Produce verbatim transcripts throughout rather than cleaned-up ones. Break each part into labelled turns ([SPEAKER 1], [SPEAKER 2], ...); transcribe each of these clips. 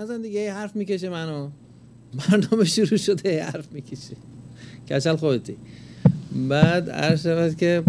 [SPEAKER 1] نزن دیگه، هی حرف میکشه منو. برنامه شروع شده هی حرف میکشه. کچل خودتی. بعد عرض شود که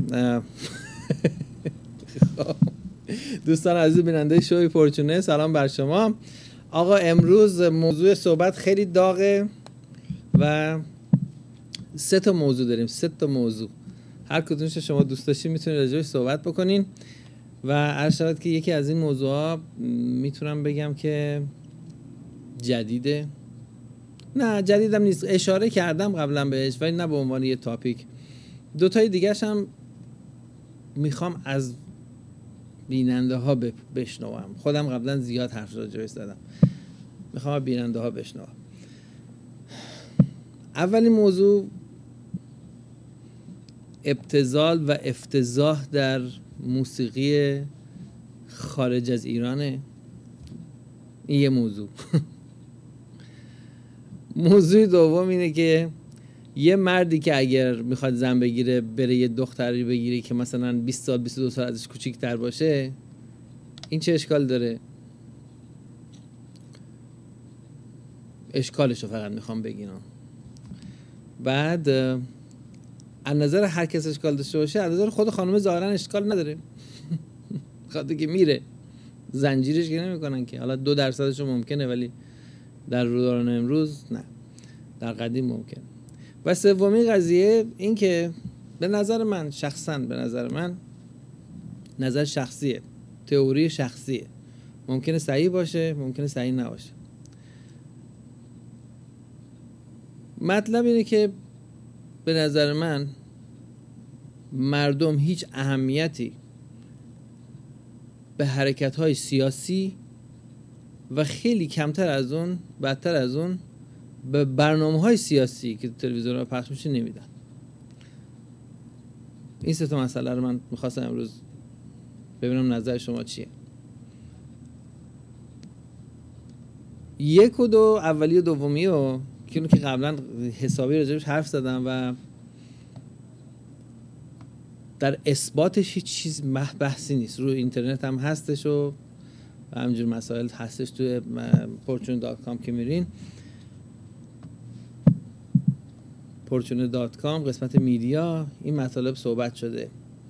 [SPEAKER 1] دوستان عزیز بیننده شوی فورچونه، سلام بر شما. آقا امروز موضوع صحبت خیلی داغه و سه تا موضوع داریم، سه تا موضوع. هر کدومش شما دوست داشتین میتونید راجعش صحبت بکنین و عرض شود که یکی از این موضوعها میتونم بگم که جدیده. نه جدیدم نیست، اشاره کردم قبلا بهش ولی نه به عنوان یه تاپیک. دو تای دیگه‌ش هم میخوام از بیننده ها بشنوم. خودم قبلا زیاد حرف راجعش زدم، میخوام بیننده ها بشنوم. اولین موضوع ابتذال و افتضاح در موسیقی خارج از ایرانه. این یه موضوع. موضوع دوم اینه که یه مردی که اگر میخواد زن بگیره بره یه دختری بگیره که مثلا بیست سال بیست و دو سال ازش کوچیک‌تر باشه، این چه اشکال داره؟ اشکالشو فقط میخوام بگیرم. بعد از نظر هر کس اشکال داشته باشه، از نظر خود خانم ظاهرا اشکال نداره. خاطر که میره زنجیرش که نمیکنن که. حالا دو درصدشو ممکنه ولی در دوران امروز نه، در قدیم ممکن. و سومی قضیه این که به نظر من شخصا به نظر من نظر شخصیه، تئوری شخصیه، ممکنه صحیح باشه ممکنه صحیح نباشه. مطلب اینه که به نظر من مردم هیچ اهمیتی به حرکت‌های سیاسی و خیلی کمتر از اون، بدتر از اون، به برنامه‌های سیاسی که تلویزیون ها پخش میشه نمیدن. این سه تا مسئله رو من می‌خواستم امروز ببینم نظر شما چیه. یک و دو، اولی و دومی و که اون که قبلا حسابی راجبش حرف زدم و در اثباتش هیچ چیز بحثی نیست. روی اینترنت هم هستش و همینجور مسائل هستش. توی پورچون دات کام که میرین، پورچون دات کام قسمت میدیا، این مطالب صحبت شده.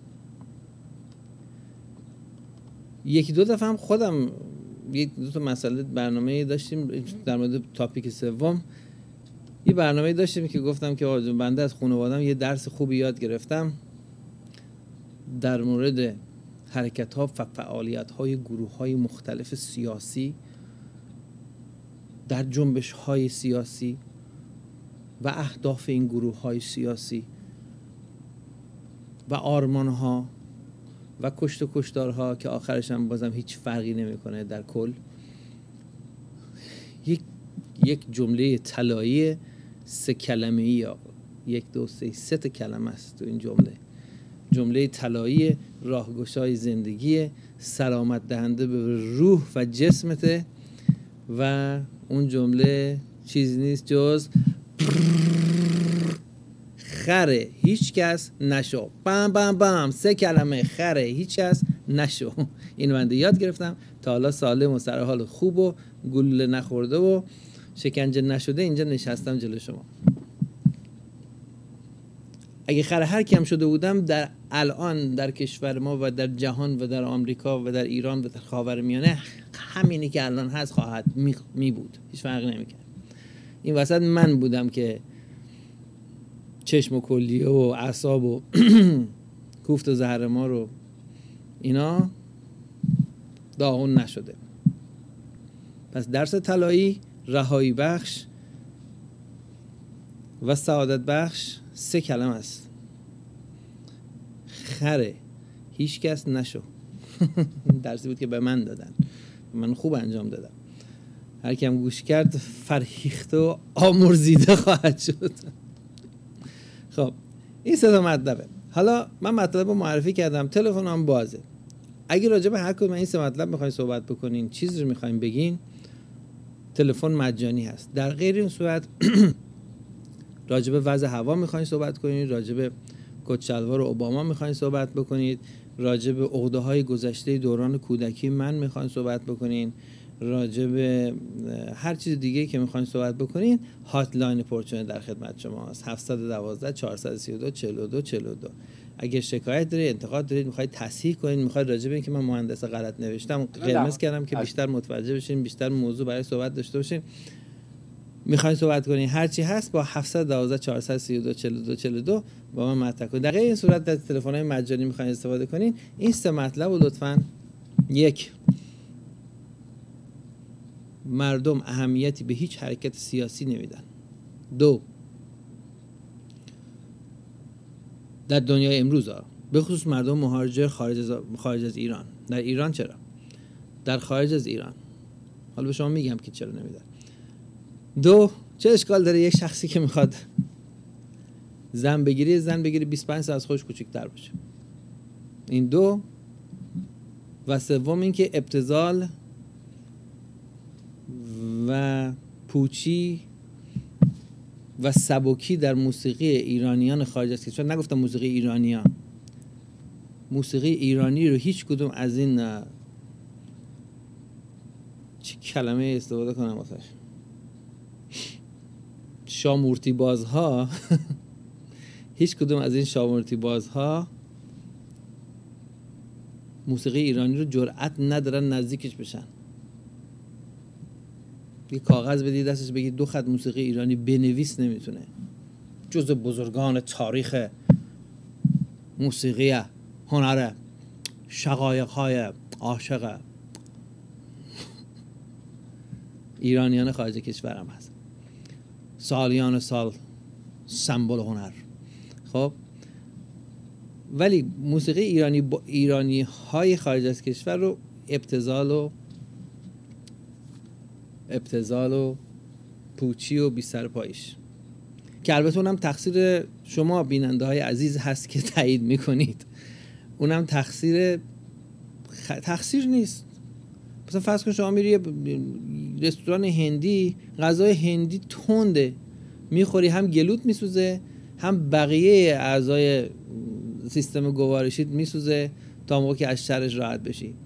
[SPEAKER 1] یکی دو دفعه هم خودم یک دو تا مسئله برنامه داشتیم در مورد تاپیک سوم. یه برنامه داشتیم که گفتم که آقا بنده از خانواده‌ام یه درس خوبی یاد گرفتم در مورد حرکت‌ها و فعالیت‌های گروه‌های مختلف سیاسی، در جنبش‌های سیاسی و اهداف این گروه‌های سیاسی و آرمان‌ها و کشت و کشتارها که آخرش هم بازم هیچ فرقی نمی‌کنه در کل. یک یک جمله طلایی سه کلمه‌ای، آقا یک دو سه سه تا کلمه است تو این جمله. جمله طلایی راهگشای زندگی، سلامت دهنده به روح و جسمته و اون جمله چیز نیست جز خره هیچ کس نشو. بام بام بام، سه کلمه، خره هیچ کس نشو. این بنده یاد گرفتم تا حالا سالم و سر حال خوب و گلوله نخورده و شکنجه نشده اینجا نشستم جلو شما. اگه خره هر کیم شده بودم در الان در کشور ما و در جهان و در آمریکا و در ایران و در خاورمیانه همینی که الان هست خواهد می, می بود. هیچ فرق نمی‌کرد. این وسط من بودم که چشم و کلیه و اعصاب و کوفت و زهر ما رو اینا داغون نشده. پس درس طلایی، رهایی بخش و سعادت بخش سه کلمه است. خره هیچ کس نشو. درسی بود که به من دادن، من خوب انجام دادم. هر کی هم گوش کرد فرهیخته و آمرزیده خواهد شد. خب این سه تا مطلبه. حالا من مطلب رو معرفی کردم، تلفنم بازه. اگه راجع به هر کدوم این سه مطلب میخواین صحبت بکنین، چیزی رو میخواین بگین، تلفن مجانی هست. در غیر این صورت راجع به وضع هوا میخواین صحبت کنید، راجع به کت شلوار اوباما میخواین صحبت بکنید، راجع به عقده‌های گذشته دوران کودکی من میخواین صحبت بکنین، راجع به هر چیز دیگه که میخواین صحبت بکنین، هاتلاین پورچونه در خدمت شما است. هفت یک دو چهارصد و سی و دو چهل و دو چهل و دو. اگه شکایت دارید، انتقاد دارید، میخواید تصحیح کنید، میخواید راجع به اینکه من مهندس غلط نوشتم قرمز کردم که بیشتر متوجه بشین، بیشتر موضوع برای صحبت داشته باشین، میخواین صحبت کنین، هر چی هست با هفت یک دو چهارصد و سی و دو چهل و دو چهل و دو با من مطرح کنید. در غیر این صورت از تلفن‌های مجانی میخواین استفاده کنین، این سه مطلب رو لطفاً: یک، مردم اهمیتی به هیچ حرکت سیاسی نمیدن. دو، در دنیای امروز ها به خصوص مردم مهاجر خارج از خارج از ایران، در ایران چرا، در خارج از ایران، حالا به شما میگم که چرا نمیدن. دو، چه اشکال داره یک شخصی که میخواد زن بگیری زن بگیری بیست و پنج سال از خودش کوچیک‌تر باشه. این دو. و سوم این که ابتذال و پوچی و سبکی در موسیقی ایرانیان خارج از کشور، نگفتم موسیقی ایرانیان، موسیقی ایرانی رو هیچ کدوم از این چه کلمه استفاده کنم واسه شامورتی بازها هیچ کدوم از این شامورتی بازها موسیقی ایرانی رو جرأت ندارن نزدیکش بشن. یه کاغذ بدی دستش بگی دو خط موسیقی ایرانی بنویس، نمیتونه. جز بزرگان تاریخ موسیقی هنر شقایق‌های عاشق ایرانیان خارج کشورم هست، سالیان سال سمبل هنر. خب ولی موسیقی ایرانی با ایرانی های خارج از کشور رو ابتذال و ابتذال و پوچی و بی سر پایش، که البته اونم تقصیر شما بیننده های عزیز هست که تایید میکنید، اونم تقصیر خ... تقصیر نیست. مثلا فرض کن شما میری یه رستوران هندی، غذای هندی تنده، میخوری هم گلوت میسوزه هم بقیه اعضای سیستم گوارشیت میسوزه تا موقع که از شرش راحت بشی.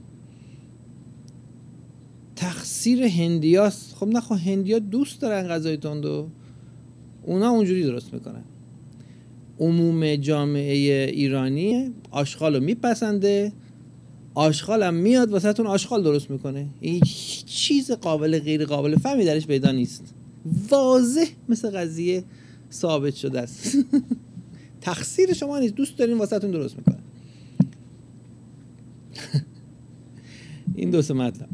[SPEAKER 1] تقصیر هندیاست. خب نخوا، هندیا دوست دارن غذای تندو، اونا اونجوری درست میکنن. عموم جامعه ایرانی آشغال رو میپسنده، آشغال هم میاد واسه تون آشغال درست میکنه. این چیز قابل غیر قابل فهمی درش پیدا نیست، واضح مثل قضیه ثابت شده است. تقصیر شما نیست، دوست دارین واسه تون درست میکنه. این دو سه مطلب.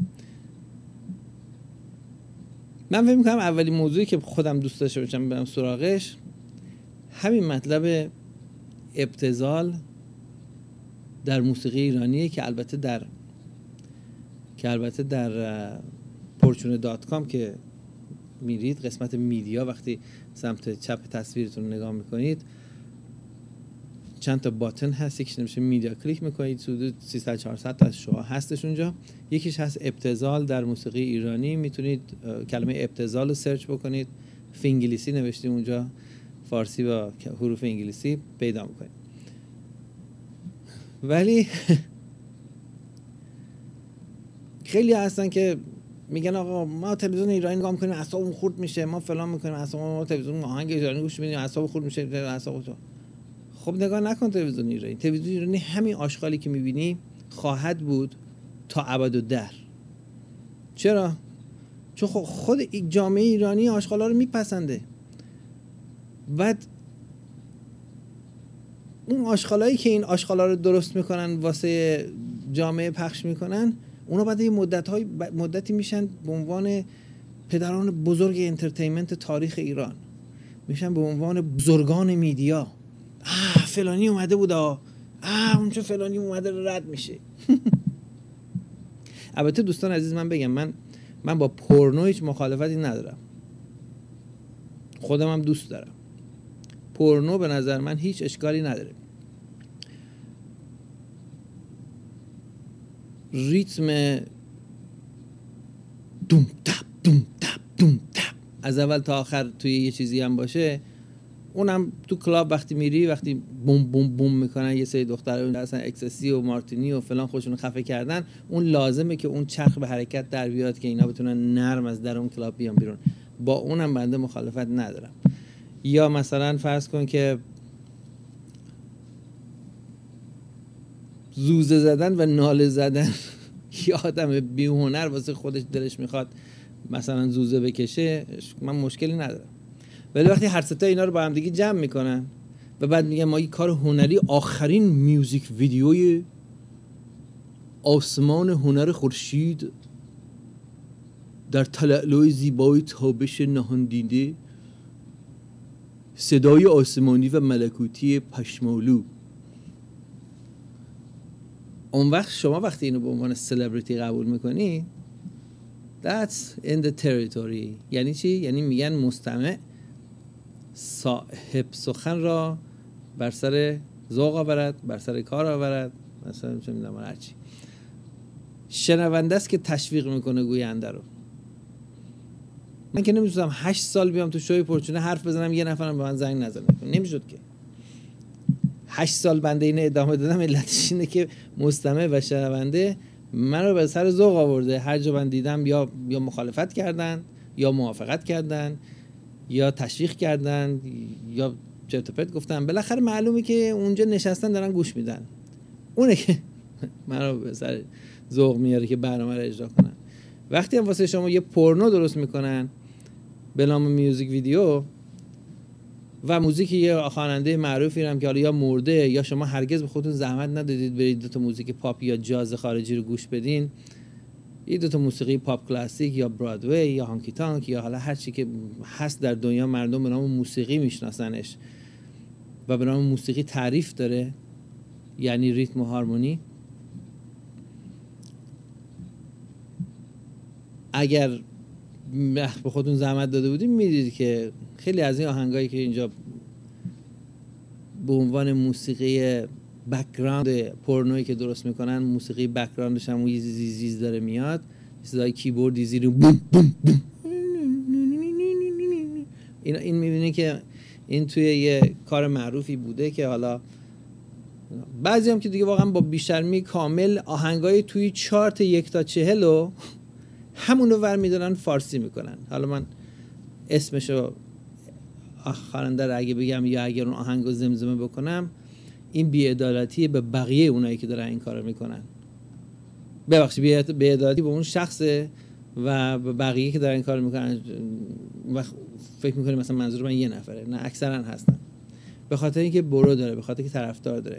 [SPEAKER 1] من فکر میکنم اولین موضوعی که خودم دوست داشته باشم برم سراغش همین مطلب ابتذال در موسیقی ایرانیه، که البته در که البته در پورچونه دات کام که میرید قسمت میدیا، وقتی سمت چپ تصویرتون نگاه میکنید چند تا باتن هست، یکیش نمیشه میدیا، کلیک میکنید حدود سیصد چهارصد تا از شما هستش اونجا. یکیش هست ابتذال در موسیقی ایرانی، میتونید کلمه ابتذال رو سرچ بکنید، فی انگلیسی نوشتیم اونجا، فارسی با حروف انگلیسی پیدا میکنید. ولی خیلی هستن که میگن آقا ما تلویزیون ایرانی نگاه میکنیم اعصابمون خورد میشه، ما فلان میکنیم اعصابمون، ما تلویزیون آهنگ ایرانی گوش میدیم اعصاب خورد میشه اعصاب تو. خب نگاه نکن تلویزیون ایرانی. تلویزیون ایرانی همین آشغالی که میبینی خواهد بود تا ابدالدهر. چرا؟ چون خود جامعه ایرانی آشغالا رو میپسنده. بعد اون آشغالایی که این آشغالا رو درست میکنن واسه جامعه پخش میکنن، اونا بعد یه مدت‌های مدتی میشن به عنوان پدران بزرگ انترتینمنت تاریخ ایران، میشن به عنوان بزرگان میدیا. آه فلانی اومده بود، آه اون چه فلانی اومده رد میشه. البته دوستان عزیز من بگم، من من با پورنو هیچ مخالفتی ندارم، خودم هم دوست دارم. پورنو به نظر من هیچ اشکالی نداره. ریتم دوم تپ دوم تپ دوم تپ از اول تا آخر توی یه چیزی هم باشه، اونم تو کلاب وقتی میری، وقتی بوم بوم بوم میکنن یه سری دخترا اصلا اکسسی و مارتینی و فلان خودشون خفه کردن، اون لازمه که اون چرخ به حرکت در بیاد که اینا بتونن نرم از در اون کلاب بیان بیرون. با اونم بنده مخالفت ندارم. یا مثلا فرض کن که زوزه زدن و ناله زدن یه آدم بی‌هنر واسه خودش دلش میخواد مثلا زوزه بکشه، من مشکلی ندارم. ولی وقتی هر سه تا اینا رو با هم دیگه جمع میکنن و بعد میگن ما یه کار هنری، آخرین میوزیک ویدیوی آسمان هنر خورشید در تلالوی زیبای تابش نهان دیده، صدای آسمانی و ملکوتی پشمالو، اون وقت شما وقتی اینو به عنوان سلبریتی قبول میکنی، that's in the territory. یعنی چی؟ یعنی میگن مستمع صاحب سخن را بر سر ذوق آورد، بر سر کار آورد، مثلا چه میدونم هر چی. شنونده است که تشویق میکنه گوینده رو. من که نمیتونم هشت سال بیام تو شوی پرچونه حرف بزنم یه نفرم به من زنگ نزنه، نمیشد که. هشت سال بنده اینه ادامه دادم، علتش اینه که مستمع و شنونده من رو به سر ذوق آورده. هر جا من دیدم یا یا مخالفت کردن، یا موافقت کردن، یا تشویق کردن، یا چرت و پرت گفتن. بالاخره معلومه که اونجا نشستن دارن گوش میدن. اونه که من رو به سر ذوق میاره که برنامه رو اجرا کنن. وقتی هم واسه شما یه پورنو درست میکنن به نام میوزیک ویدیو و موزیک یه خواننده معروفی هم که حالا یا مرده یا شما هرگز به خودتون زحمت ندادید برید دو تا موزیک پاپ یا جاز خارجی رو گوش بدین، یه دو تا موسیقی پاپ کلاسیک یا برادوی یا هانکی تانک یا حالا هر چی که هست در دنیا مردم به نام موسیقی میشناسنش و به نام موسیقی تعریف داره، یعنی ریتم و هارمونی. اگر به خودتون زحمت داده بودیم میدید که خیلی از این آهنگایی که اینجا به عنوان موسیقی بک‌گراند پورنویی که درست میکنن، موسیقی بک‌گراندش هم یه زیز زیز داره میاد، صدای کیبوردی زیر بوم بوم بوم، این این میبینی که این توی یه کار معروفی بوده که حالا بعضی هم که دیگه واقعا با بیشرمی کامل آهنگای توی چارت یک تا چهلو همونو ور میدارن فارسی میکنن. حالا من اسمشو خواننده رو اگه بگم یا اگر اون آهنگو زمزمه بکنم، این بی‌عدالتی به بقیه اونایی که دارن این کارو میکنن. ببخشید، بی‌عدالتی به اون شخصه و به بقیه که دارن این کارو میکنن. و فکر میکنیم مثلا منظور من یه نفره، نه اکثرا هستن. به خاطر اینکه برو داره، به خاطر اینکه طرفدار داره.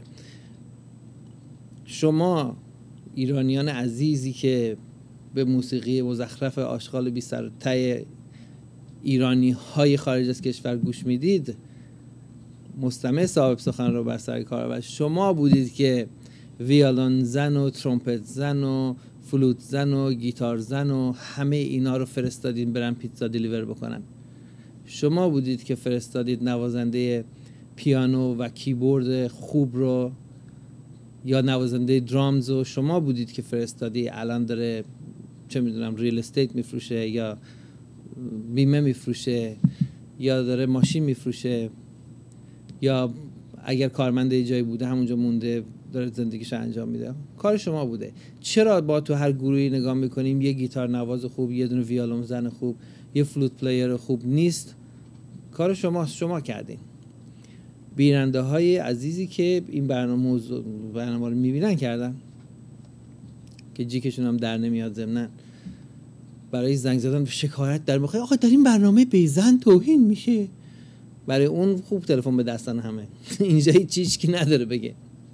[SPEAKER 1] شما ایرانیان عزیزی که به موسیقی مزخرف آشغال بی سر و ته ایرانی های خارج از کشور گوش میدید، مستمع صاحب سخن رو بر سر کار و شما بودید که ویولون زن و ترومپت زن و فلوت زن و گیتار زن و همه اینا رو فرستادید برن پیتزا دیلیور بکنن. شما بودید که فرستادید نوازنده پیانو و کیبورد خوب رو یا نوازنده درامز رو. شما بودید که فرستادی الان داره چه میدونم ریل استیت میفروشه یا بیمه میفروشه یا داره ماشین میفروشه یا اگر کارمند جایی بوده همونجا مونده داره زندگیشو انجام میده. کار شما بوده. چرا با تو هر گروهی نگاه میکنیم یه گیتار نواز خوب، یه دونه ویولون زن خوب، یه فلوت پلیر خوب نیست؟ کار شما شما کردین. بیننده های عزیزی که این برنامه برنامه رو میبینن کردن که جیکشون هم در نمیاد، ضمنن برای زنگ زدن به شکایت در موقع آقا در این برنامه به زن توهین میشه، برای اون خوب تلفن به دستن همه. اینجا هیچ چیزی که نداره بگه.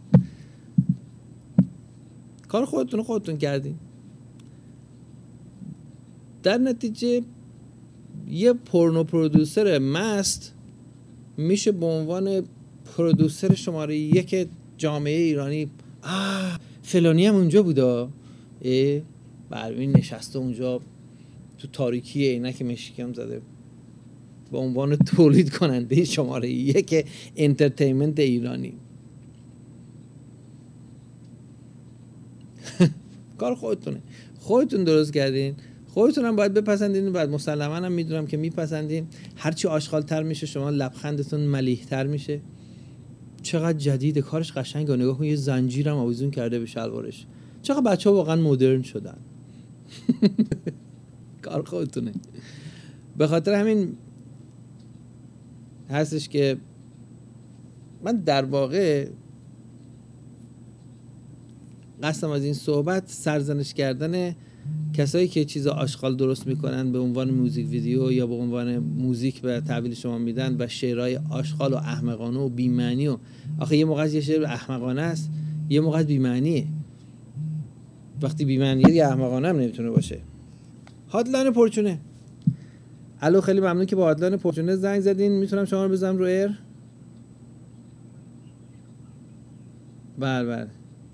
[SPEAKER 1] کار خودتون خودتون کردین. در نتیجه یه پورنو پرودوسر مست میشه به عنوان پرودوسر شماره یک جامعه ایرانی. آه فلانی هم اونجا بوده، برای نشسته اونجا تو تاریکی عینک مشکم زده به عنوان تولید کننده شماره یک انترتینمنت ایرانی. کار خودتونه، خودتون درست کردین، خودتونم باید بپسندین. بعد مسلماً هم میدونم که میپسندین. هرچی آشغال‌تر میشه شما لبخندتون ملیح‌تر میشه. چقدر جدیده، کارش قشنگه. نگاه کن یه زنجیرم آویزون کرده به شلوارش. چقدر بچه‌ها واقعا مدرن شدن. کار خودتونه. به خاطر همین هستش که من در واقع قصدم از این صحبت سرزنش کردن کسایی که چیز آشغال درست میکنن به عنوان موزیک ویدیو یا به عنوان موزیک به تحویل شما میدن و شعرهای آشغال و احمقانه و بی‌معنی. و آخه یه موقع یه شعر احمقانه است، یه موقع بی‌معنیه. وقتی بی‌معنیه یه احمقانه هم نمیتونه باشه. هاتلاین پرچونه. الو، خیلی ممنون که با هاتلاین پرچونه زنگ زدین. میتونم شما رو بزنم رو ایر؟ بله بله.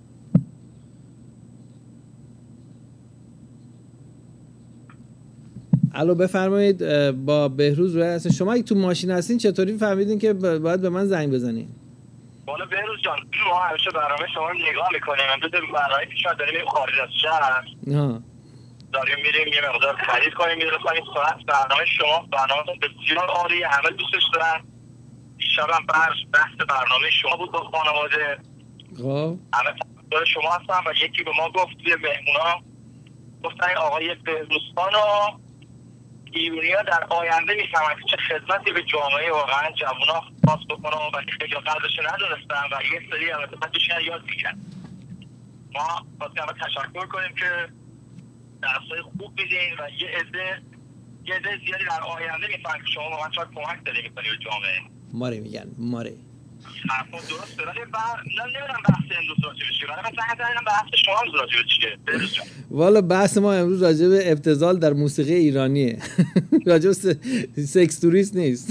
[SPEAKER 1] الو بفرمایید، با بهروز روی هستین. شما اگه تو ماشین هستین چطوری فهمیدین که باید به من زنگ بزنین؟
[SPEAKER 2] والا بهروز جان ما همیشه برنامه شما رو نگاه میکنیم. امروز برنامه پیشنهاد داریم خارج از شهر داریم میریم یه مقدار خرید کنیم میرسیم این ساعت. برنامه شما برنامه بسیار عالی، همه دوستش دارن. شبم برش بحث برنامه شما بود با خانواده.
[SPEAKER 1] خب
[SPEAKER 2] همه طرفدار شما هستن و یکی به ما گفت توی مهمونا گفتن آقای بهروز خان و ایرونیا در آینده میفهمن که چه خدمتی به جامعه واقعا جوونا خاص بکنه و خیلی قدرش ندونستن و یه سری البته بعدش یاد میگن. ما خواستیم همه تشکر کنیم که درسای خوب میدین و یه عده یه عده زیادی در آینده میفهمن که شما واقعا چقدر کمک دارید میکنید به جامعه.
[SPEAKER 1] ماره میگن ماره.
[SPEAKER 2] حرفا درسته ولی من نمیدونم بحث امروز راجع به چیه. ولی من سعی کردم بحث شما امروز راجع به چیه. بهروز جان.
[SPEAKER 1] والا بحث ما امروز راجع به ابتذال در موسیقی ایرانیه. راجع به سکس توریست نیست.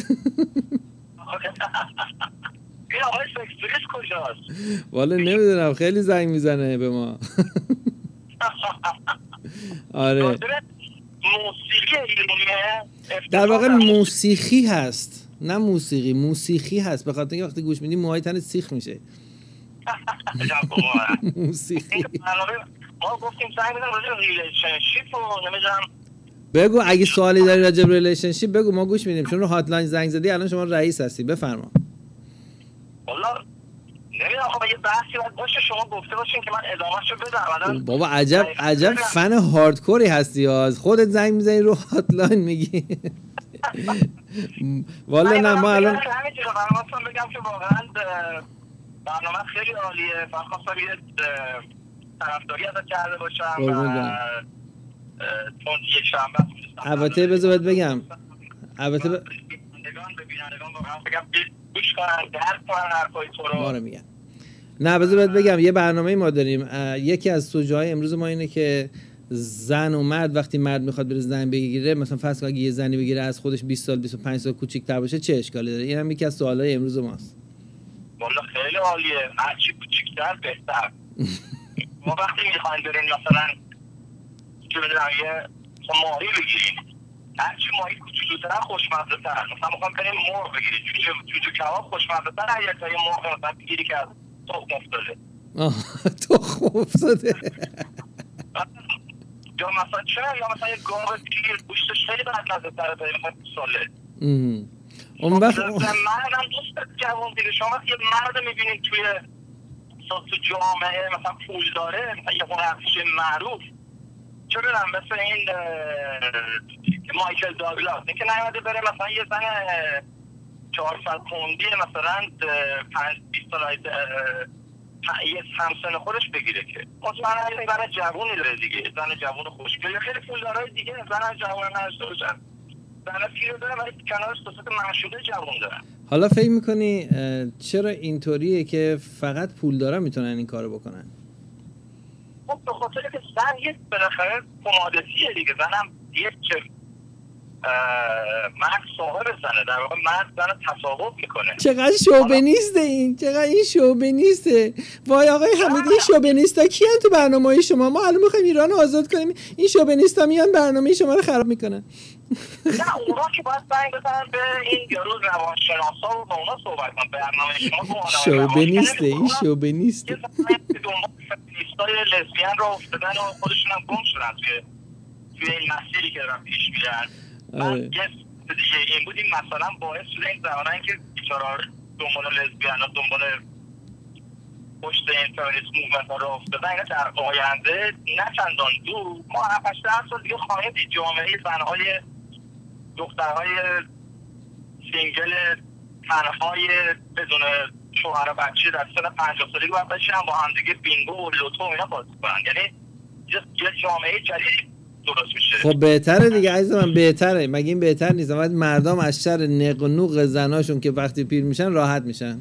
[SPEAKER 2] این آقای سکس توریست کجاست؟
[SPEAKER 1] والا نمیدونم، خیلی زنگ میزنه به ما. آره.
[SPEAKER 2] موسیقی ایرانیه
[SPEAKER 1] در واقع موسیقی هست، نه موسیقی، موسیقی هست. به خاطر اینکه وقتی گوش میدی موهای تنت سیخ میشه. موسیقی.
[SPEAKER 2] ما گفتیم سعی می‌کنیم راجع به ریلیشنشیپ و نمیدونم.
[SPEAKER 1] بگو اگه سوالی داری راجع به ریلیشنشیپ بگو، ما گوش میدیم. چون رو هاتلاین زنگ زدی، الان شما رئیس هستی، بفرما.
[SPEAKER 2] والا نمیدونم خب یه بحثی باید باشه شما گفته باشین که من ادامه‌شو بدم.
[SPEAKER 1] بابا عجب عجب فن هاردکوری هستی ها. از خودت زنگ میزنی رو هاتلاین میگی. والا نه ما الان
[SPEAKER 2] همینجوری خواستم بگم که واقعا برنامه خیلی عالیه. فقط خواستم یه طرفداری ازت کرده باشم و چون یک شنبه
[SPEAKER 1] البته بذار بهت بگم البته ب...
[SPEAKER 2] بینندگان به بینندگان واقعا بگم گوش کنن درک کنن حرفای تو رو.
[SPEAKER 1] ما رو میگن نه بذار بهت بگم یه برنامه ما داریم. یکی از سوژه‌های امروز ما اینه که زن و مرد وقتی مرد میخواد بره زن بگیره، مثلا فرض کن اگه یه زنی بگیره از خودش بیست سال بیست و پنج سال کوچیک‌تر باشه چه اشکالی داره؟ این هم یکی از سوالای امروز ماست.
[SPEAKER 2] والله خیلی عالیه، هرچی کوچیک‌تر بهتر. ما وقتی میخوایم بریم مثلا چه می‌دونم یه ماهی بگیریم، هرچی ماهی کوچولوتر خوشمزه‌تر. مثلا می‌خوام بریم مرغ بگیریم، جوجه جوجه کباب خوشمزه‌تر اگه تا یه مرغ مثلا بگیری که از تخم افتاده.
[SPEAKER 1] آه تخم افتاده.
[SPEAKER 2] یا مثلا چه یا مثلا یه گاو پیر گوشتش خیلی بدمزه‌تره تا یه ساله.
[SPEAKER 1] اون وقت
[SPEAKER 2] مردم دوست جوان دیگه. شما وقتی یه مرد می‌بینید توی تو جامعه مثلا پول داره، مثلا یه هنرپیشه معروف چه برم مثل این مایکل داگلاس، این که نیومده بره مثلا یه زن چهارصد پوندی مثلا بیست سالای یه همسن خودش بگیره که مطمئنه این زن جوونی داره دیگه، زن جوون خوشگل یا خیلی پولدارای دیگه زن جوون نداشته باشن، زن پیر داره ولی کنارش دو تا معشوقه جوون دارن.
[SPEAKER 1] حالا فکر میکنی چرا اینطوریه که فقط پولدارا میتونن این کارو بکنن؟
[SPEAKER 2] خب به خاطر که زن یه بالاخره کمادسیه دیگه، زنم یک که مرد صاحب زنه، در واقع مرد زن تصاحب میکنه.
[SPEAKER 1] چقدر شوبنیسته این، چقدر این شوبنیسته. وای آقای حمیدی این شوبنیستا کیان تو برنامه شما؟ ما الان میخوایم ایران رو آزاد کنیم، این شوبنیستا میان برنامه شما رو خراب میکنن.
[SPEAKER 2] نه اونا که باید زنگ بزنن به این یارو روانشناسا و با اونا صحبت کنن. برنامه شما
[SPEAKER 1] شوبنیسته، این شوبنیسته.
[SPEAKER 2] یه زمانی که دنبال فمینیستای لزبیان رو افتادن و خودشون هم گم شدن توی توی این مسیری که دارن پیش میرن. من یه دیگه این بود، این مثلا باعث شده این زمانه که بیچارا دنبال لزبیان ها دنبال پشت این فمینیست موومنت ها رو افتادن، اینا در آینده نه چندان دور ما هفت هشت سال دیگه خواهیم دید جامعه زنهای دخترهای سینگل تنهای بدون شوهر و بچه در سن پنجاه سالگی باید بشن با هم دیگه بینگو و لوتو اینا بازی کنن. یعنی یه جامعه جدیدی درست میشه.
[SPEAKER 1] خب بهتره دیگه عزیز من، بهتره. مگه این بهتر نیست؟ باید مردم از شر نق و نوق زناشون که وقتی پیر میشن راحت میشن.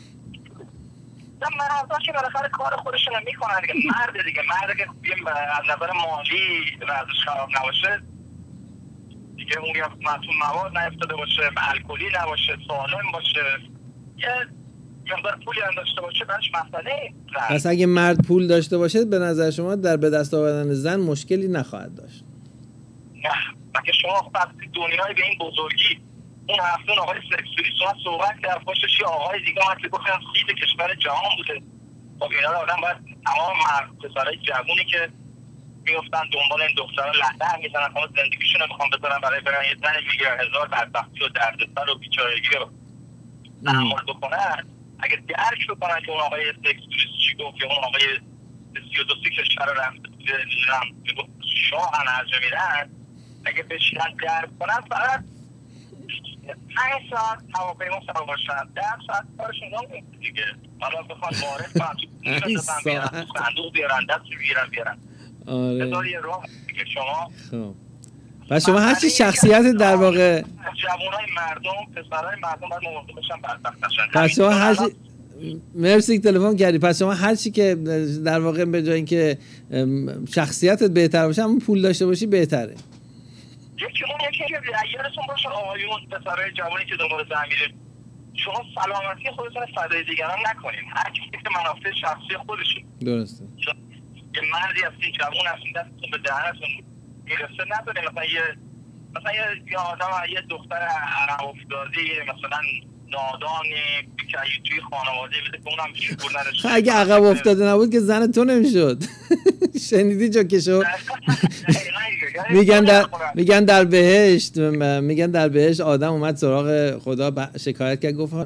[SPEAKER 2] مردا که بالاخره کار خودشون رو میکنن دیگه. مرد دیگه مرد که از نظر مالی وضعش خراب نباشه دیگه، اون یا مصون مواد نیفتاده باشه، الکلی نباشه، سالم باشه، یه مقدار پولی هم داشته باشه، برش مسئله نیست.
[SPEAKER 1] پس اگه مرد پول داشته باشه به نظر شما در به دست آوردن زن مشکلی نخواهد داشت؟
[SPEAKER 2] نه، مگه شما وقتی دنیای به این بزرگی اون هفته اون آقای سکسوری شما صحبت کرد پشتش یه آقای دیگه هم که گفتن سید کشور جهان بوده. خب اینا رو آدم باید تمام مرد پسرای جوونی که میفتن دنبال این دخترها لحظه میزنن تمام زندگیشون رو میخوان بذارن برای برن یه زن میگیره هزار بدبختی و دردسر و بیچارگی رو تحمل بکنن، اگه درک بکنن که اون آقای سکسوری چی گفت یا اون آقای سی و دو سی کشور رو رفته شاه انرژه میرن، اگه بشینن درک کنن فقط پنج ساعت هواپیما سوار باشن، ده ساعت کارشون نمیشه دیگه. حالا بخوان وارد کنن تو صندوق بیارن دست بیارن بیارن
[SPEAKER 1] آره
[SPEAKER 2] بذار یه راه دیگه. شما
[SPEAKER 1] خب پس شما هرچی شخصیت در واقع
[SPEAKER 2] جوانای مردم پسرای مردم باید مواظب باشن بدبخت نشن.
[SPEAKER 1] پس شما هر چی مرسی که تلفن کردی. پس شما هر چی که در واقع به جای اینکه شخصیتت بهتر باشه اما پول داشته باشی بهتره.
[SPEAKER 2] یکی اون یکی که یادتون باشه آقایون پسرای جوانی که دنبال زن میره، شما سلامتی خودتون رو فدای دیگران نکنین. هر کی که منافع شخصی خودشه.
[SPEAKER 1] درسته.
[SPEAKER 2] یه مردی هستین جوان هستین دستتون به دهنتون میرسه نداره مثلا یه مثلا یه آدم یه دختر عقب افتاده مثلا نادانی که توی خانواده بده که اونم شکر نداشته.
[SPEAKER 1] اگه عقب افتاده نبود که زن تو نمیشد. شنیدی جا که شو میگن در میگن در بهشت میگن در بهشت آدم اومد سراغ خدا شکایت کرد گفت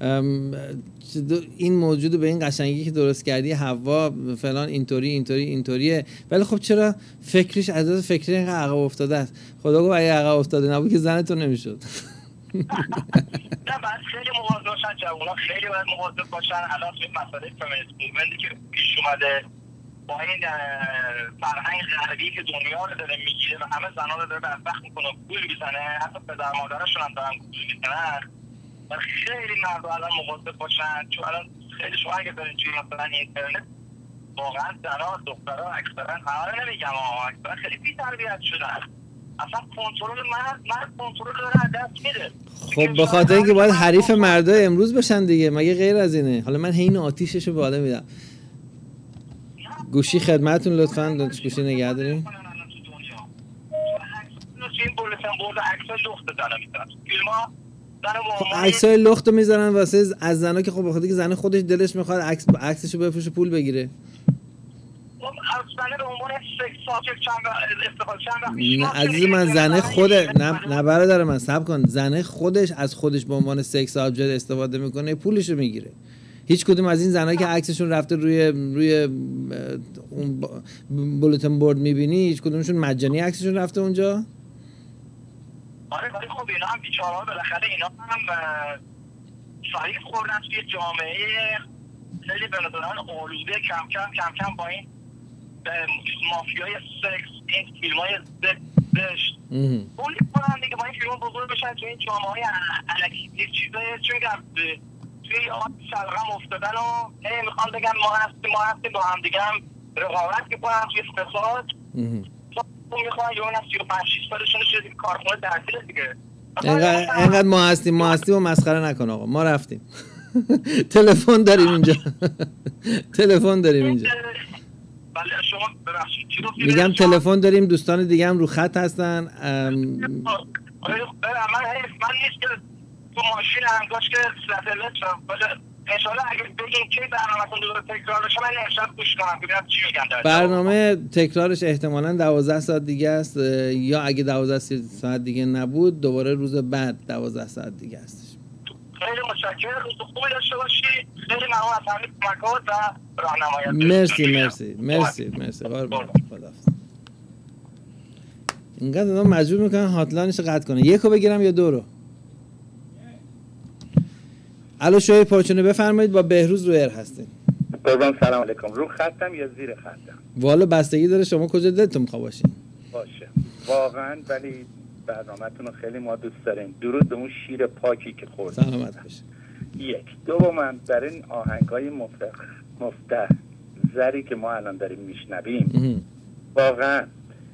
[SPEAKER 1] این موجود به این قشنگی که درست کردی حوا فلان اینطوری اینطوری اینطوریه، ولی خب چرا فکرش از فکری اینقدر عقب افتاده است؟ خدا گفت اگه عقب افتاده نبود که زن تو نمیشد.
[SPEAKER 2] نه بعد خیلی مواظب باشن جوونا، خیلی باید مواظب باشن. الان توی مسئله فمینیست موومنتی که پیش اومده با این فرهنگ غربی که دنیا رو داره میگیره و همه زنا رو داره بدبخت میکنه و گول میزنه، حتی پدر مادرشون هم دارن گول میزنن. و خیلی مردم الان مواظب باشن، چون الان خیلی شما اگه برین توی مثلا اینترنت واقعا زنا دخترها اکثرا همه رو نمیگم اما اکثرا خیلی بی‌تربیت شدن. اصلا کنترل مرد مرد کنترل رو از دست میده.
[SPEAKER 1] خب به خاطر اینکه باید حریف مردا امروز بشن دیگه، مگه غیر از اینه؟ حالا من هین آتیششو بالا میدم. گوشی خدمتتون لطفاً گوشی نگه دارین. خب عکسای لخت رو میذارن واسه از زنا که خب بخاطر که زن خودش دلش میخواد عکس عکسشو بفروشه پول بگیره. نه عزیز من، زنه خود نه نه برادر من صبر کن، زنه خودش از خودش به عنوان سکس آبجکت استفاده میکنه پولشو میگیره. هیچ کدوم از این زنایی که عکسشون رفته روی روی اون بولتن بورد میبینی هیچ کدومشون مجانی عکسشون رفته اونجا؟
[SPEAKER 2] آره ولی خب اینا هم بیچاره‌ها بالاخره اینا هم شاید خوردن توی جامعه خیلی به نظران آلوده کم کم کم کم با این مافیای سکس این فیلم‌های زشت پول کنن دیگه، با این فیلم‌ها بزرگ بشن توی این جامعه‌های الکی چیزای چون که توی آن شلغم افتادن و هی میخوان بگن ما هستیم ما هستیم با هم دیگه هم رقابت میکنن توی اقتصاد. اون میخوان یه اون از سی و پنج شیش سالشون شده کارخونه تعطیل دیگه.
[SPEAKER 1] اینقدر ما هستیم ما هستیم و مسخره نکن آقا، ما رفتیم. تلفن داریم اینجا. تلفن داریم اینجا.
[SPEAKER 2] بله شما ببخشید چی رو
[SPEAKER 1] میگم تلفن داریم، دوستان دیگه هم رو خط هستن.
[SPEAKER 2] من من نیست که تو ماشین همگاش که ساتلیت شد ولی انشالله اگه بگیم که برنامه‌تون دوباره تکرار بشه من امشب گوش کنم ببینم چی میگن در
[SPEAKER 1] برنامه تکرارش احتمالاً دوازده ساعت دیگه است، یا اگه دوازده ساعت دیگه نبود دوباره روز بعد دوازده ساعت دیگه هستش.
[SPEAKER 2] خیلی متشکرم، روز خوبی داشته باشی. خیلی ممنون از همه کمکات و راهنماییات.
[SPEAKER 1] مرسی مرسی مرسی مرسی قربان خداحافظ. اینقدر اونا مجبور میکنن هاتلاینش رو قطع کنه. یکو بگیرم یا دو رو؟ الو شوی پرچونه بفرمایید، با بهروز رو ایر هستین.
[SPEAKER 3] قربان سلام علیکم. رو خطم یا زیر خطم؟
[SPEAKER 1] والا بستگی داره شما کجا دلتون میخواد باشین.
[SPEAKER 3] باشه واقعا، ولی برنامه‌تون رو خیلی ما دوست داریم. درود به اون شیر پاکی که خوردید.
[SPEAKER 1] سلامت باشه.
[SPEAKER 3] یک دوما در این آهنگای مفرح مفته زری که ما الان داریم میشنویم، واقعا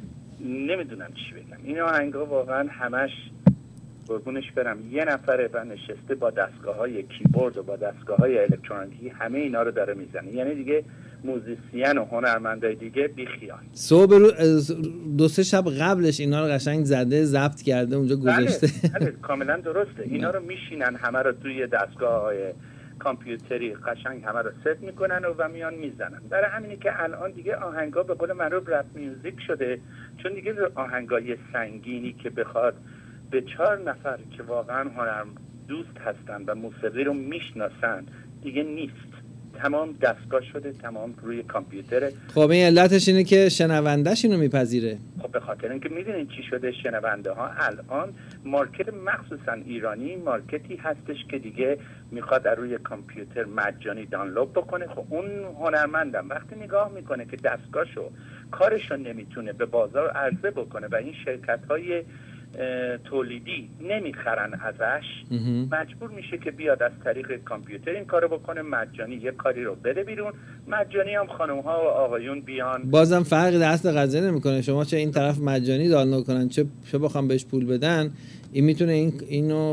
[SPEAKER 3] نمیدونم چی بگم. این آهنگا واقعا همش قربونش برم یه نفره و نشسته با دستگاه‌های کیبورد و با دستگاه‌های الکترونیکی همه اینا رو داره میزنه. یعنی دیگه موزیسین و هنرمندای دیگه بیخیال.
[SPEAKER 1] صبح رو دو سه شب قبلش اینا رو قشنگ زده ضبط کرده اونجا گذاشته.
[SPEAKER 3] بله, بله کاملا درسته. اینا رو میشینن همه رو توی دستگاه‌های کامپیوتری قشنگ همه رو ست میکنن و, و میان میزنن. برای همینی که الان دیگه آهنگا به قول معروف رپ میوزیک شده، چون دیگه آهنگای سنگینی که بخواد به چهار نفر که واقعا هنر دوست هستن و موسیقی رو میشناسن دیگه نیست. تمام دستگاه شده، تمام روی کامپیوتره.
[SPEAKER 1] خب این علتش اینه که شنوندهش اینو میپذیره.
[SPEAKER 3] خب به خاطر اینکه میدونین چی شده، شنونده ها الان مارکت مخصوصا ایرانی مارکتی هستش که دیگه میخواد از روی کامپیوتر مجانی دانلود بکنه. خب اون هنرمندم وقتی نگاه میکنه که دستگاهشو کارشو نمیتونه به بازار عرضه بکنه و این شرکت های تولیدی نمیخرن ازش، مجبور میشه که بیاد از طریق کامپیوتر این کارو بکنه، مجانی یه کاری رو بده بیرون، مجانی هم خانم ها و آقایون بیان.
[SPEAKER 1] بازم فرقی دست قضیه نمیکنه، شما چه این طرف مجانی دانلود کنن چه چه بخوام بهش پول بدن، این میتونه این اینو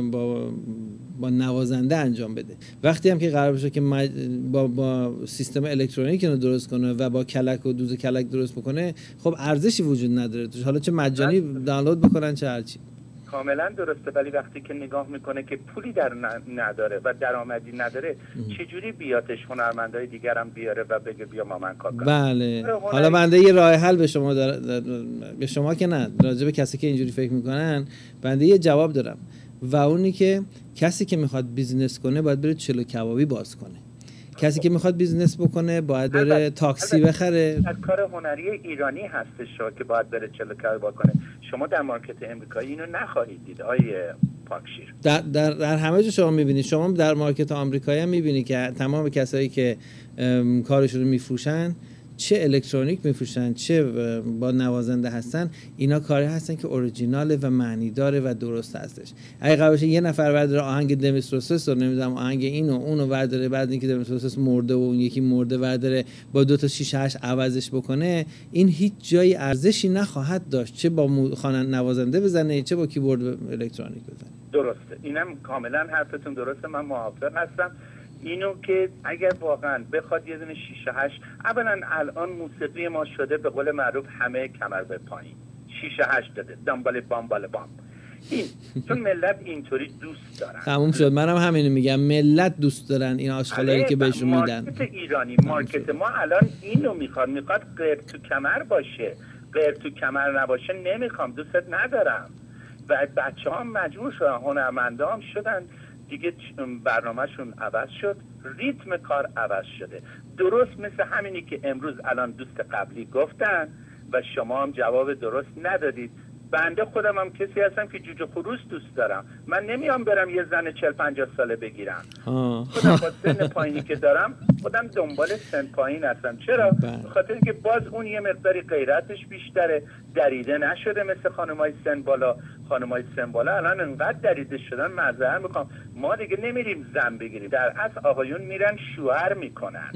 [SPEAKER 1] با با نوازنده انجام بده. وقتی هم که قرار بشه که مج... با با سیستم الکترونیک اینو درست کنه و با کلک و دوز کلک درست بکنه، خب ارزشی وجود نداره توش، حالا چه مجانی دانلود بکنن چه هرچی.
[SPEAKER 3] کاملا درسته، ولی وقتی که نگاه میکنه که پولی در نداره و درآمدی نداره، چجوری بیاتش هنرمندای دیگرم بیاره و بگه بیا ما من کار کنم؟
[SPEAKER 1] بله. حالا بنده یه راه حل به شما دارم، به شما که نه، راجع به کسی که اینجوری فکر میکنن بنده یه جواب دارم، و اونی که کسی که میخواد بیزنس کنه باید بره چلو کبابی باز کنه. کسی که میخواد بیزنس بکنه باید بره البته. تاکسی البته. بخره.
[SPEAKER 3] از کار هنری ایرانی هستش که باید بره چلو کبابی کنه. شما در مارکت امریکایی اینو نخواهید دید آیه پاکشیر.
[SPEAKER 1] در در در همه جا شما میبینید، شما در مارکت آمریکایی هم میبینید که تمام کسایی که کارشون رو میفروشن، چه الکترونیک میفروشن چه با نوازنده هستن، اینا کاری هستن که اوریجیناله و معنی داره و درست هستش. اگه قرار باشه یه نفر برداره آهنگ دمیس روسس رو، نمیدونم آهنگ اینو اونو برداره، بعد اینکه دمیس روسس مرده و اون یکی مرده برداره با دو تا شیشه هشت عوضش بکنه، این هیچ جای ارزشی نخواهد داشت، چه با خواننده نوازنده بزنه چه با کیبورد الکترونیک بزنه.
[SPEAKER 3] درسته، اینم کاملا حرفتون درسته، من موافق هستم. اینو که اگر واقعا بخواد یه دونه شیشه هشت، اولا الان موسیقی ما شده به قول معروف همه کمر به پایین، شیشه هشت داده دنبال بامبال بام. این چون ملت اینطوری دوست دارن.
[SPEAKER 1] تموم شد، منم همینو میگم، ملت دوست دارن این آشغالایی که بهشون میدن.
[SPEAKER 3] مارکت ایرانی، مارکت ما الان اینو میخواد، میخواد غیر تو کمر باشه، غیر تو کمر نباشه نمیخوام، دوستت ندارم. و بچه ها مجبور شدن، هنرمنده هم شدن دیگه، برنامهشون عوض شد، ریتم کار عوض شده. درست مثل همینی که امروز الان دوست قبلی گفتن و شما هم جواب درست ندادید. بنده خودم هم کسی هستم که جوجه خروس دوست دارم، من نمیام برم یه زن چهل پنجاه ساله بگیرم. خودم با سن پایینی که دارم خودم دنبال سن پایین هستم. چرا؟ به خاطر اینکه باز اون یه مقداری غیرتش بیشتره، دریده نشده مثل خانمای سن بالا. خانمای سن بالا الان انقدر دریده شدن، معذرت میخوام، ما دیگه نمیریم زن بگیریم، در اصل آقایون میرن شوهر میکنن.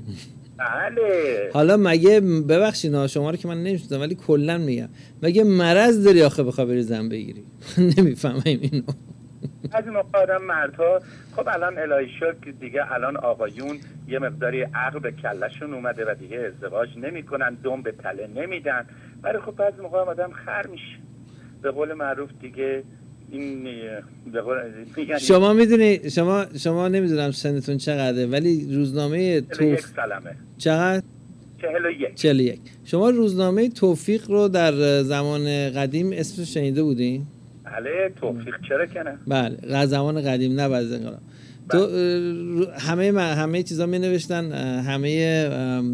[SPEAKER 3] بله.
[SPEAKER 1] حالا مگه ببخشید شما رو که من نمیشناسم ولی کلا میگم، مگه مرض داری آخه بخوای بری زن بگیری؟ نمیفهمم اینو.
[SPEAKER 3] از این موقع آدم مردها خب الان الهی شکر دیگه الان آقایون یه مقداری عقل به کلشون اومده و دیگه ازدواج نمیکنن، دم به تله نمیدن، ولی خب بعضی موقع آدم خر میشه. به قول معروف دیگه این به قول
[SPEAKER 1] شما میدونی شما شما نمیدونم سنتون چقدره ولی روزنامه توف
[SPEAKER 3] سلامه
[SPEAKER 1] چقدر؟
[SPEAKER 3] چهل و یک.
[SPEAKER 1] چهل و یک. شما روزنامه توفیق رو در زمان قدیم اسمش شنیده بودین؟
[SPEAKER 3] بله توفیق چرا که نه؟
[SPEAKER 1] بله زمان قدیم نه بعد از انقلاب. تو همه همه چیزا می نوشتن، همه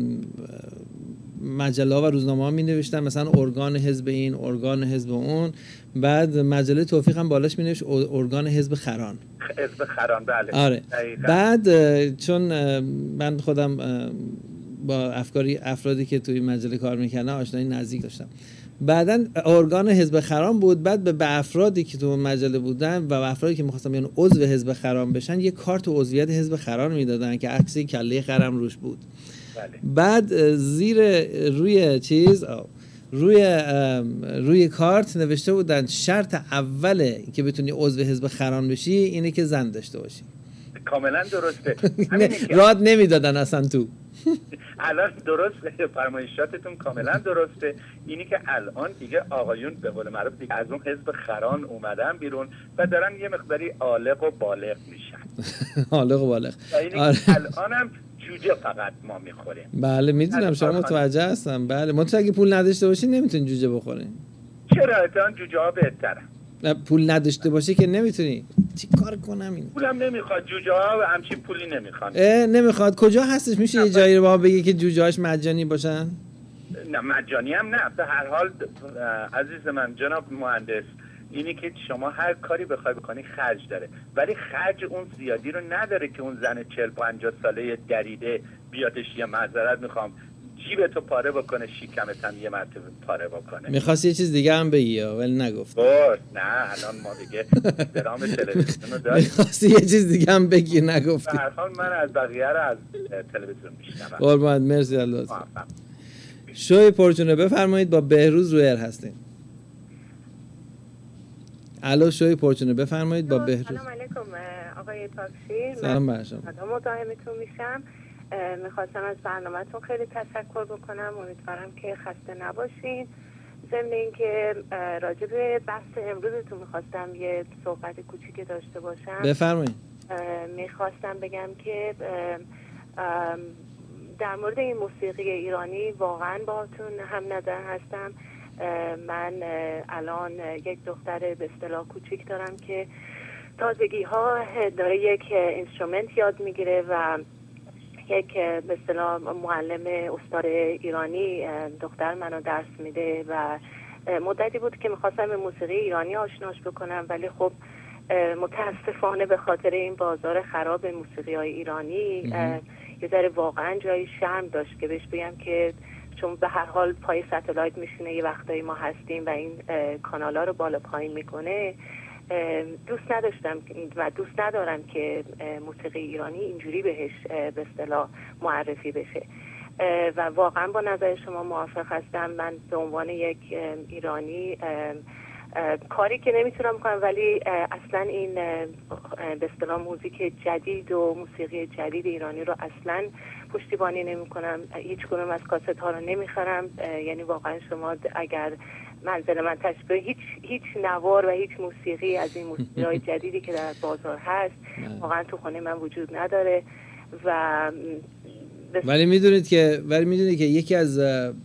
[SPEAKER 1] مجله و روزنامه ها می نوشتن مثلا ارگان حزب این، ارگان حزب اون. بعد مجله توفیق هم بالاش می نوشت ارگان حزب خران.
[SPEAKER 3] حزب خران بله.
[SPEAKER 1] آره. بعد چون من خودم با افکاری افرادی که توی مجله کار میکنن آشنایی نزدیک داشتم. بعدن ارگان حزب خران بود. بعد به افرادی که تو مجله بودن و افرادی که می‌خواستن بیان عضو حزب خران بشن یه کارت عضویت حزب خران میدادن که عکس کله خرم روش بود.
[SPEAKER 3] بله.
[SPEAKER 1] بعد زیر روی چیز روی روی کارت نوشته بودن شرط اوله که بتونی عضو حزب خران بشی اینه که زن داشته باشی.
[SPEAKER 3] کاملا درسته.
[SPEAKER 1] راد نمیدادن اصلا تو.
[SPEAKER 3] الان درسته، فرمایشاتتون کاملا درسته. اینی که الان دیگه آقایون به قول معروف دیگه از اون حزب خران اومدن بیرون و دارن یه مقداری عالق و بالغ میشن.
[SPEAKER 1] عالق و بالغ.
[SPEAKER 3] آره. الان هم جوجه فقط ما میخوریم.
[SPEAKER 1] بله میدونم شما متوجه هستم. بله منتها اگه پول نداشته باشی نمیتونی جوجه بخوری.
[SPEAKER 3] چرا؟ اتفاقا جوجه ها بهتره.
[SPEAKER 1] پول نداشته باشه که نمیتونی. چی کار کنم این؟
[SPEAKER 3] پولم نمیخواد، جوجه ها همچین پولی نمیخوان.
[SPEAKER 1] اه نمیخواد. کجا هستش؟ میشه یه جایی رو با بگی که جوجه هاش مجانی باشن؟
[SPEAKER 3] نه مجانی هم نه. به هر حال عزیز من جناب مهندس، اینی که شما هر کاری بخوای بکنی خرج داره، ولی خرج اون زیادی رو نداره که اون زن چهل پنجاه ساله دریده بیادش یه معذرت میخوام جیبتو پاره بکنه، شیکمت هم یه مرتبه پاره بکنه.
[SPEAKER 1] میخواست یه چیز دیگه هم بگی ولی نگفت.
[SPEAKER 3] نه الان ما دیگه درام تلویزیون رو داریم.
[SPEAKER 1] میخواست یه چیز دیگه هم بگی نگفتی.
[SPEAKER 3] به هر حال من از بقیه رو از تلویزیون میشنوم.
[SPEAKER 1] قربانت مرسی الله. شوی پرچونه بفرمایید با بهروز رویر هستیم. الو شوی پرچونه بفرمایید با بهروز.
[SPEAKER 4] سلام علیکم آقای تاکسی.
[SPEAKER 1] سلام بر شما.
[SPEAKER 4] من مزاحمتون میشم. میخواستم از برنامه‌تون خیلی تشکر بکنم. امیدوارم که خسته نباشین. ضمن اینکه راجع به بحث امروزتون میخواستم یه صحبت کوچیکی داشته باشم.
[SPEAKER 1] بفرمایید.
[SPEAKER 4] میخواستم بگم که در مورد این موسیقی ایرانی واقعا باهاتون هم نظر هستم. من الان یک دختر به اصطلاح کوچیک دارم که تازگی ها داره یک اینسترومنت یاد میگیره و یک به اصطلاح معلم استاد ایرانی دختر منو درس میده و مدتی بود که میخواستم به موسیقی ایرانی آشناش بکنم، ولی خب متاسفانه به خاطر این بازار خراب موسیقی های ایرانی یه ذره واقعا جای شرم داشت که بهش بگم که چون به هر حال پای ستلایت میشینه یه وقتایی ما هستیم و این کانالا رو بالا پایین میکنه، دوست نداشتم و دوست ندارم که موسیقی ایرانی اینجوری بهش به اصطلاح معرفی بشه و واقعا با نظر شما موافق هستم. من به عنوان یک ایرانی کاری که نمیتونم کنم، ولی اصلا این به اصطلاح موزیک جدید و موسیقی جدید ایرانی رو اصلا پشتیبانی نمی کنم. هیچ کدوم از کاست ها رو نمیخرم. یعنی واقعا شما اگر منزل من تشبه هیچ هیچ نوار و هیچ موسیقی از این موسیقی های جدیدی که در بازار هست واقعا تو خونه من وجود نداره. و
[SPEAKER 1] ولی میدونید که ولی میدونید که یکی از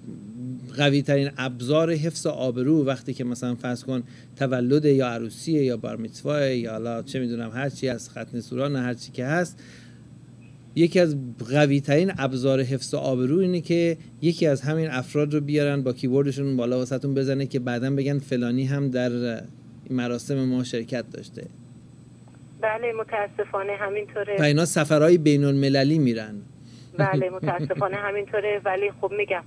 [SPEAKER 1] قوی ترین ابزار حفظ آبرو وقتی که مثلا فرض کن تولد یا عروسی یا بار میتوا یا حالا چه میدونم هر چی از ختنه سوران هر چی که هست، یکی از قوی ترین ابزار حفظ آبرو اینه که یکی از همین افراد رو بیارن با کیبوردشون بالا واسهتون بزنه که بعداً بگن فلانی هم در مراسم ما شرکت داشته.
[SPEAKER 4] بله متاسفانه همینطوره.
[SPEAKER 1] و اینا سفرهای بین المللی میرن.
[SPEAKER 4] بله متاسفانه همینطوره. ولی خب میگم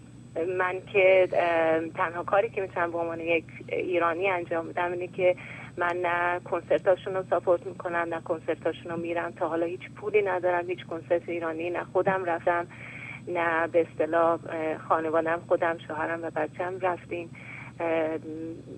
[SPEAKER 4] من که تنها کاری که میتونم به عنوان یک ایرانی انجام بدم اینه که من نه کنسرتاشون رو ساپورت میکنم نه کنسرتاشون رو میرم. تا حالا هیچ پولی ندارم هیچ کنسرت ایرانی، نه خودم رفتم نه به اصطلاح خانوادم خودم شوهرم و بچه‌م رفتیم.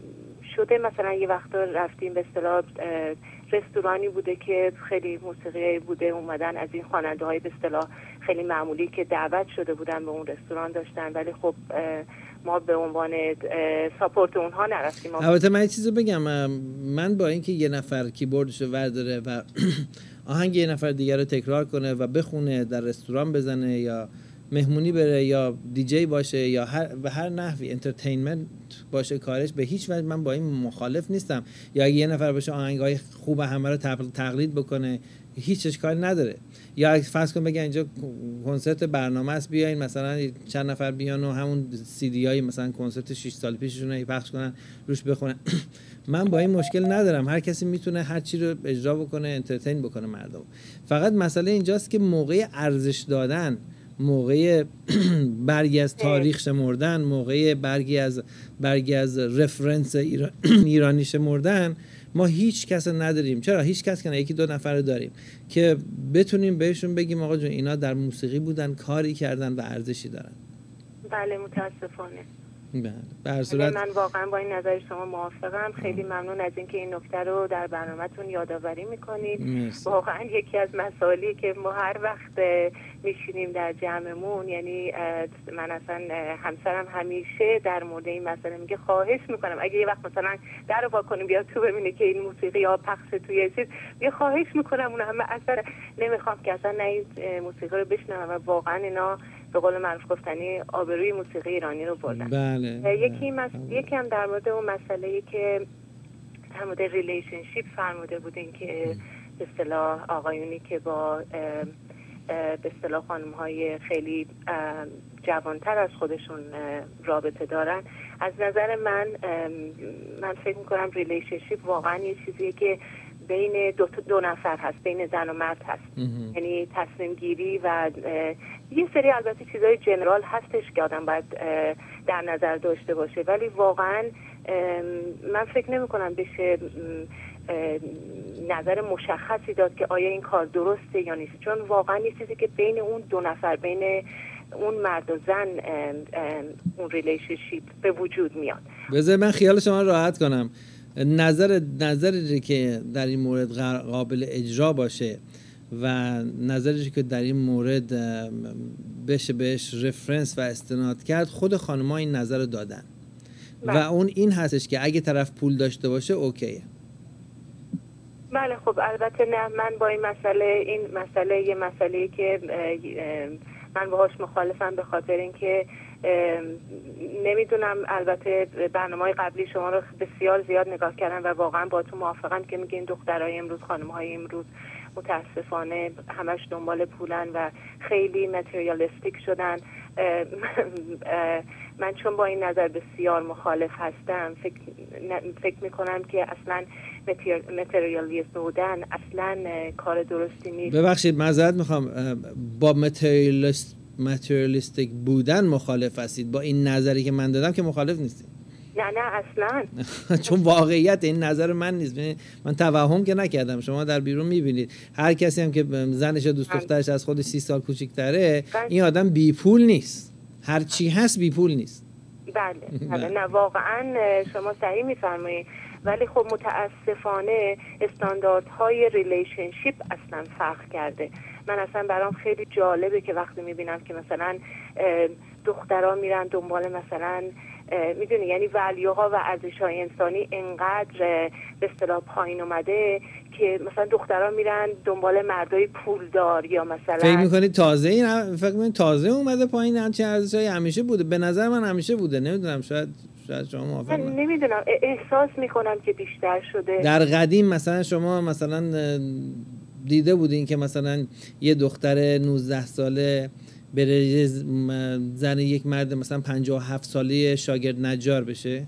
[SPEAKER 4] شده مثلا یه وقت رفتیم به اصطلاح رستورانی بوده که خیلی موسیقی بوده، اومدن از این خواننده های به اصطلاح خیلی معمولی که دعوت شده بودن به اون رستوران داشتن، ولی خب ما به عنوان ساپورت اونها نرفتیم.
[SPEAKER 1] البته من یه چیزو بگم، من با اینکه یه نفر کیبوردشو ورداره و آهنگ یه نفر دیگر رو تکرار کنه و بخونه، در رستوران بزنه یا مهمونی بره یا دیجی باشه یا هر به هر نحوی انترتینمنت باشه کارش، به هیچ وجه من با این مخالف نیستم. یا اگه یه نفر باشه آهنگای خوب همه رو تقلید بکنه، هیچ اشکالی نداره. یا فرض کن بگن اینجا کنسرت برنامه است، بیاین مثلا چند نفر بیان و همون سی دی های مثلا کنسرت شش سال پیششون رو پخش کنن روش بخونن. من با این مشکل ندارم، هر کسی میتونه هر چی رو اجرا بکنه، انترتین بکنه مردم. فقط مسئله اینجاست که موقع ارزش دادن، موقع برگی از تاریخ شمردن، موقع برگی از برگی از رفرنس ایران ایرانی شمردن، ما هیچ کس نداریم. چرا هیچ کس که نه، یکی دو نفر داریم که بتونیم بهشون بگیم آقا جون اینا در موسیقی بودن، کاری کردن و ارزشی دارن.
[SPEAKER 4] بله متاسفانه.
[SPEAKER 1] بله به هر صورت
[SPEAKER 4] من واقعا با این نظر شما موافقم. خیلی ممنون از اینکه این نکته رو در برنامه‌تون یادآوری میکنید. واقعا یکی از مسائلی که ما هر وقت میشینیم در جمعمون، یعنی من اصلا همسرم همیشه در مورد این مسئله میگه خواهش میکنم اگه یه وقت مثلا در رو واکنیم بیا تو ببینه که این موسیقی ها پخش توی چیز، بیا خواهش میکنم اون همه اثر نمیخوام که اصلا نه این موسیقی رو بشنوم. و واقعا اینا به قول معروف گفتنی آبروی موسیقی ایرانی رو بردن.
[SPEAKER 1] بله.
[SPEAKER 4] یکی مس... یکی هم در مورد اون مسئله‌ای که در مورد ریلیشنشیپ فرموده بودین که به اصطلاح آقایونی که با به اصطلاح خانم‌های خیلی جوانتر از خودشون رابطه دارن. از نظر من من فکر می‌کنم ریلیشنشیپ واقعا یه چیزیه که بین دو, دو نفر هست، بین زن و مرد هست. یعنی تصمیم گیری و یه سری البته چیزای جنرال هستش که آدم باید در نظر داشته باشه، ولی واقعا من فکر نمی کنم بشه نظر مشخصی داد که آیا این کار درسته یا نیست، چون واقعا یه چیزی که بین اون دو نفر، بین اون مرد و زن اون ریلیشنشیپ به وجود میاد.
[SPEAKER 1] بذار من خیال شما راحت کنم، نظر نظری که در این مورد قابل اجرا باشه و نظری که در این مورد بشه بهش رفرنس و استناد کرد، خود خانم‌ها این نظر رو دادن و اون این هستش که اگه طرف پول داشته باشه اوکیه.
[SPEAKER 4] بله خب البته نه، من با این مسئله این مسئله یه مسئله‌ای که من باهاش مخالفم، به خاطر اینکه نمیدونم، البته برنامه‌های قبلی شما رو بسیار زیاد نگاه کردم و واقعا با تو موافقم که میگین دخترای امروز، خانم‌های امروز متاسفانه همش دنبال پولن و خیلی متریالیستیک شدن. من چون با این نظر بسیار مخالف هستم، فکر فکر میکنم که اصلا متریالیست بودن اصلا کار درستی نیست.
[SPEAKER 1] ببخشید معذرت میخوام، با متریالیست متریالیستیک بودن مخالف هستید، با این نظری که من دادم که مخالف نیستید؟
[SPEAKER 4] نه نه اصلا.
[SPEAKER 1] چون واقعیت این نظر من نیست، من توهم که نکردم. شما در بیرون میبینید هر کسی هم که زنش یا دوست دخترش از خود سی سال کوچیک‌تره، این آدم بی پول نیست، هر چی هست بی پول نیست.
[SPEAKER 4] بله بله نه واقعا شما صحیح میفرمایید، ولی خب متاسفانه استانداردهای ریلیشنشیپ اصلا فرق کرده. من اصلا برام خیلی جالبه که وقتی میبینم که مثلا دخترها میرن دنبال مثلا میدونی یعنی ولیوها و ارزش‌های انسانی انقدر به اصطلاح پایین اومده که مثلا دخترها میرن دنبال مردای پولدار یا مثلا.
[SPEAKER 1] فکر می‌کنید تازه این فکر می‌کنید تازه اومده پایین؟ همچین ارزش‌های همیشه بوده؟ به نظر من همیشه بوده، نمیدونم، شاید شاید شما موافق
[SPEAKER 4] من نمیدونم، احساس میکنم که بیشتر شده.
[SPEAKER 1] در قدیم مثلا شما مثلا دیده بودین که مثلا یه دختر نوزده ساله بره زن یک مرد مثلا پنجاه و هفت ساله شاگرد نجار بشه؟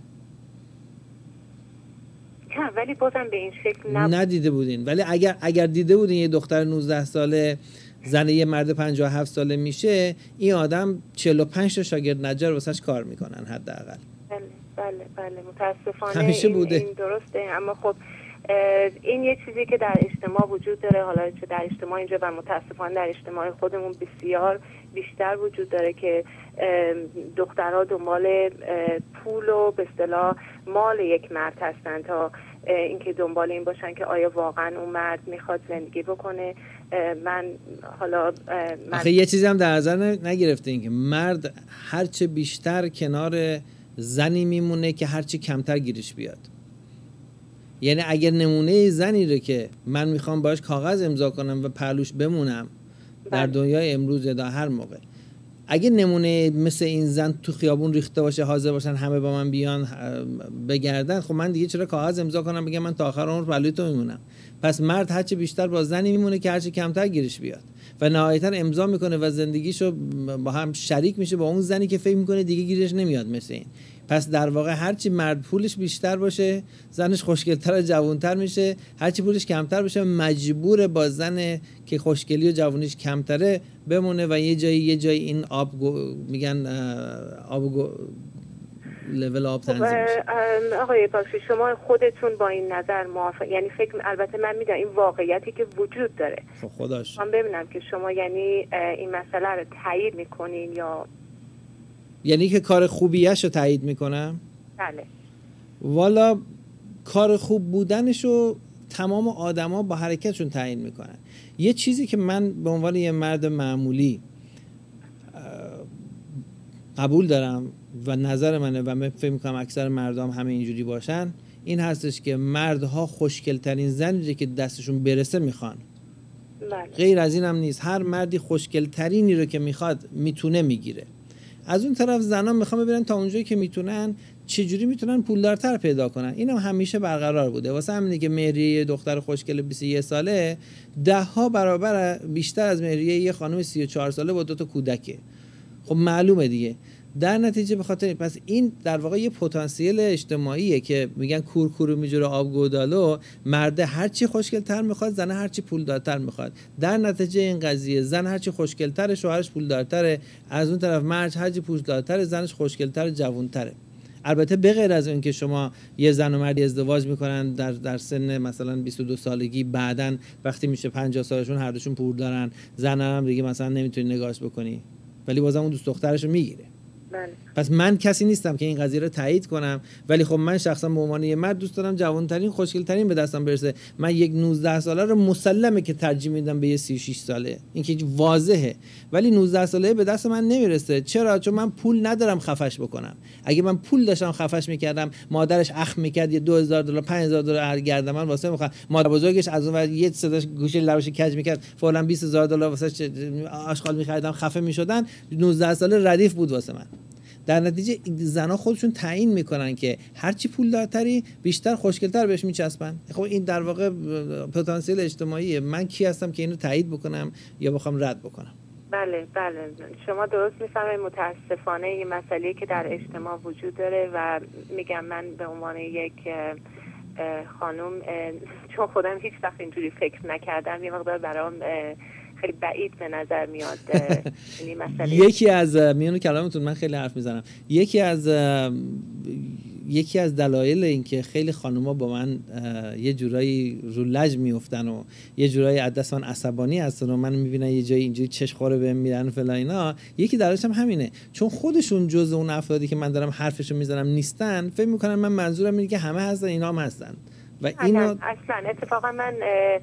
[SPEAKER 4] نه ولی بازم به این شکل نبود.
[SPEAKER 1] ندیده بودین، ولی اگر اگر دیده بودین یه دختر نوزده ساله زن یه مرد پنجاه و هفت ساله میشه، این آدم چهل و پنج تا شاگرد نجار واسش کار میکنن حداقل.
[SPEAKER 4] بله بله بله متاسفانه
[SPEAKER 1] همیشه
[SPEAKER 4] این
[SPEAKER 1] بوده.
[SPEAKER 4] این درسته، اما خب این یه چیزی که در اجتماع وجود داره، حالا چه در اجتماع اینجا و متاسفانه در اجتماع خودمون بسیار بیشتر وجود داره که دخترها دنبال پول و به اصطلاح مال یک مرد هستن تا اینکه دنبال این باشن که آیا واقعا اون مرد میخواد زندگی بکنه. من حالا من
[SPEAKER 1] آخه یه چیزی هم در نظر نگرفته این که مرد هرچه بیشتر کنار زنی میمونه که هرچی کمتر گیرش بیاد. یعنی اگر نمونه زنی رو که من میخوام باش کاغذ امضا کنم و پهلوش بمونم در دنیای امروز یا در هر موقع، اگه نمونه مثل این زن تو خیابون ریخته باشه، حاضر باشن همه با من بیان بگردن، خب من دیگه چرا کاغذ امضا کنم بگم من تا آخر عمر پهلوی تو میمونم؟ پس مرد هرچی بیشتر با زنی میمونه که هرچی کمتر گیرش بیاد و نهایتا امضا میکنه و زندگیشو با هم شریک میشه با اون زنی که فکر میکنه دیگه گیرش نمیاد مثل این. پس در واقع هرچی مرد پولش بیشتر باشه زنش خوشگل‌تر و جوان‌تر میشه، هرچی پولش کمتر باشه مجبور با زن که خوشگلی و جوانیش کمتره بمونه و یه جایی یه جایی این آب گو میگن آب گو لول آب تنظیم میشه.
[SPEAKER 4] آقای بخشی شما خودتون با این نظر موافق؟ یعنی فکر البته من میدونم این واقعیتی که وجود داره،
[SPEAKER 1] خب خداش
[SPEAKER 4] من ببینم که شما یعنی این مسئله رو تایید میکنین یا
[SPEAKER 1] یعنی که کار خوبیش رو تایید میکنم؟
[SPEAKER 4] بله.
[SPEAKER 1] والا کار خوب بودنشو تمام آدما با حرکتشون تعیین میکنن. یه چیزی که من به عنوان یه مرد معمولی قبول دارم و نظر منه و من فکر میکنم اکثر مردم همه اینجوری باشن، این هستش که مردها خوشگلترین زنی که دستشون برسه میخوان.
[SPEAKER 4] بله.
[SPEAKER 1] غیر از این هم نیست. هر مردی خوشگلترینی رو که میخواد میتونه میگیره. از اون طرف زنان میخوام ببینن تا اونجایی که میتونن چجوری میتونن پولدارتر پیدا کنن. اینم هم همیشه برقرار بوده. واسه همینه که مهریه دختر خوشگل بیست و یک ساله ده ها برابر بیشتر از مهریه یه خانم سی و چهار ساله با دو تا کودکه. خب معلومه دیگه. در نتیجه به خاطر پس این در واقع یه پتانسیل اجتماعیه که میگن کورکورو میجوره آب گودالو، مرد هر چی خوشگل‌تر میخواد، زن هر چی پولدارتر میخواد. در نتیجه این قضیه زن هر چی خوشگل‌تره شوهرش پولدارتره، از اون طرف مرد هر چی پولدارتره زنش خوشگل‌تر جوان‌تره. البته به غیر از اون که شما یه زن و مردی ازدواج میکنن در در سن مثلا بیست و دو سالگی، بعدن وقتی میشه پنجاه سالشون هر دوشون پول دارن، زن هم دیگه مثلا نمیتونی نگاهش بکنی ولی بازم اون دوست دخترشو میگیره.
[SPEAKER 4] بله.
[SPEAKER 1] پس من کسی نیستم که این قضیه رو تایید کنم، ولی خب من شخصا به عنوان یه مرد دوست دارم جوانترین خوشگلترین به دستم برسه. من یک نوزده ساله رو مسلمه که ترجیح میدم به یه سی و شش ساله، این که واضحه، ولی نوزده ساله به دست من نمیرسه. چرا؟ چون من پول ندارم خفش بکنم. اگه من پول داشتم خفش میکردم، مادرش اخم میکرد یه دو هزار دلار پنج هزار دلار گردن من واسه میخواد، مادر بزرگش از اون ور یه صداش گوشه لبش کج میکرد فعلا بیست هزار دلار واسه آشغال میخریدم خفه میشدن. نوزده ساله ردیف بود واسه من. در نتیجه زنها خودشون تعیین میکنن که هرچی پول دارتری بیشتر خوشگلتر بهش میچسبن. خب این در واقع پتانسیل اجتماعیه. من کی هستم که اینو تایید بکنم یا بخوام رد بکنم؟
[SPEAKER 4] بله بله شما درست میفهمید. متاسفانه این مسئله که در اجتماع وجود داره و میگم من به عنوان یک خانم چون خودم هیچ وقت اینجوری فکر نکردم یه مقدار برام خیلی بعید به نظر میاد این مسئله.
[SPEAKER 1] یکی از میون کلامتون من خیلی حرف میزنم، یکی از یکی از دلایل این که خیلی خانوما با من یه جورایی رو لج میافتن و یه جورایی از دست من عصبانی هستن و من میبینن یه جایی اینجوری چش خوره بهم میرن و فلان اینا، یکی دلایلش هم همینه، چون خودشون جزء اون افرادی که من دارم حرفشو میزنم نیستن، فکر میکنن من منظورم اینه که همه هستن اینا هم هستن و اینو
[SPEAKER 4] اصلا اتفاقا من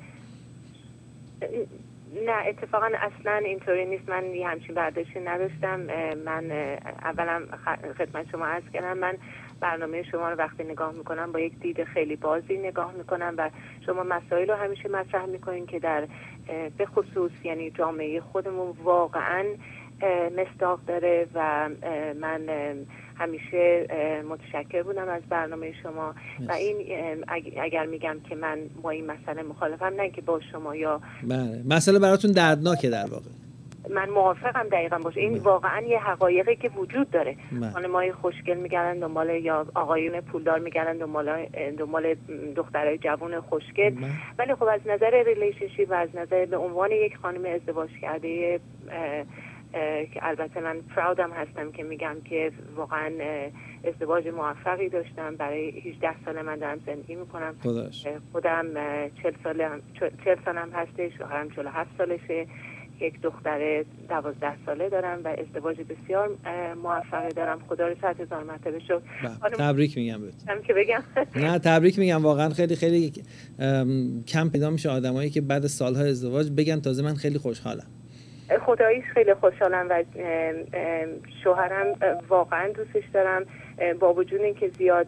[SPEAKER 4] نه اتفاقا اصلا اینطوری نیست. من یه همچین برداشتی نداشتم. من اولا خدمت شما عرض کردم من برنامه شما رو وقتی نگاه میکنم با یک دید خیلی بازی نگاه میکنم و شما مسائل رو همیشه مطرح میکنین که در به خصوص یعنی جامعه خودمون واقعا مصداق داره و من همیشه متشکر بودم از برنامه شما و این اگر میگم که من با این مسئله مخالفم نه که با شما یا
[SPEAKER 1] بله مسئله براتون دردناکه در واقع
[SPEAKER 4] من موافقم دقیقاً باشه. این واقعا یه حقایقی که وجود داره. خانمای خوشگل میگردن دنبال یا آقایون پولدار میگردن دنبال دنبال دخترای جوان خوشگل، ولی خب از نظر ریلیشنشیپ و از نظر به عنوان یک خانم ازدواج کرده که البته من پراودم هستم که میگم که واقعا ازدواج موفقی داشتم. برای هجده سال من دارم زندگی میکنم.
[SPEAKER 1] خداش.
[SPEAKER 4] خودم چهل سالم چهل سالم هستش، شوهرم چهل و هفت سالشه، یک دختر دوازده ساله دارم و ازدواج بسیار موفقی دارم. خدا رو صد هزار مرتبه شکر.
[SPEAKER 1] تبریک میگم بهت.
[SPEAKER 4] که بگم
[SPEAKER 1] نه تبریک میگم، واقعا خیلی خیلی کم پیدا میشه آدمایی که بعد سالها ازدواج بگن تازه من خیلی خوشحالم.
[SPEAKER 4] خداییش خیلی خوشحالم و شوهرم واقعا دوستش دارم، با وجود اینکه زیاد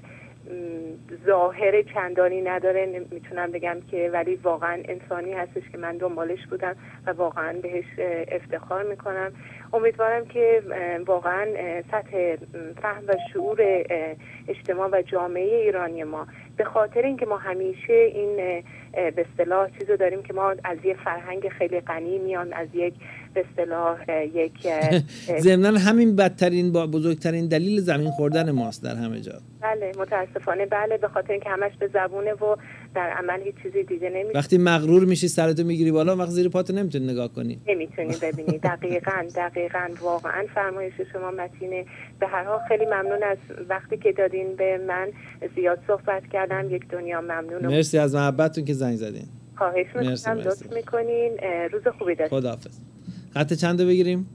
[SPEAKER 4] ظاهر چندانی نداره میتونم بگم که، ولی واقعا انسانی هستش که من دنبالش بودم و واقعا بهش افتخار میکنم. امیدوارم که واقعا سطح فهم و شعور اجتماع و جامعه ایرانی ما، به خاطر اینکه ما همیشه این به اصطلاح چیزو داریم که ما از یک فرهنگ خیلی غنی میان، از یک به اصطلاح یک
[SPEAKER 1] ضمناً همین بدترین با بزرگترین دلیل زمین خوردن ماست در همه جا.
[SPEAKER 4] بله متاسفانه بله، به خاطر اینکه همش به زبونه و در عمل هیچ چیزی دیگه نمیشه.
[SPEAKER 1] وقتی مغرور میشی سرتو میگیری بالا، وقت زیر پات نمیتونی نگاه کنی،
[SPEAKER 4] نمیتونی ببینی. دقیقاً دقیقاً واقعا فرمایش شما متینه. به هر حال خیلی ممنون از وقتی که دادین به من، زیاد صحبت کردم، یک دنیا ممنونم.
[SPEAKER 1] مرسی از محبتتون که زنگ زدین.
[SPEAKER 4] خواهش میکنم، لطف میکنین. روز خوبی داشته.
[SPEAKER 1] خداحافظ. خط چندو بگیریم؟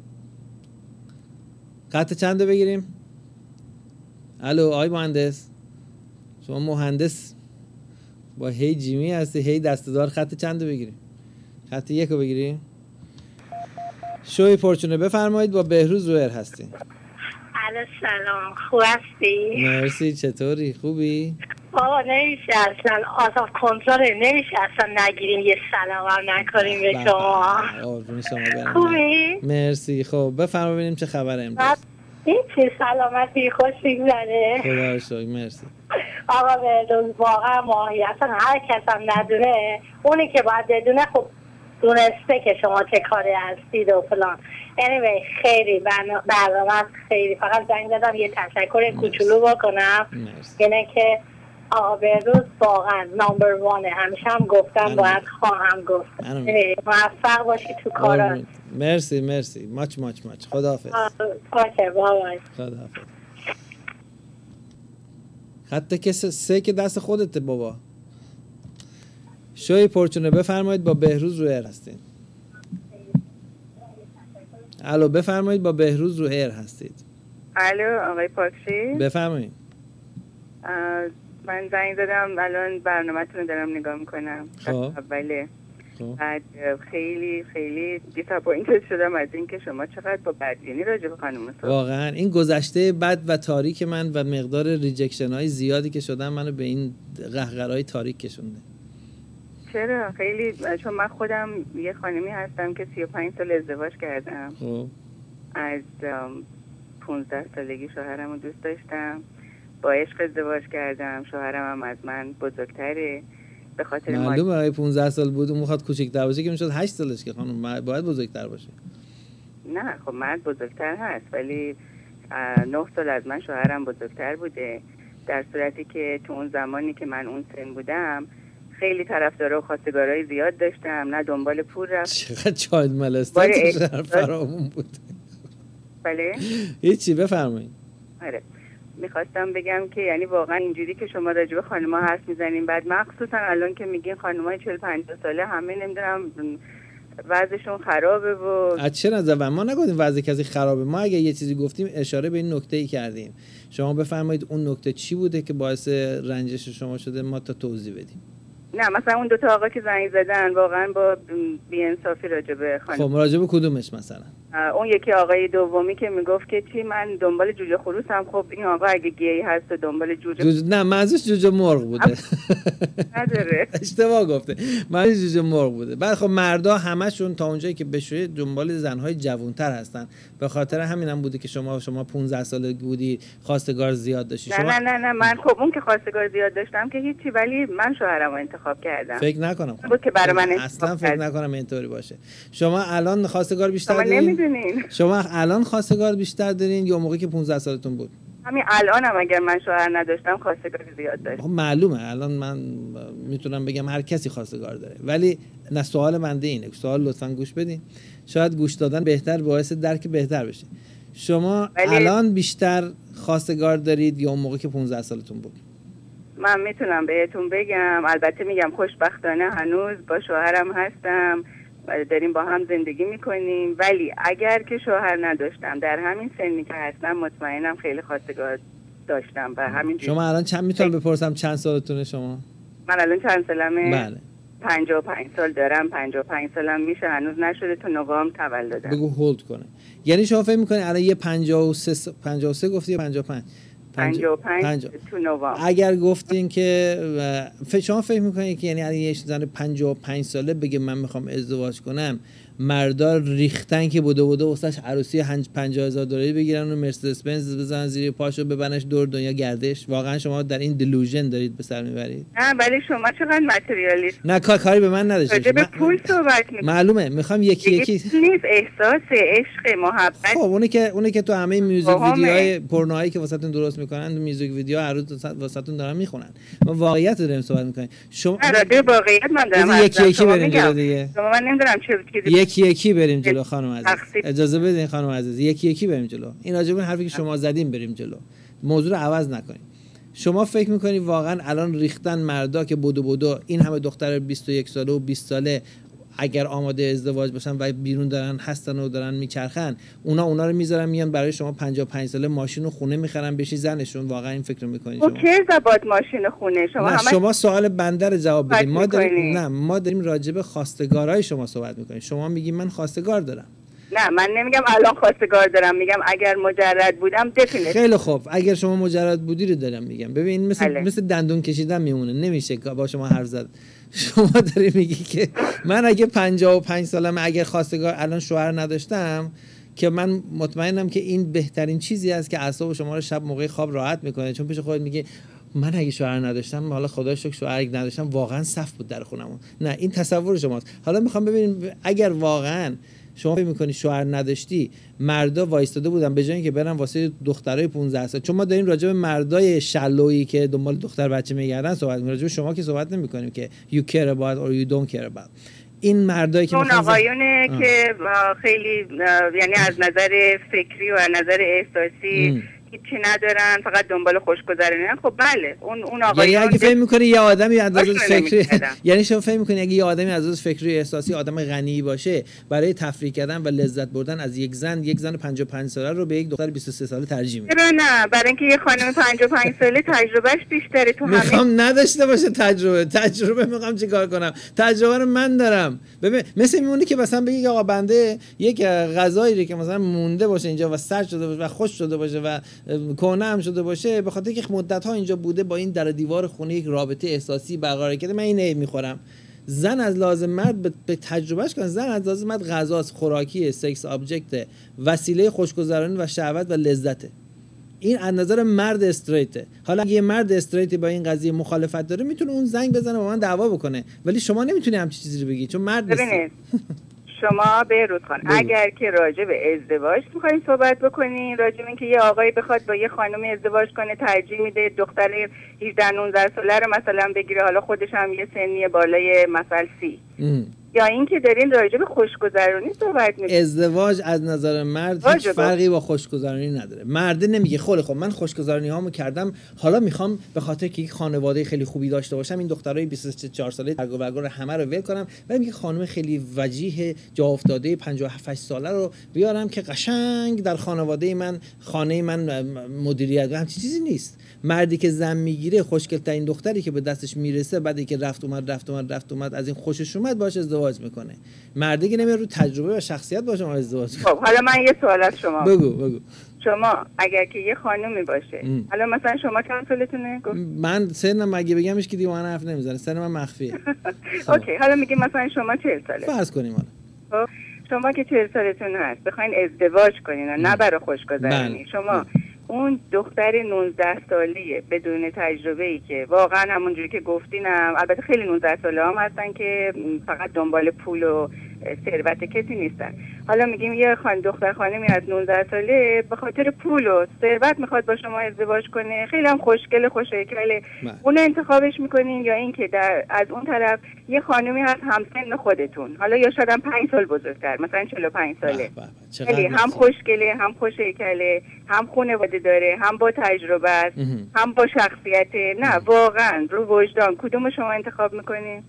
[SPEAKER 1] خط چندو بگیریم؟ الو آی مهندس، شما مهندس با هی جیمی هستی، هی دستدار. خط چندو بگیریم؟ خط یکو بگیریم. شوی فورچونه بفرمایید، با بهروز رویر هستین.
[SPEAKER 5] الو سلام، خوب هستی؟
[SPEAKER 1] مرسی، چطوری؟ خوبی؟
[SPEAKER 5] بابا نمیشه اصلا، آساف کنترل نمیشه اصلا نگیریم یه سلام هم نکنیم به شما.
[SPEAKER 1] آرزوی شما برم.
[SPEAKER 5] خوبی؟
[SPEAKER 1] مرسی. خب بفرما ببینیم چه خبره امروز.
[SPEAKER 5] هیچی، سلامتی، خوش بگذره.
[SPEAKER 1] خدا رو شکر. مرسی
[SPEAKER 5] آقا بهروز، واقعا ماهی اصلا هر کس هم ندونه، اونی که باید بدونه خب دونسته که شما چه کاری هستید و فلان. anyway خیلی برنامه خیلی، فقط زنگ زدم یه تشکر کوچولو بکنم، یعنی که آقا بهروز واقعا نمبر وانه، همیشه هم گفتم باید خواهم گفت. موفق باشی تو کارات.
[SPEAKER 1] مرسی مرسی، ماچ ماچ ماچ. خداحافظ.
[SPEAKER 5] اوکی بای.
[SPEAKER 1] خداحافظ. خط که سه که دست خودته بابا. شوی پرچونه بفرمایید، با بهروز رو ایر هستین. الو بفرمایید، با بهروز رو ایر هستید.
[SPEAKER 6] الو آقای پاکشی،
[SPEAKER 1] بفرمایید.
[SPEAKER 6] من زنگ زدم، الان برنامه‌تون رو دارم نگاه میکنم.
[SPEAKER 1] خب
[SPEAKER 6] اوله
[SPEAKER 1] خب.
[SPEAKER 6] بعد خیلی خیلی دیساپوینتد شدم از اینکه شما چقدر با بدبینی راجع به خانم صحبت.
[SPEAKER 1] واقعا این گذشته بد و تاریک من و مقدار ریجکشن های زیادی که شدم منو به این قهقرهای تاریک کشونده.
[SPEAKER 6] چرا؟ خیلی، چون من خودم یه خانمی هستم که سی و پنج سال ازدواج کردم.
[SPEAKER 1] خب
[SPEAKER 6] از پونزده سالگی شوهرم رو دوست داشتم، با عشق ازدواج کردم. شوهرم هم از من بزرگتره، به خاطر
[SPEAKER 1] معلومه اگه پونزده سال بود اون میخواد کوچیک‌تر باشه که میشد هشت سالش که خانم باید بزرگتر باشه.
[SPEAKER 6] نه خب مرد بزرگتر هست، ولی نه سال از من شوهرم بزرگتر بوده، در صورتی که تو اون زمانی که من اون سن بودم خیلی طرفدارا و خواستگارای زیاد داشتم، نه دنبال پول رفت.
[SPEAKER 1] چقدر چایلد ملستر تو شهر فرامون بود.
[SPEAKER 6] بله
[SPEAKER 1] هیچی، بفرمایید.
[SPEAKER 6] آره میخواستم بگم که یعنی واقعا اینجوری که شما راجع به خانم‌ها حرف میزنین، بعد مخصوصا الان که میگین خانم‌های چهل پنجاه ساله همه نمیدونم وضعشون خرابه و
[SPEAKER 1] از چه نظر؟ ما نگفتیم وضع کسی خرابه، ما اگه یه چیزی گفتیم اشاره به این نکته‌ای کردیم. شما بفرمایید اون نکته چی بوده که باعث رنجش شما شده، ما تا توضیح بدیم.
[SPEAKER 6] نه مثلا اون دو تا آقا که زنگ زدن واقعا با بی‌انصافی راجع به خانم.
[SPEAKER 1] خب راجع به کدومش مثلا؟
[SPEAKER 6] اون یکی آقای دومی که میگفت که چی من دنبال جوجه خروسم. خب این آقا اگه گی هست و دنبال جوجه
[SPEAKER 1] جوجه نه منظورش جوجه مرغ بوده.
[SPEAKER 6] نداره
[SPEAKER 1] اشتباه گفته، من جوجه مرغ بوده. بعد خب مردا همشون تا اونجایی که بشه دنبال زنهای جوانتر هستن، به خاطر همینم هم بوده که شما شما پانزده ساله بودی خواستگار زیاد داشتی.
[SPEAKER 6] نه
[SPEAKER 1] شما
[SPEAKER 6] نه نه نه من خب اون که خواستگار زیاد داشتم که هیچی، ولی من شوهرم رو انتخاب کردم.
[SPEAKER 1] فکر نکنم
[SPEAKER 6] بود که برای من
[SPEAKER 1] اصلا فکر نکنم اینطوری باشه. شما الان خواستگار بیشتر
[SPEAKER 6] شما
[SPEAKER 1] دارین؟
[SPEAKER 6] نمیدونین.
[SPEAKER 1] شما الان خواستگار بیشتر دارین یا موقعی که پانزده سالتون بود؟
[SPEAKER 6] همین الانم اگر من شوهر نداشتم خواستگار زیاد داشتم.
[SPEAKER 1] خب معلومه الان من میتونم بگم هر کسی خواستگار داره، ولی نه سوال بنده اینه. سوال لطفاً گوش بدین. شاید گوش دادن بهتر باعث درک بهتر بشه. شما
[SPEAKER 6] ولی...
[SPEAKER 1] الان بیشتر خواستگار دارید یا اون موقع که پانزده سالتون بود؟
[SPEAKER 6] من میتونم بهتون بگم، البته میگم خوشبختانه هنوز با شوهرم هستم، داریم با هم زندگی میکنیم، ولی اگر که شوهر نداشتم در همین سنی که هستم مطمئنم خیلی خواستگار داشتم و همین.
[SPEAKER 1] شما الان چند میتونم بپرسم چند سالتونه شما؟
[SPEAKER 6] من الان چند سالمه؟
[SPEAKER 1] بله
[SPEAKER 6] پنجاه و پنج سال دارم. پنجاه و پنج سالم میشه، هنوز نشده، تو نوامبر تولدم.
[SPEAKER 1] بگو هولد کنه. یعنی شما فکر میکنید الان یه پنجاه و سه پنجاه و سه گفتی یا پنجاه و پنج؟
[SPEAKER 6] پنجاه و پنج تو نوامبر.
[SPEAKER 1] اگر گفتین که شما فکر میکنید که یعنی الان یه زن پنجاه و پنج ساله بگه من میخوام ازدواج کنم، مردا ریختن که بوده بوده واسش عروسی پنجاه هزار دلاری بگیرن و مرسدس بنز بزنن زیر پاشو ببرنش دور دنیا گردش؟ واقعا شما در این دلوژن دارید به سر میبرید؟
[SPEAKER 6] نه ولی شما چقدر متریالیست.
[SPEAKER 1] نه کار کاری به من نداشته.
[SPEAKER 6] راجع به پول صحبت می‌کنید.
[SPEAKER 1] معلومه میخوام یکی یکی
[SPEAKER 6] نیست، احساس عشق محبت.
[SPEAKER 1] خب اونه که اونه که تو همه میوزیک ویدیوهای پورنوهایی که واسهتون درست میکنن، میوزیک ویدیو هر روز واسهتون دارن میخونن. ما واقعیت داریم صحبت میکنیم. شما
[SPEAKER 6] راجع به واقعیت من دارم
[SPEAKER 1] یکی یکی بریم جلو دیگه.
[SPEAKER 6] شما من نمیدونم چه
[SPEAKER 1] یکی یکی بریم جلو خانم عزیز. اجازه بدین خانم عزیز، یکی یکی بریم جلو. این راجع به حرفی که شما زدین بریم جلو. موضوع رو عوض نکنیم. شما فکر میکنید واقعا الان ریختن مردا که بدو بدو این همه دختر بیست و یک ساله و بیست ساله اگر آماده ازدواج باشن و بیرون دارن هستن و دارن میچرخن، اونا اونا رو میذارن میان برای شما پنجاه و پنج ساله ماشین و خونه میخرن بشی زنشون؟ واقعا این فکر رو میکنید شما؟
[SPEAKER 6] اوکی زباد ماشین و خونه شما همه
[SPEAKER 1] شما سوال بنده رو جواب بدید. ما داریم نه ما داریم راجع به خواستگارای شما صحبت میکنیم. شما میگی من خواستگار دارم.
[SPEAKER 6] نه من نمیگم الان خواستگار دارم، میگم اگر مجرد بودم دفینیت.
[SPEAKER 1] خیلی خوب، اگر شما مجرد بودی رو دارم میگم. ببین مثل بله. مثل دندون کشیدن میمونه، نمیشه با شما حرف زد. شما داری میگی که من اگه پنجاه و پنج سالمه اگر خواستگار الان شوهر نداشتم، که من مطمئنم که این بهترین چیزی است که اعصاب شما رو شب موقع خواب راحت میکنه، چون پیش خودت میگی من اگه شوهر نداشتم، حالا خدا شکر شوهر نداشتم، واقعا صف بود در خونمون. نه این تصور شماست. حالا میخوام ببینیم اگر واقعا شما فکر می‌کنی شوهر نداشتی، مردا وایستاده بودن به جای اینکه برن واسه دخترای پانزده سال، چون ما داریم راجع به مردای شلویی که دنبال دختر بچه میگردن صحبت می‌کنیم، راجع به شما که صحبت نمی‌کنیم که you care about or you don't care about. این مردایی که
[SPEAKER 6] اون آقایونه آه. که خیلی یعنی از نظر فکری و از نظر احساسی ام. هیچی ندارن، فقط دنبال خوشگذرونن. خب بله اون اون آقایون
[SPEAKER 1] یعنی اگه فکر می‌کنی یه آدمی از لحاظ فکری یعنی شما فکر می‌کنی اگه یه آدمی از لحاظ فکری احساسی آدم غنی باشه، برای تفریح کردن و لذت بردن از یک زن یک زن پنجاه و پنج ساله رو به یک دختر بیست و سه ساله ترجیح میده؟
[SPEAKER 6] چرا نه؟ برای اینکه یه خانم پنجاه و پنج ساله تجربهش بیشتره. تو همه
[SPEAKER 1] میخوام نداشته باشه تجربه تجربه میخوام چیکار کنم؟ تجربه رو من دارم. ببین مثل میمونه که مثلا بگی آقا بنده یک غذایی که مثلا مونده باشه اینجا و سرد شده باشه و خوش شده باشه و کهنه هم شده باشه، به خاطر اینکه مدت‌ها اینجا بوده با این در دیوار خونه یک رابطه احساسی برقرار کرده، من اینو میخورم. زن از لازم مرد به تجربهش کن، زن از لازم مرد غذاست، خوراکیه، سکس آبجکت، وسیله خوشگذرانی و شهوت و لذته. این از نظر مرد استریته. حالا اگه یه مرد استریت با این قضیه مخالفت داره، میتونه اون زنگ بزنه با من دعوا بکنه، ولی شما نمیتونی همچین چیزی رو بگی چون مرد نیستی.
[SPEAKER 6] شما بهروز خان اگر که راجع به ازدواج می‌خواید صحبت بکنین، راجع به اینکه یه آقایی بخواد با یه خانم ازدواج کنه، ترجیح میده دختر هجده نوزده ساله رو مثلا بگیره، حالا خودش هم یه سنی بالای مثلا سی، یا اینکه دارین راجع به خوشگذرانی صحبت می‌کنید.
[SPEAKER 1] ازدواج از نظر مرد هیچ فرقی با خوشگذرانی نداره. مرد نمیگه خیلی خب من خوشگذرانی هامو کردم، حالا میخوام به خاطر که یک خانواده خیلی خوبی داشته باشم این دخترای بیست و چهار ساله ترگ و برگار همه رو ول کنم، ولی میگه خانم خیلی وجیه جا افتاده پنجاه و هفت ساله رو بیارم که قشنگ در خانواده من خانه من مدیریت کنه. همچین چیزی نیست. مردی که زن میگیره، خوشگل‌ترین دختری که به دستش میرسه، بعدی که رفت اومد رفت اومد رفت اومد از این خوشش اومد باشه ازدواج میکنه. مردی که نمیاد رو تجربه و شخصیت باشه ما ازدواج.
[SPEAKER 6] خب حالا من یه سوال از شما
[SPEAKER 1] بگو بگو.
[SPEAKER 6] شما اگر که یه خانومی باشه، حالا مثلا شما چند سالتونه؟
[SPEAKER 1] من سنم اگه بگمش که دیوانه حرف نمیزنه، سن من مخفیه.
[SPEAKER 6] اوکی، حالا میگیم مثلا شما چهل ساله.
[SPEAKER 1] فرض کنیم حالا.
[SPEAKER 6] خب شما که چهل سالتون هست بخواین ازدواج کنین نه برای خوشگذرانی، شما اون دختر نوزده سالیه بدون تجربه‌ای که واقعا همونجوری که گفتینم، البته خیلی نوزده ساله هم هستن که فقط دنبال پول و ثروت کسی نیستن. حالا میگیم یه خان دختر خانمی از نوزده ساله به خاطر پول و ثروت میخواد با شما ازدواج کنه، خیلی هم خوشگله خوشهیکله، اون انتخابش میکنین، یا اینکه در از اون طرف یه خانمی هست همسن خودتون، حالا یا شاید هم پنج سال بزرگتر، مثلا چهل و پنج ساله، خیلی هم خوشگله، هم خوشهیکله، هم خانواده داره، هم با تجربه است، هم با شخصیت. نه واقعا رو وجدان کدوم شما انتخاب میکنین؟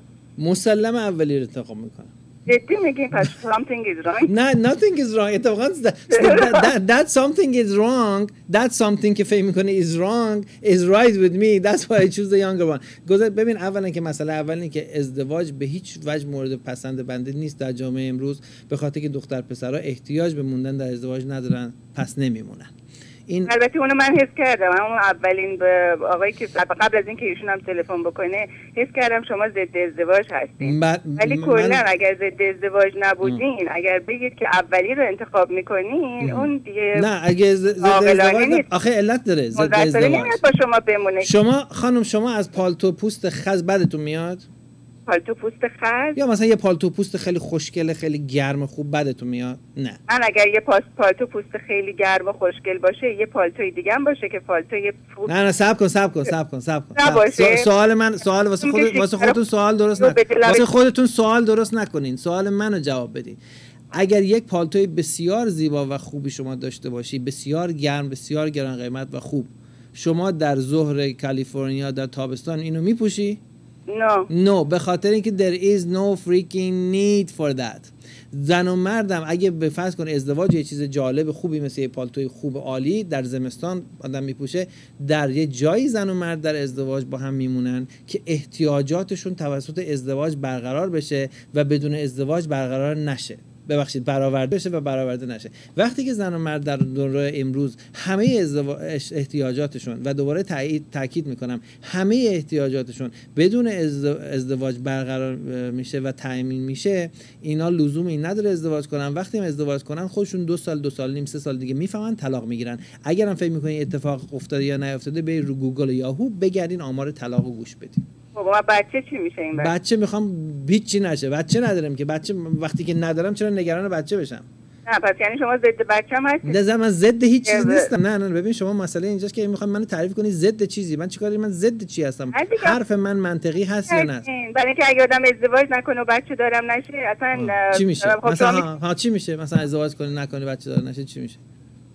[SPEAKER 1] مسلم اولی رو انتخاب میکنم.
[SPEAKER 6] جدی میگین پس something is wrong؟
[SPEAKER 1] نه nothing is wrong. اتفاقا that, that, that something is wrong, that something که فکر میکنه is wrong is right with me, that's why I choose the younger one. گذار ببین، اولا که مسئله اول اینه که ازدواج به هیچ وجه مورد پسند بنده نیست در جامعه امروز، به خاطر که دختر پسرها احتیاج به موندن در ازدواج ندارن، پس نمیمونن.
[SPEAKER 6] این البته اونو من حس کردم، اون اولین به آقایی که قبل از اینکه ایشون هم تلفن بکنه حس کردم شما ضد ازدواج هستین، ولی کلا من... اگر ضد ازدواج نبودین ام. اگر بگید که اولی رو انتخاب میکنین ام. اون دیگه
[SPEAKER 1] نه، اگه ضد ازدواج آخه علت داره. ضد ازدواج
[SPEAKER 6] نمیاد با شما بمونه.
[SPEAKER 1] شما خانم شما از پالتو پوست خز بدتون میاد؟
[SPEAKER 6] پالتو پوست خز
[SPEAKER 1] یا مثلا یه پالتو پوست خیلی خوشگله خیلی گرم خوب بدتون میاد؟ نه.
[SPEAKER 6] من اگر یه پاس پالتو پوست خیلی گرم و خوشگل باشه، یه پالتوی دیگه هم باشه که پالتوی پوست
[SPEAKER 1] نه نه صبر کن صبر کن صبر کن صبر کن. سوال من سوال واسه خود واسه خودتون سوال درست نکنین. واسه خودتون سوال درست نکنین. سوال منو جواب بدین. اگر یک پالتوی بسیار زیبا و خوبی شما داشته باشی، بسیار گرم، بسیار گران قیمت و خوب، شما در ظهر کالیفرنیا در تابستان اینو میپوشی؟
[SPEAKER 6] نه
[SPEAKER 1] نه، به خاطر اینکه there is no freaking need for that. زن و مردم اگه به فرض کن ازدواج یه چیز جالب خوبی مثل یه پالتوی خوب عالی در زمستان آدم میپوشه، در یه جایی زن و مرد در ازدواج با هم میمونن که احتیاجاتشون توسط ازدواج برقرار بشه و بدون ازدواج برقرار نشه، ببخشید برآورده بشه و برآورده نشه. وقتی که زن و مرد در دوره امروز همه احتیاجاتشون، و دوباره تاکید میکنم همه احتیاجاتشون بدون ازدواج برقرار میشه و تامین میشه، اینا لزومی نداره ازدواج کنن. وقتی هم ازدواج کنن خودشون دو سال دو سال نیم سه سال دیگه میفهمن، طلاق میگیرن. اگرم فکر میکنین اتفاق افتاده یا نیافتاده، برید رو گوگل یا یاهو بگردین آمار طلاقو گوش بدین.
[SPEAKER 6] بابا بچه چی میشه این بچه؟
[SPEAKER 1] بچه میخوام هیچی نشه. بچه ندارم که بچه وقتی که ندارم چرا نگران بچه بشم؟
[SPEAKER 6] نه پس یعنی شما ضد بچه‌م هستید؟
[SPEAKER 1] نه من ضد هیچ چیز نیستم. نه نه ببین شما مسئله اینجاست که میخوام منو تعریف کنی ضد چیزی. من چیکار من ضد چی هستم؟ حرف من منطقی هست یا نه؟
[SPEAKER 6] برای اینکه اگه آدم ازدواج نکنه و بچه دارم نشه اصلا
[SPEAKER 1] چی میشه؟ مثلا ها چی میشه؟ مثلا ازدواج کنی نکنی بچه دار نشه چی میشه؟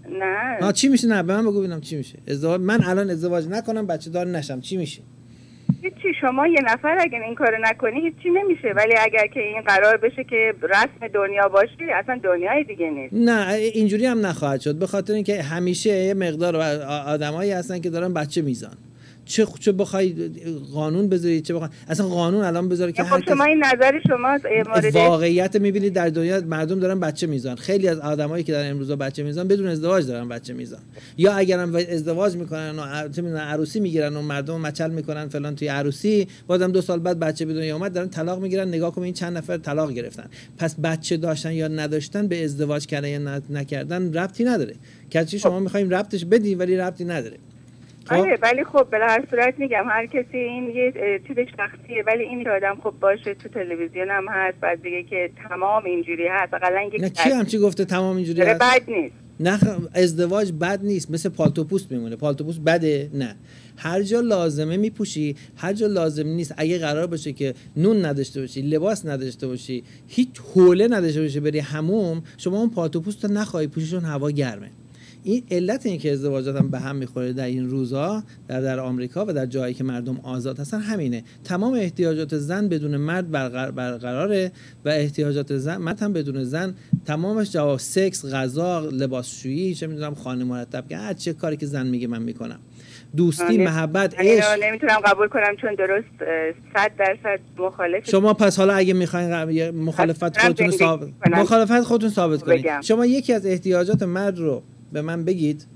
[SPEAKER 6] نه
[SPEAKER 1] ها چی میشه؟ نه به من بگو ببینم چی میشه. ازدواج من الان ازدواج نکنم بچه دار نشم چی میشه؟
[SPEAKER 6] هیچی. شما یه نفر اگه این کارو نکنی هیچی نمیشه، ولی اگر که این قرار بشه که رسم دنیا باشه اصلا دنیای دیگه نیست.
[SPEAKER 1] نه اینجوری هم نخواهد شد، به خاطر اینکه همیشه یه مقدار آدمایی هستن که دارن بچه میزان. چه چه بخوای قانون بذاری، چه بخوای اصلا قانون الان بذاره که
[SPEAKER 6] خب شما این نظر شما مورد
[SPEAKER 1] واقعیت میبینید در دنیا مردم دارن بچه میزان. خیلی از آدمایی که در امروزا بچه میزان بدون ازدواج دارن بچه میزان، یا اگرم ازدواج میکنن و چه میدونن عروسی میگیرن و مردم مچل میکنن فلان توی عروسی، بازم دو سال بعد بچه به دنیا اومد دارن طلاق میگیرن. نگاه کن این چند نفر طلاق گرفتن. پس بچه داشتن یا نداشتن به ازدواج کردن یا نکردن ربطی نداره. کسی شما میخوایم ربطش بدی ولی ربطی نداره.
[SPEAKER 6] آره ولی خب به هر صورت میگم هر کسی این یه چیز شخصیه، ولی این آدم خب باشه تو تلویزیون هم هست بعد دیگه که تمام اینجوری هست. حداقل
[SPEAKER 1] نه کی هم چی گفته تمام اینجوری هست؟
[SPEAKER 6] بد نیست.
[SPEAKER 1] نه ازدواج بد نیست، مثل پالتو پوست میمونه. پالتو پوست بده؟ نه. هر جا لازمه میپوشی، هر جا لازم نیست. اگه قرار باشه که نون نداشته باشی، لباس نداشته باشی، هیچ حوله نداشته باشی بری حموم، شما اون پالتو پوست رو نخواهی پوشی چون هوا گرمه. این علت این که ازدواجات هم به هم میخوره در این روزها در در آمریکا و در جایی که مردم آزاد هستن همینه. تمام احتیاجات زن بدون مرد برقرار برقراره و احتیاجات زن مرد هم بدون زن تمامش جواب سکس، غذا، لباسشویی، چه میدونم خانه مرتب که هر چه کاری که زن میگه من میکنم. دوستی، محبت، عشق
[SPEAKER 6] نمیتونم قبول کنم چون درست صد درصد مخالف.
[SPEAKER 1] شما پس حالا اگه میخواین مخالفت خودتون ثابت مخالفت خودتون ثابت کنید. شما یکی از احتیاجات مرد رو به من بگید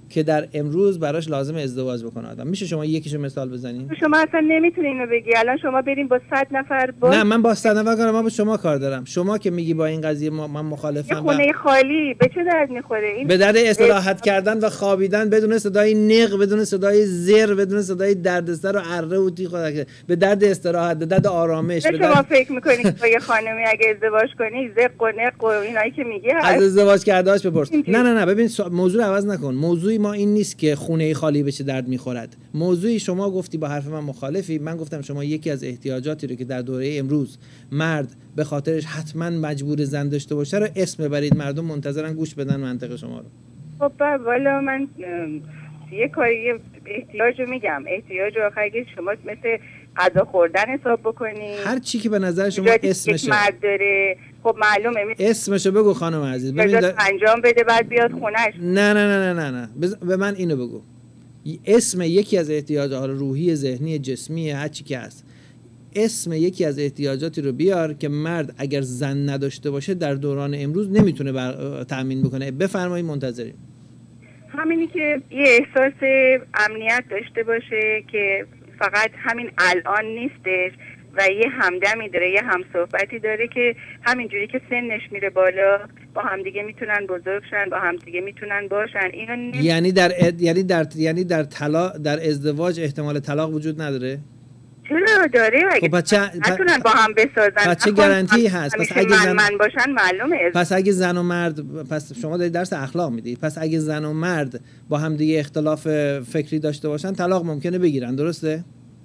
[SPEAKER 1] که در امروز براش لازم ازدواج بکنه آدم. میشه شما یکیشو مثال بزنین؟
[SPEAKER 6] شما اصلا نمیتونی اینو بگی. الان شما بریم با صد نفر با
[SPEAKER 1] نه من با صد نفر کارم، من با شما کار دارم. شما که میگی با این قضیه ما من مخالفم.
[SPEAKER 6] یه خونه خالی به چه درد میخوره این؟
[SPEAKER 1] به درد استراحت کردن و خوابیدن بدون صدای نق، بدون صدای زر، بدون صدای دردسر و اره و تیغ، به درد استراحت، به درد آرامش. به
[SPEAKER 6] شما فکر میکنی که با یه خانمی اگه ازدواج کنی زق و نق و اینایی که میگه
[SPEAKER 1] از ازدواج کردهاش بپرس. نه نه نه ببین موضوع عوض نکن. موضوعی ما این نیست که خونه خالی بشه درد میخورد. موضوعی شما گفتی با حرف من مخالفی، من گفتم شما یکی از احتیاجاتی رو که در دوره امروز مرد به خاطرش حتما مجبور زن داشته باشه رو اسم ببرید. مردم منتظرن گوش بدن منطق شما رو.
[SPEAKER 6] خب والا من یه کاری احتیاجو میگم، احتیاج آخر که شما مثل غذا خوردن حساب بکنی،
[SPEAKER 1] هر چی که به نظر شما اسمشه
[SPEAKER 6] مرد داره. خب معلومه
[SPEAKER 1] اسمشو بگو خانم عزیز.
[SPEAKER 6] ببین دا... انجام بده بعد بیاد خونش.
[SPEAKER 1] نه نه نه نه نه بز... به من اینو بگو. اسم یکی از احتیاجات روحی، ذهنی، جسمی، هر چی که هست، اسم یکی از احتیاجاتی رو بیار که مرد اگر زن نداشته باشه در دوران امروز نمیتونه بر... تأمین بکنه. بفرمایید منتظریم.
[SPEAKER 6] همینی که یه احساس امنیت داشته باشه که فقط همین الان نیستش و یه همدمی داره، یه همصحبتی داره که همینجوری که سنش میره بالا با همدیگه میتونن بزرگ شن، با همدیگه میتونن باشن. اینو نمی...
[SPEAKER 1] یعنی در اد... یعنی در یعنی در طلاق، در ازدواج احتمال طلاق وجود نداره؟
[SPEAKER 6] چرا داره؟ اگه
[SPEAKER 1] خب چه...
[SPEAKER 6] نتونن با هم بسازن
[SPEAKER 1] چه گارانتی هست؟ پس اگه
[SPEAKER 6] من
[SPEAKER 1] زن
[SPEAKER 6] من باشن معلومه.
[SPEAKER 1] پس اگه زن و مرد، پس شما دارید درس اخلاق میدید، پس اگه زن و مرد با هم دیگه اختلاف فکری داشته باشن طلاق ممکنه بگیرن، درسته؟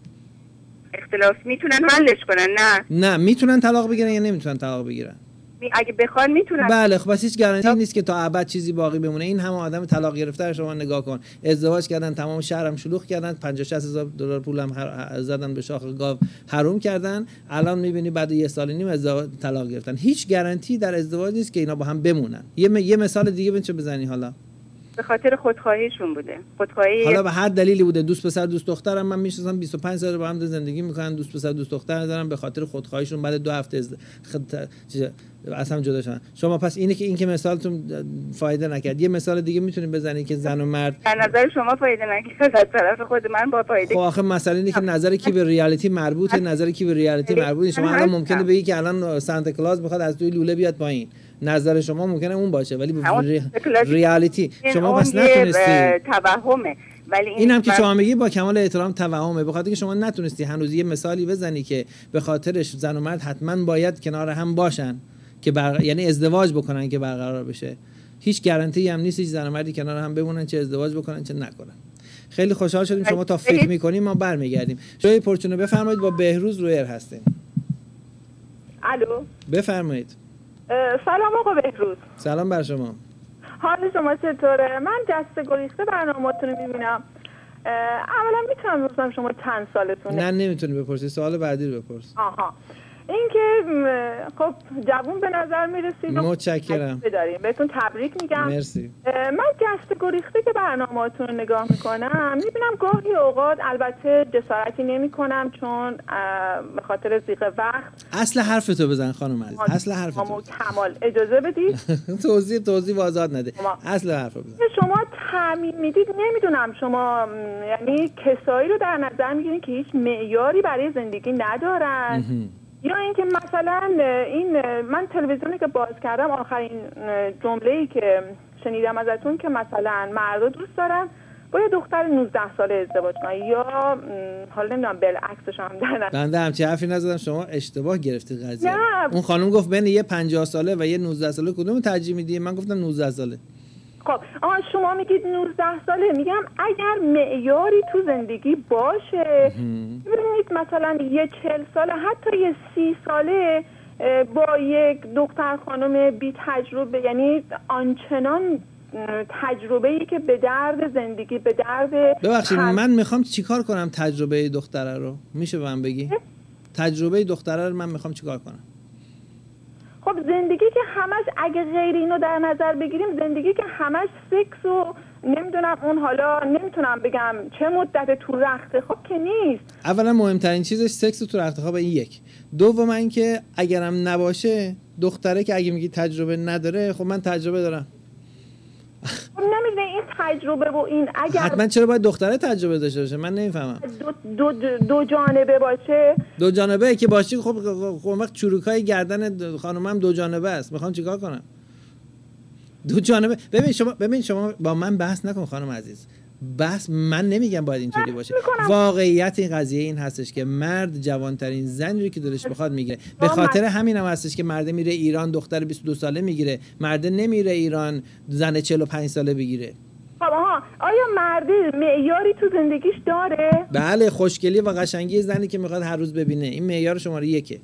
[SPEAKER 6] اختلاف میتونن حلش کنن؟ نه
[SPEAKER 1] نه میتونن طلاق بگیرن یا نمیتونن طلاق بگیرن؟
[SPEAKER 6] اگه بخوان میتونن.
[SPEAKER 1] بله خب بس هیچ گارانتی نیست که تا ابد چیزی باقی بمونه. این همه آدم طلاق گرفته رو شما نگاه کن، ازدواج کردن، تمام شهرم شلوغ کردن، پنجاه شصت هزار دلار پولم هر... زدن به شاخ گاو حروم کردن، الان میبینی بعد یه سال و نیم ازدواج طلاق گرفتن. هیچ گارانتی در ازدواج نیست که اینا با هم بمونن. یه م... یه مثال دیگه بچو بزنی. حالا
[SPEAKER 6] به خاطر خودخواهیشون بوده. خودخواهی
[SPEAKER 1] حالا به هر دلیلی بوده. دوست پسر دوست دخترم من میشناسم بیست و پنج سال با هم زندگی میکنن، دوست پسر دوست دختر دارن، به خاطر خودخواهیشون بعد دو هفته از خد... اصلا جدا شدن. شما پس اینه که این که مثالتون فایده نکرد. یه مثال دیگه میتونید بزنید که زن و مرد
[SPEAKER 6] در نظر شما فایده نکرد، از طرف خود من با فایده.
[SPEAKER 1] خب آخه مسئله اینه که نظر کی به ریالیتی مربوطه، نظر کی به ریالیتی مربوطه. شما الان ممکنه بگی که الان سانتا کلاز میخواد از توی لوله بیاد پایین، نظر شما ممکنه اون باشه ولی ری... ریالیتی شما پس نتونستی.
[SPEAKER 6] توهمه. ولی
[SPEAKER 1] این هم که شما میگی با کمال احترام توهمه، به خاطر که شما نتونستی هنوز یه مثالی بزنی که به خاطرش زن و مرد حتما باید کنار هم باشن که بر... یعنی ازدواج بکنن که برقرار بشه. هیچ گارانتی هم نیست زن و مردی کنار هم بمونن، چه ازدواج بکنن چه نکنن. خیلی خوشحال شدیم شما تا فکر میکنیم ما برمیگردیم. جای پرچونه بفرمایید، با بهروز رویر هستیم.
[SPEAKER 7] الو
[SPEAKER 1] بفرمایید.
[SPEAKER 7] سلام آقا بهروز.
[SPEAKER 1] سلام بر شما.
[SPEAKER 7] حال شما چطوره؟ من دسته گریخته برنامه‌تون رو میبینم. اولا میتونم بپرسم شما چند سالتونه؟
[SPEAKER 1] نه نمیتونی بپرسی، سوال بعدی رو بپرس.
[SPEAKER 7] آها. این که خب جوون به نظر میرسید.
[SPEAKER 1] متشکرم.
[SPEAKER 7] بداریم. بهتون تبریک میگم.
[SPEAKER 1] مرسی.
[SPEAKER 7] من دسته گریخته که برنامه‌تون رو نگاه میکنم میبینم گاهی اوقات، البته جسارتی نمیکنم چون به خاطر ضیق وقت.
[SPEAKER 1] اصل حرفتو بزن خانم عزیز. اصل حرفتو.
[SPEAKER 7] کمال اجازه بدید.
[SPEAKER 1] توضیح توضیح آزاد نده. اصل حرفو بزن.
[SPEAKER 7] شما تعمیم میدید، نمیدونم شما یعنی کسایی رو در نظر میگیرین که هیچ معیاری برای زندگی ندارن یا اینکه مثلا این من تلویزیونی که باز کردم آخرین جمله‌ای که شنیدم ازتون که مثلا مردا دوست دارن با یه دختر نوزده ساله ازدواج کنن یا حالا نمیدونم بالعکسش هم در نظر.
[SPEAKER 1] بنده همچین حرفی نزدم، شما اشتباه گرفتید قضیه.
[SPEAKER 7] نه.
[SPEAKER 1] اون خانم گفت بین یه پنجاه ساله و یه نوزده ساله کدوم ترجیح میدی؟ من گفتم نوزده ساله.
[SPEAKER 7] خب آها شما میگید نوزده ساله. میگم اگر معیاری تو زندگی باشه، ببینید مثلا یه چهل ساله حتی یه سی ساله با یک دختر خانم بی تجربه، یعنی آنچنان تجربه‌ای که به درد زندگی، به درد
[SPEAKER 1] ببخشید من میخوام چیکار کنم تجربه دختره رو؟ میشه به من بگی؟ تجربه دختره رو من میخوام چیکار کنم؟
[SPEAKER 7] خب زندگی که همش اگه غیر اینو در نظر بگیریم، زندگی که همش سکس و نمیدونم اون حالا نمیتونم بگم چه مدت تو رخت خواب که نیست.
[SPEAKER 1] اولا مهمترین چیزش سکس و تو رخت خواب، این یک. دوم اینکه اگرم نباشه دختره که اگه میگی تجربه نداره، خب من تجربه دارم.
[SPEAKER 7] نمیدونه این تجربه و این اگر
[SPEAKER 1] حتما چرا باید دختره تجربه داشته باشه؟ من نمیفهمم.
[SPEAKER 7] دو, دو, دو جانبه باشه.
[SPEAKER 1] دو جانبه که باشه خب خب وقت چروکای گردن خانومم دو جانبه است. میخوام چیکار کنم؟ دو جانبه. ببین شما ببین شما با من بحث نکن خانم عزیز. بس من نمیگم باید اینطوری باشه. واقعیت این قضیه این هستش که مرد جوانترین زنی رو که دلش بخواد میگیره. به خاطر همین هم هستش که مرد میره ایران دختر بیست و دو ساله میگیره، مرد نمیره ایران زن چهل و پنج ساله بگیره.
[SPEAKER 7] خب آها، آیا مرد معیاری تو زندگیش داره؟
[SPEAKER 1] بله، خوشگلی و قشنگی زنی که میخواد هر روز ببینه این معیار شماره یکه.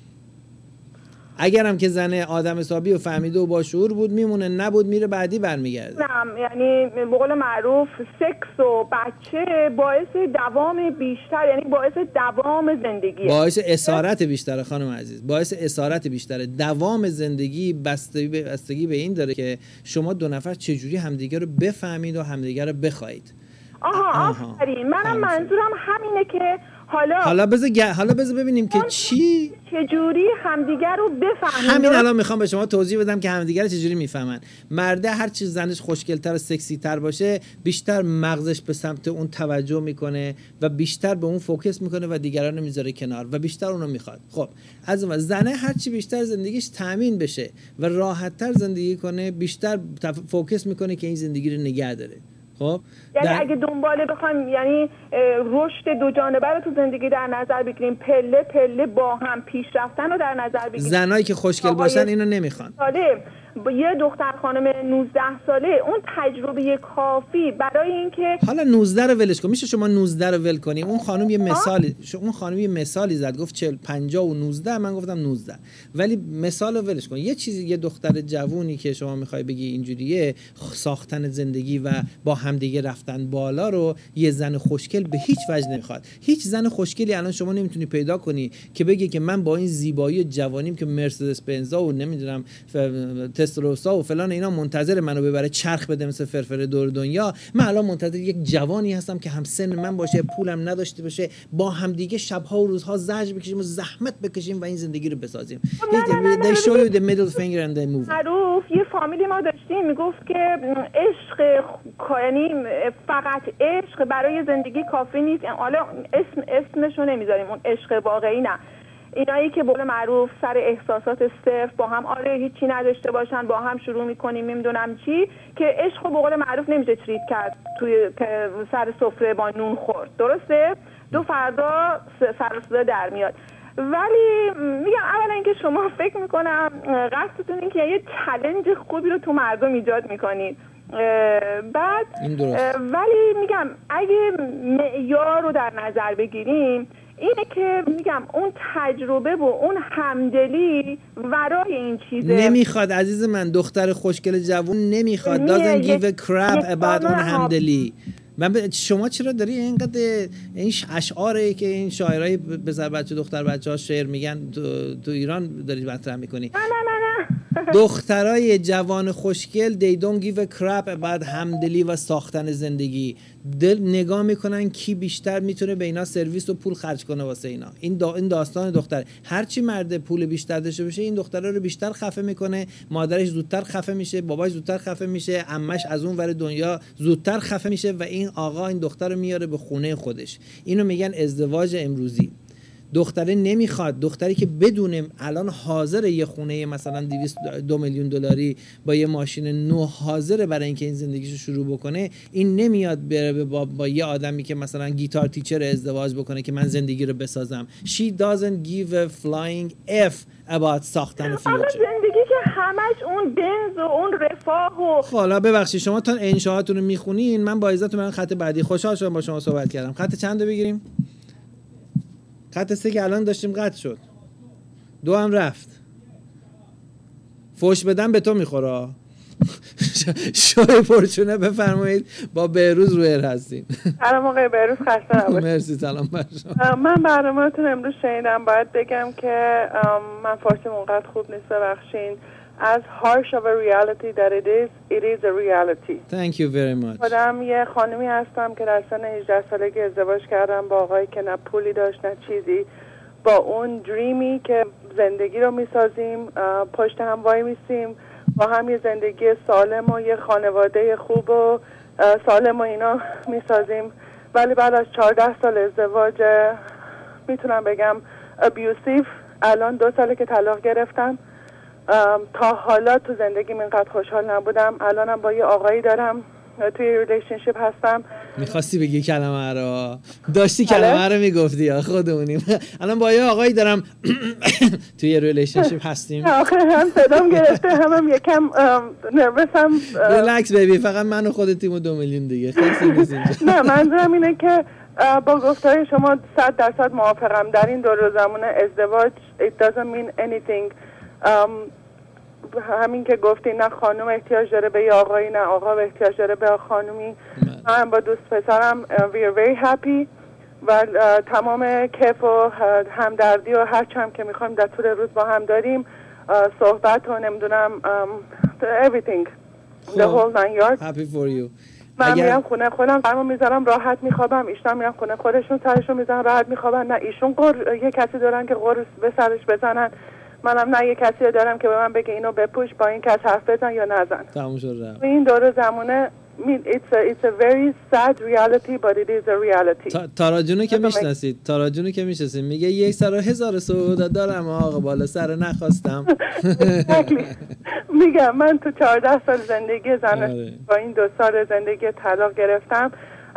[SPEAKER 1] اگرم که زن آدم حسابی و فهمیده و با شعور بود میمونه، نبود میره بعدی برمیگرده.
[SPEAKER 7] نه یعنی به قول معروف سکس و بچه باعث دوام بیشتر، یعنی باعث دوام زندگیه،
[SPEAKER 1] باعث اسارت بیشتره خانم عزیز، باعث اسارت بیشتره. دوام زندگی بستگی به بستگی به این داره که شما دو نفر چجوری همدیگه رو بفهمید و همدیگه رو بخواید.
[SPEAKER 7] آها آفرین. منم منظورم همینه که حالا
[SPEAKER 1] حالا بذار حالا بذار ببینیم که چی
[SPEAKER 7] چجوری همدیگر رو بفهمن.
[SPEAKER 1] همین الان میخوام به شما توضیح بدم که همدیگر رو چجوری میفهمن. مرده هر چیز زنش خوشگل‌تر و سکسی‌تر باشه بیشتر مغزش به سمت اون توجه میکنه و بیشتر به اون فوکس میکنه و دیگران رو میذاره کنار و بیشتر اون رو میخواد. خب از اون زنه هر چی بیشتر زندگیش تامین بشه و راحت‌تر زندگی کنه بیشتر فوکس میکنه که این زندگی رو نگه داره. خب
[SPEAKER 7] یعنی
[SPEAKER 1] در...
[SPEAKER 7] اگه دنباله بخوایم یعنی رشد دو جانبه رو تو زندگی در نظر بگیریم، پله پله با هم پیش رفتن رو در نظر بگیریم،
[SPEAKER 1] زنایی که خوشگل باشن اینو نمیخوان.
[SPEAKER 7] ساله با یه دختر خانم نوزده ساله اون تجربه کافی برای اینکه
[SPEAKER 1] حالا نوزده رو ولش کن. میشه شما نوزده رو ول کنی؟ اون خانم یه مثالی اون خانم یه مثالی زد گفت چهل پنجاه و نوزده، من گفتم نوزده، ولی مثال رو ولش کن. یه چیزی یه دختر جوونی که شما میخوای بگی اینجوریه ساختن زندگی و با همدیگه رفتن بالا رو یه زن خوشگل به هیچ وجه نمیخواد. هیچ زن خوشگلی الان شما نمیتونی پیدا کنی که بگه که من با این زیبایی جوانیم که مرسدس بنزا و نمیدونم تستروسا و فلان اینا منتظر منو ببره چرخ بده مثل فرفر دور دنیا، من الان منتظر یک جوانی هستم که هم سن من باشه، پولم نداشته باشه، با هم دیگه شب‌ها و روزها زجر بکشیم و زحمت بکشیم و این زندگی رو بسازیم. They show you the middle finger and they move.
[SPEAKER 7] معروف یه فامیلی ما داشتیم میگفت که عشق یعنی فقط عشق برای زندگی کافی نیست. حالا اسم اسمشو نمیذاریم، اون عشق واقعی نه. اینایی که به قول معروف سر احساسات صرف با هم آره هیچی نداشته باشن با هم شروع میکنیم نمیدونم چی، که عشق به قول معروف نمیشه تریت کرد توی سر سفره با نون خورد، درسته؟ دو فردا سر و صدا در میاد. ولی میگم اولا اینکه شما فکر میکنم قصدتون این که یه چالش خوبی رو تو مردم ایجاد میکنید. بعد ولی میگم اگه معیار رو در نظر بگیریم اینه که میگم اون تجربه و اون همدلی ورای این چیزه.
[SPEAKER 1] نمیخواد عزیز من، دختر خوشگل جوون نمیخواد. doesn't give a crap about اون همدلی. من ب... شما چرا داری اینقدر این اشعاری که این شاعرای پسر بچه دختر بچه‌ها شعر میگن تو, تو ایران داری مطرح میکنی؟
[SPEAKER 7] نه نه نه نه.
[SPEAKER 1] دخترای جوان خوشگل they don't give a crap about همدلی و ساختن زندگی. دل نگاه میکنن کی بیشتر میتونه به اینا سرویس و پول خرج کنه واسه اینا. این دا... این داستان دختر، هرچی مرد پول بیشتر داشته باشه این دختره رو بیشتر خفه میکنه، مادرش زودتر خفه میشه، باباش زودتر خفه میشه، عمش از اون ور دنیا زودتر خفه میشه و این آقا این دختر رو میاره به خونه خودش. اینو میگن ازدواج امروزی. دختره نمیخواد، دختری که بدونه الان حاضر یه خونه مثلا دویست دو میلیون دلاری با یه ماشین نو حاضره برای اینکه این زندگیشو شروع بکنه، این نمیاد بره با, با یه آدمی که مثلا گیتار تیچر ازدواج بکنه که من زندگی رو بسازم. She doesn't give a flying F about ساختن فیوچر.
[SPEAKER 7] زندگی که همش اون بنز و اون رفاه و
[SPEAKER 1] حالا ببخشید شما تا انشاءاتون رو میخونین، من با عزتون من خط بعدی خوشحال شدم با شما صحبت کردم. خط چند رو بگیریم؟ خط سه که الان داشتیم قطع شد، دو هم رفت. فوش بدم به تو میخوره. شوی پرچونه بفرمایید، با بهروز روی ایر هستیم.
[SPEAKER 8] سلام آقای بهروز، خسته نباشید.
[SPEAKER 1] مرسی، سلام بر شما.
[SPEAKER 8] من برنامه‌تون امروز شنیدم، باید بگم که من فارسیم اونقدر خوب نیست، ببخشین. As harsh of a reality that it is, it is a reality.
[SPEAKER 1] Thank you very much.
[SPEAKER 8] خودم یه خانمی هستم که در سن هجده سالگی ازدواج کردم با آقایی که نه پولی داشت نه چیزی. با اون دریمی که زندگی رو میسازیم، پشت هم وای میسیم، با هم یه زندگی سالم و یه خانواده خوب و سالم و اینا میسازیم. ولی بعد از چهارده سال ازدواج میتونم بگم ابیوسیو. الان دو ساله که طلاق گرفتم. تا حالا تو زندگی من اینقدر خوشحال نبودم. الانم با یه آقایی دارم، توی ریلیشنشیپ هستم.
[SPEAKER 1] میخواستی بگی کلمه رو، داشتی کلمه رو میگفتی یا خودمونیم. الان با یه آقایی دارم توی ریلیشنشیپ هستیم.
[SPEAKER 8] آخه هم صدام گرفته هم هم یکم نروسم.
[SPEAKER 1] ریلکس بیبی، فقط من و خودتیم و دو میلیون دیگه. خیلی نیست اینجا.
[SPEAKER 8] نه منظورم اینه که با گفتار شما صد درصد موافقم. در این دور زمان ازدواج it doesn't mean anything. همین که گفتی نه خانم احتیاج داره به یه آقایی، نه آقا احتیاج داره به خانومی. من با دوست پسرم we are very happy و تمام کیف و همدردی و هر چم که میخوایم در طول روز با هم داریم، صحبت و نمیدونم everything the whole nine yards.
[SPEAKER 1] happy for you.
[SPEAKER 8] من میرم خونه خودم فرمو میذارم راحت میخوابم، ایشون میرم خونه خودشون سرشون میزنن راحت میخوابن. نه ایشون قر یه کسی دارن که قرص به سرش بزنن، منم نه یه کسی دارم که به من بگه اینو بپوش با این کس حرف بزن یا نزن.
[SPEAKER 1] تموم شد.
[SPEAKER 8] این دور زمانه it's a, it's a very sad reality but it is a reality.
[SPEAKER 1] تارا جونو که میشناسید، تارا جونو که میشناسید میگه یک سر و هزار سودا دارم آقا بالا سر نخواستم.
[SPEAKER 8] میگم من تو چهارده سال زندگی زن با این دو سال زندگی طلاق گرفتم.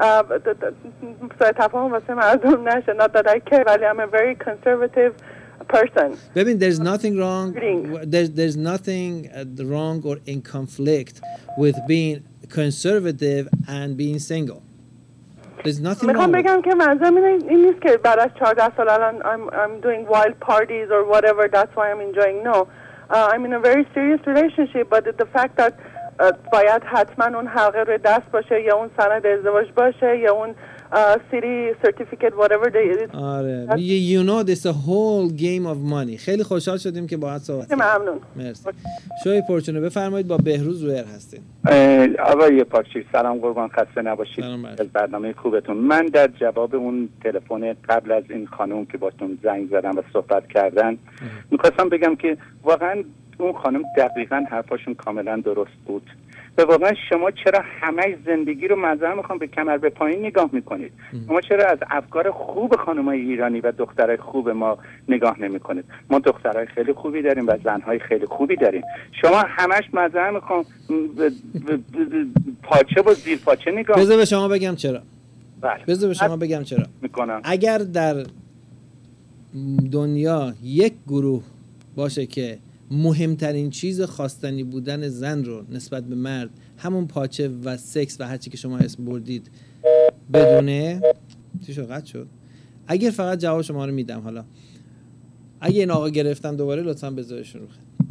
[SPEAKER 8] تفاهم واسه مردم نشه not that I care ولی I'm a very conservative person.
[SPEAKER 1] ببین there's nothing wrong there's there's nothing wrong or in conflict with being conservative and being single. There's nothing wrong.
[SPEAKER 8] میخوام بگم که منظورم این نیست که بعد از چهارده سال الان I'm I'm doing wild parties or whatever that's why I'm enjoying. No. Uh, I'm in a very serious relationship but the fact that uh, باید حتما اون حلقه روی دست باشه یا اون سند ازدواج باشه یا اون city certificate whatever they is.
[SPEAKER 1] آره you know this a whole game of money. خیلی خوشحال شدیم که باهات صحبت کردیم.
[SPEAKER 8] ممنون.
[SPEAKER 1] مرسی. شوی پورچونه بفرمایید با بهروز زوهر هستین.
[SPEAKER 3] آقای پاکشیر سلام قربان، خسته نباشید از برنامه خوبتون. من در جواب اون تلفن قبل از این خانم که باتون زنگ زدن و صحبت کردن میخواستم بگم که واقعا اون خانم دقیقاً حرفاشون کاملا درست بود. و واقعا شما چرا همه زندگی رو منظر میخوام به کمر به پایین نگاه میکنید؟ شما چرا از افکار خوب خانمای ایرانی و دخترای خوب ما نگاه نمیکنید؟ ما دخترای خیلی خوبی داریم و زنهای خیلی خوبی داریم. شما همش منظر میخوام پاچه و زیر پاچه نگاه.
[SPEAKER 1] بذار به شما بگم چرا.
[SPEAKER 3] بله.
[SPEAKER 1] بذار به شما بگم چرا.
[SPEAKER 3] میکنم.
[SPEAKER 1] اگر در دنیا یک گروه باشه که مهمترین چیز خواستنی بودن زن رو نسبت به مرد همون پاچه و سکس و هرچی که شما اسم بردید بدونه، چی شد قطع شد؟ اگر فقط جواب شما رو میدم. حالا اگه این آقا گرفتن دوباره لطفاً بذارشون رو خط.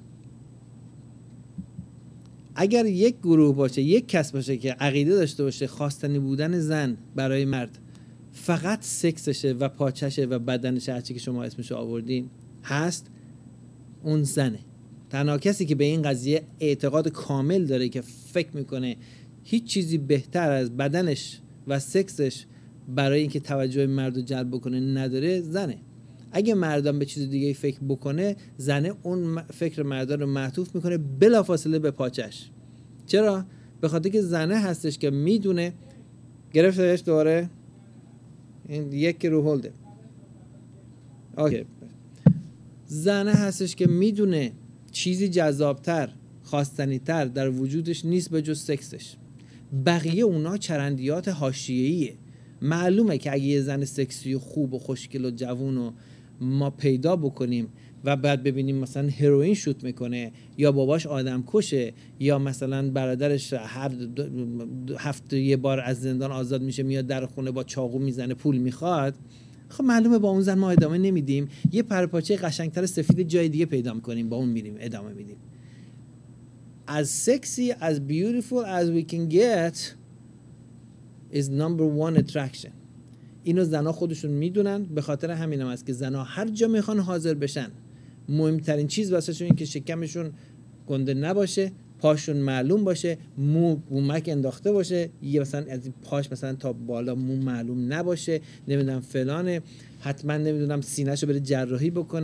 [SPEAKER 1] اگر یک گروه باشه، یک کس باشه که عقیده داشته باشه خواستنی بودن زن برای مرد فقط سکسشه و پاچشه و بدنشه هرچی که شما اسمشو آوردین هست، اون زنه. تنها کسی که به این قضیه اعتقاد کامل داره که فکر میکنه هیچ چیزی بهتر از بدنش و سکسش برای اینکه توجه مرد رو جلب بکنه نداره، زنه. اگه مردم به چیز دیگه فکر بکنه، زنه اون فکر مردان رو معطوف میکنه بلافاصله به پاچش. چرا؟ به خاطر که زنه هستش که میدونه. گرفتش دوباره این یک رو هولده. اوکی. زنه هستش که میدونه چیزی جذابتر، خواستنیتر در وجودش نیست به جز سکسش. بقیه اونا چرندیات حاشیه‌ایه. معلومه که اگه یه زن سکسی و خوب و خوشگل و جوون و ما پیدا بکنیم و بعد ببینیم مثلا هروئین شوت میکنه یا باباش آدم کشه یا مثلا برادرش هر هفته یه بار از زندان آزاد میشه میاد در خونه با چاقو میزنه پول میخواد، خب معلومه با اون زن ما ادامه نمیدیم، یه پرپاچه قشنگتر سفید جای دیگه پیدا میکنیم با اون میریم ادامه میدیم. As sexy, as beautiful as we can get is number one attraction. اینو زنها خودشون میدونن، به خاطر همینم است که زنها هر جا میخوان حاضر بشن. مهمترین چیز واسهشون این که شکمشون گنده نباشه، پاشون معلوم باشه، مو بومک انداخته باشه، یه مثلا از پاش مثلا تا بالا مو معلوم نباشه، نمیدونم فلانه، حتما نمیدونم سینه‌شو بره جراحی بکنه.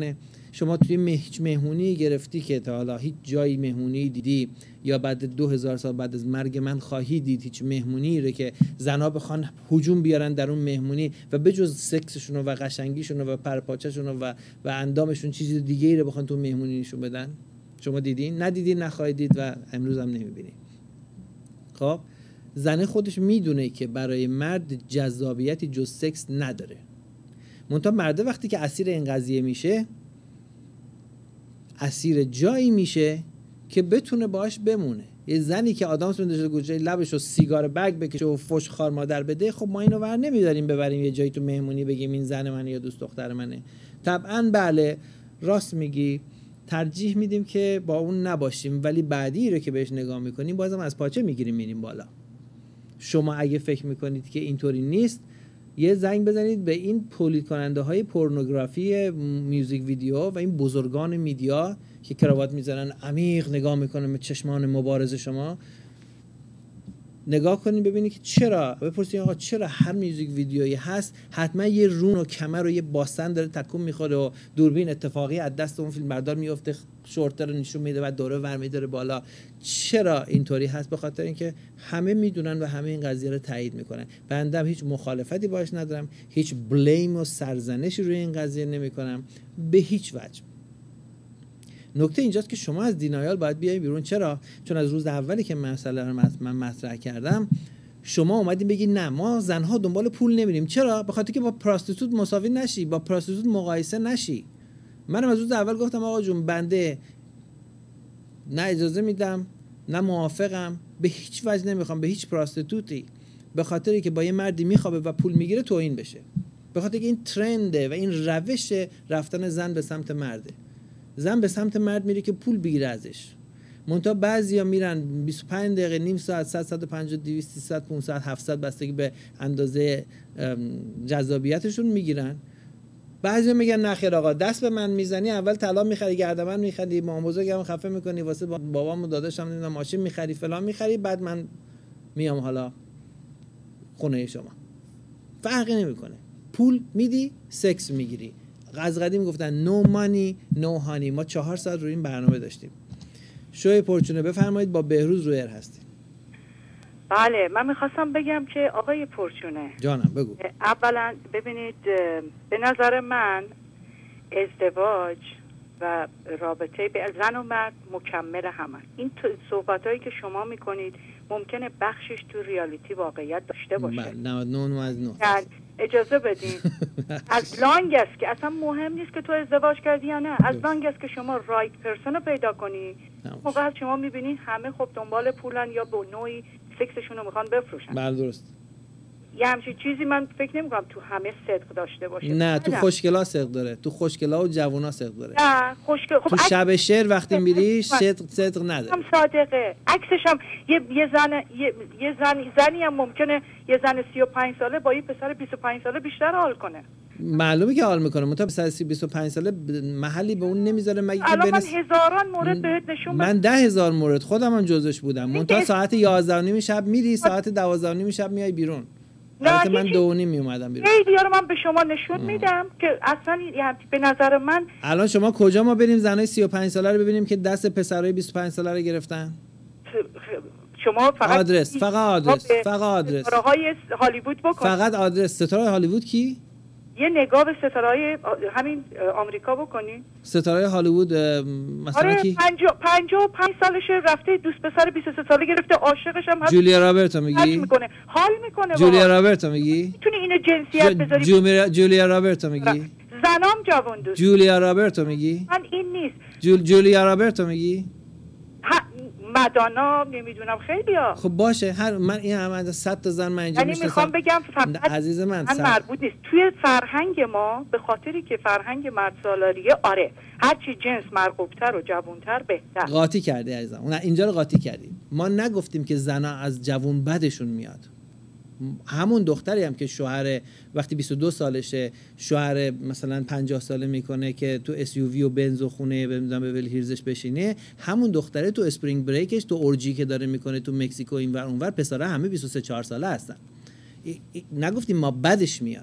[SPEAKER 1] شما توی هیچ مهمونی گرفتی که تا حالا هیچ جایی مهمونی دیدی یا بعد دو هزار سال بعد از مرگ من خواهی دید هیچ مهمونی رو که زنا بخوان هجوم بیارن در اون مهمونی و بجز سکسشون و قشنگیشون و پرپاچه‌شون و و اندامشون چیز دیگه ای رو بخوان تو مهمونی نشون بدن؟ شما دیدین؟ ندیدین، نخواهید دید و امروز هم نمیبینید. خب زنه خودش میدونه که برای مرد جذابیتی جز سکس نداره. منتها مرده وقتی که اسیر این قضیه میشه، اسیر جایی میشه که بتونه باش بمونه. یه زنی که آدم سون داشته گوشه لبشو سیگار بگ بکشه و فوش خار مادر بده، خب ما اینو ور نمیداریم ببریم یه جایی تو مهمونی بگیم این زن منه یا دوست دختر منه. طبعا بله راست میگی، ترجیح میدیم که با اون نباشیم، ولی بعدی رو که بهش نگاه میکنیم بازم از پاچه میگیریم میریم بالا. شما اگه فکر میکنید که اینطوری نیست، یه زنگ بزنید به این تولید کننده های پورنوگرافی میوزیک ویدیو و این بزرگان میدیا که کراوات میزنن عمیق نگاه میکنن به چشمان مبارز شما. نگاه کنید ببینید که چرا، بپرسید آقا چرا هر میوزیک ویدیویی هست حتما یه رون و کمر و یه باستن داره تکون میخوره و دوربین اتفاقی از دست اون فیلم بردار میفته، شورتر رو نشون میده و دوره ور میداره بالا. چرا اینطوری هست؟ به خاطر اینکه همه میدونن و همه این قضیه رو تایید میکنن. بنده هیچ مخالفتی باش ندارم، هیچ بلیم و سرزنشی روی این قضیه نمیکنم به هیچ وجه. نکته اینجاست که شما از دینایال باید بیای بیرون. چرا؟ چون از روز اولی که مسئله رو من مطرح کردم شما اومدین بگی نه ما زنها دنبال پول نمیریم. چرا؟ به خاطر که با پراستیتوت مساوی نشی، با پراستیتوت مقایسه نشی. منم از روز اول گفتم آقا جون بنده نه اجازه میدم نه موافقم، به هیچ وجه نمیخوام به هیچ پراستیتوتی به خاطری که با یه مردی میخوابه و پول میگیره توهین بشه. به خاطر که این ترنده و این روش رفتن زن به سمت مرده. زن به سمت مرد میره که پول بگیره ازش. منتها بعضیا میرن بیست و پنج دقیقه، نیم ساعت، صد، صد و پنجاه، دویست، سیصد، پانصد، هفتصد بستگی به اندازه جذابیتشون میگیرن. بعضیا میگن نه خیر آقا دست به من میزنی اول طلا میخری، گردن میخری، مام بزرگم خفه میکنی، واسه بابام و داداشم نمیدونم ماشین میخری فلان میخری، بعد من میام حالا خونه شما. فرقی نمیکنه. پول میدی، سکس میگیری. از قدیم گفتن no money no honey. ما چهار ساعت روی این برنامه داشتیم. شوی پرچونه بفرمایید، با بهروز رویر هستیم.
[SPEAKER 9] بله من میخواستم بگم که آقای پرچونه
[SPEAKER 1] جانم بگو.
[SPEAKER 9] اولا ببینید به نظر من ازدواج و رابطه به زن و مرد مکمل همه. این صحبت هایی که شما میکنید ممکنه بخشش تو ریالیتی واقعیت داشته باشه.
[SPEAKER 1] نه نه از نه
[SPEAKER 9] اجازه بدین از لانگ است که اصلا مهم نیست که تو ازدواج کردی یا نه، از لانگ است که شما رایت پرسن رو پیدا کنی. موقع شما میبینین همه خب دنبال پولن یا به نوعی سکسشون رو میخوان بفروشن.
[SPEAKER 1] بله درست.
[SPEAKER 9] یه همچین چیزی من فکر نمیکنم تو همه صدق داشته باشه.
[SPEAKER 1] نه تو خوشگلا صدق داره، تو خوشگلا و جوونا صدق داره.
[SPEAKER 9] نه خوشگل خب
[SPEAKER 1] تو شب شعر وقتی میری صدق صدق نداره.
[SPEAKER 9] هم صادقه. عکسش هم یه یه زن یه, یه زن زنی هم ممکنه یه زن سی و پنج ساله با یه پسر بیست و پنج ساله بیشتر حال کنه.
[SPEAKER 1] معلومه که حال میکنه، منتها پسر بیست و پنج ساله محلی به اون نمیذاره مگه که
[SPEAKER 9] الان من هزاران مورد بهت نشون بدم.
[SPEAKER 1] من ده هزار مورد خودم هم جزش بودم. منتها ساعت یازده و نیم شب میری، ساعت دوازده و نیم شب میای بیرون. البته من دو و نیم میومدم بیرون.
[SPEAKER 9] خیلی رو من به شما نشون میدم که اصلا یعنی به نظر من
[SPEAKER 1] الان شما کجا ما بریم زنای سی و پنج ساله رو ببینیم که دست پسرای بیست و پنج ساله رو گرفتن؟
[SPEAKER 9] شما فقط
[SPEAKER 1] آدرس، فقط آدرس، فقط آدرس.
[SPEAKER 9] ستاره‌های هالیوود بکن.
[SPEAKER 1] فقط آدرس. ستاره هالیوود کی؟
[SPEAKER 9] یه نگاه به ستاره‌های همین آمریکا بکنی.
[SPEAKER 1] ستاره هالیوود مثلا
[SPEAKER 9] آره
[SPEAKER 1] کی؟
[SPEAKER 9] پنجاه و پنج سالشه، رفته دوست پسر بیست و سه ساله گرفته، عاشقش هم هست.
[SPEAKER 1] جولیا رابرتو میگی؟
[SPEAKER 9] میکنه. حال میکنه.
[SPEAKER 1] جولیا رابرتو میگی؟
[SPEAKER 9] میتونی اینو جنسیت بذاری.
[SPEAKER 1] جولیا جولیا رابرتو میگی؟
[SPEAKER 9] زنام جوان دوست.
[SPEAKER 1] جولیا رابرتو میگی؟
[SPEAKER 9] من این نیست.
[SPEAKER 1] جول جولیا رابرتو میگی؟
[SPEAKER 9] مدانا نمیدونم خیلیا.
[SPEAKER 1] خب باشه، هر من این هم از صد تا زن من اینجا
[SPEAKER 9] یعنی میخوام بگم فقط
[SPEAKER 1] عزیز من
[SPEAKER 9] من مربوط نیست. توی فرهنگ ما به خاطری که فرهنگ مرد سالاریه، آره هرچی جنس مرغوبتر و جوانتر بهتر.
[SPEAKER 1] قاطی کردی عزیزم، اون اینجا رو قاطی کردی. ما نگفتیم که زنا از جوان بدشون میاد. همون دختری هم که شوهر وقتی بیست و دو سالشه شوهر مثلا پنجاه ساله میکنه که تو اس یو وی و بنز و خونه بمیدونم به ویل هیرزش بشینه، همون دختره تو اسپرینگ بریکش تو اورجی که داره میکنه تو مکزیکو اینور اونور، پسرا همه بیست و سه چهار ساله هستن. نگفتیم ما بدش میاد،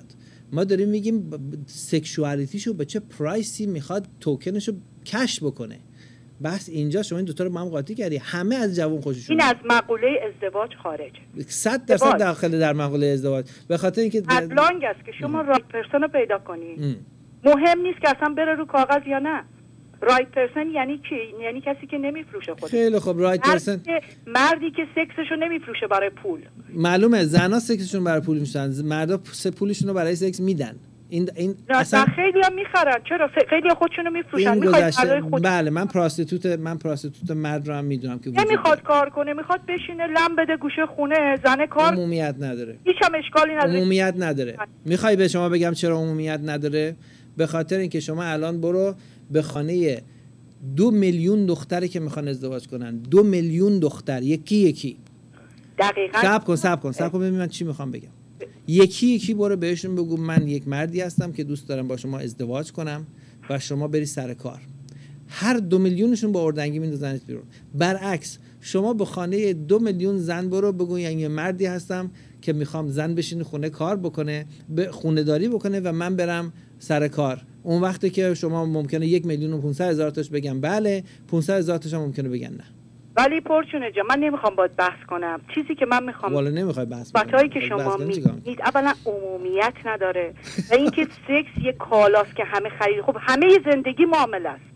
[SPEAKER 1] ما داریم میگیم سکشوالیتیشو به چه پرایسی میخواد توکنشو کش بکنه. بس اینجا شما این دوتا رو با هم قاطی کردی. همه از جوون خوششون
[SPEAKER 9] این از مقوله ازدواج خارج.
[SPEAKER 1] صد درصد داخل در مقوله ازدواج، به خاطر اینکه
[SPEAKER 9] ادلانگ است که شما رایت پرسن رو پیدا کنی. مهم نیست که اصلا بره رو کاغذ یا نه. رایت پرسن یعنی کی؟ یعنی کسی که نمیفروشه خودش.
[SPEAKER 1] خیلی خب رایت پرسن
[SPEAKER 9] مردی که سکسشو نمیفروشه برای پول.
[SPEAKER 1] معلومه زنا سکسشون برای پول میشن، مردا پولشون رو برای سکس میدن. این این
[SPEAKER 9] اصلا خیلی هم میخرن. چرا خیلی خودشونو میفروشن. میخواد
[SPEAKER 1] خود... بله من پراستیتوت من پراستیتوت مرد رو هم میدونم که
[SPEAKER 9] نمیخواد کار کنه، میخواد بشینه لم بده گوشه خونه، زنه کار
[SPEAKER 1] عمومیت نداره.
[SPEAKER 9] هیچ هم اشکالی نداره.
[SPEAKER 1] عمومیت نداره. میخوای به شما بگم چرا عمومیت نداره؟ به خاطر اینکه شما الان برو به خانه دو میلیون دختری که میخوان ازدواج کنن، دو میلیون دختر یکی یکی
[SPEAKER 9] دقیقاً
[SPEAKER 1] صبر کن صبر کن صبر کن ببین من چی میخوام بگم. یکی یکی برو بهشون بگو من یک مردی هستم که دوست دارم با شما ازدواج کنم و شما بری سر کار. هر دو میلیونشون با اردنگی میندازنت بیرون. برعکس شما به خانه دو میلیون زن برو بگو یعنی یه مردی هستم که میخوام زن بشینه خونه کار بکنه، به خونه داری بکنه و من برم سر کار. اون وقتی که شما ممکنه یک میلیون و پونصد هزار تاش بگن بله، پونصد هزار تاش هم ممکنه بگن نه.
[SPEAKER 9] ولی پرچونه جا من نمیخوام باید بحث کنم. چیزی که من میخوام
[SPEAKER 1] والا نمیخوای بحث
[SPEAKER 9] کنم باتایی که شما میگید اولا عمومیت نداره و اینکه سکس یه کالاست که همه خرید. خب همه زندگی معامله است.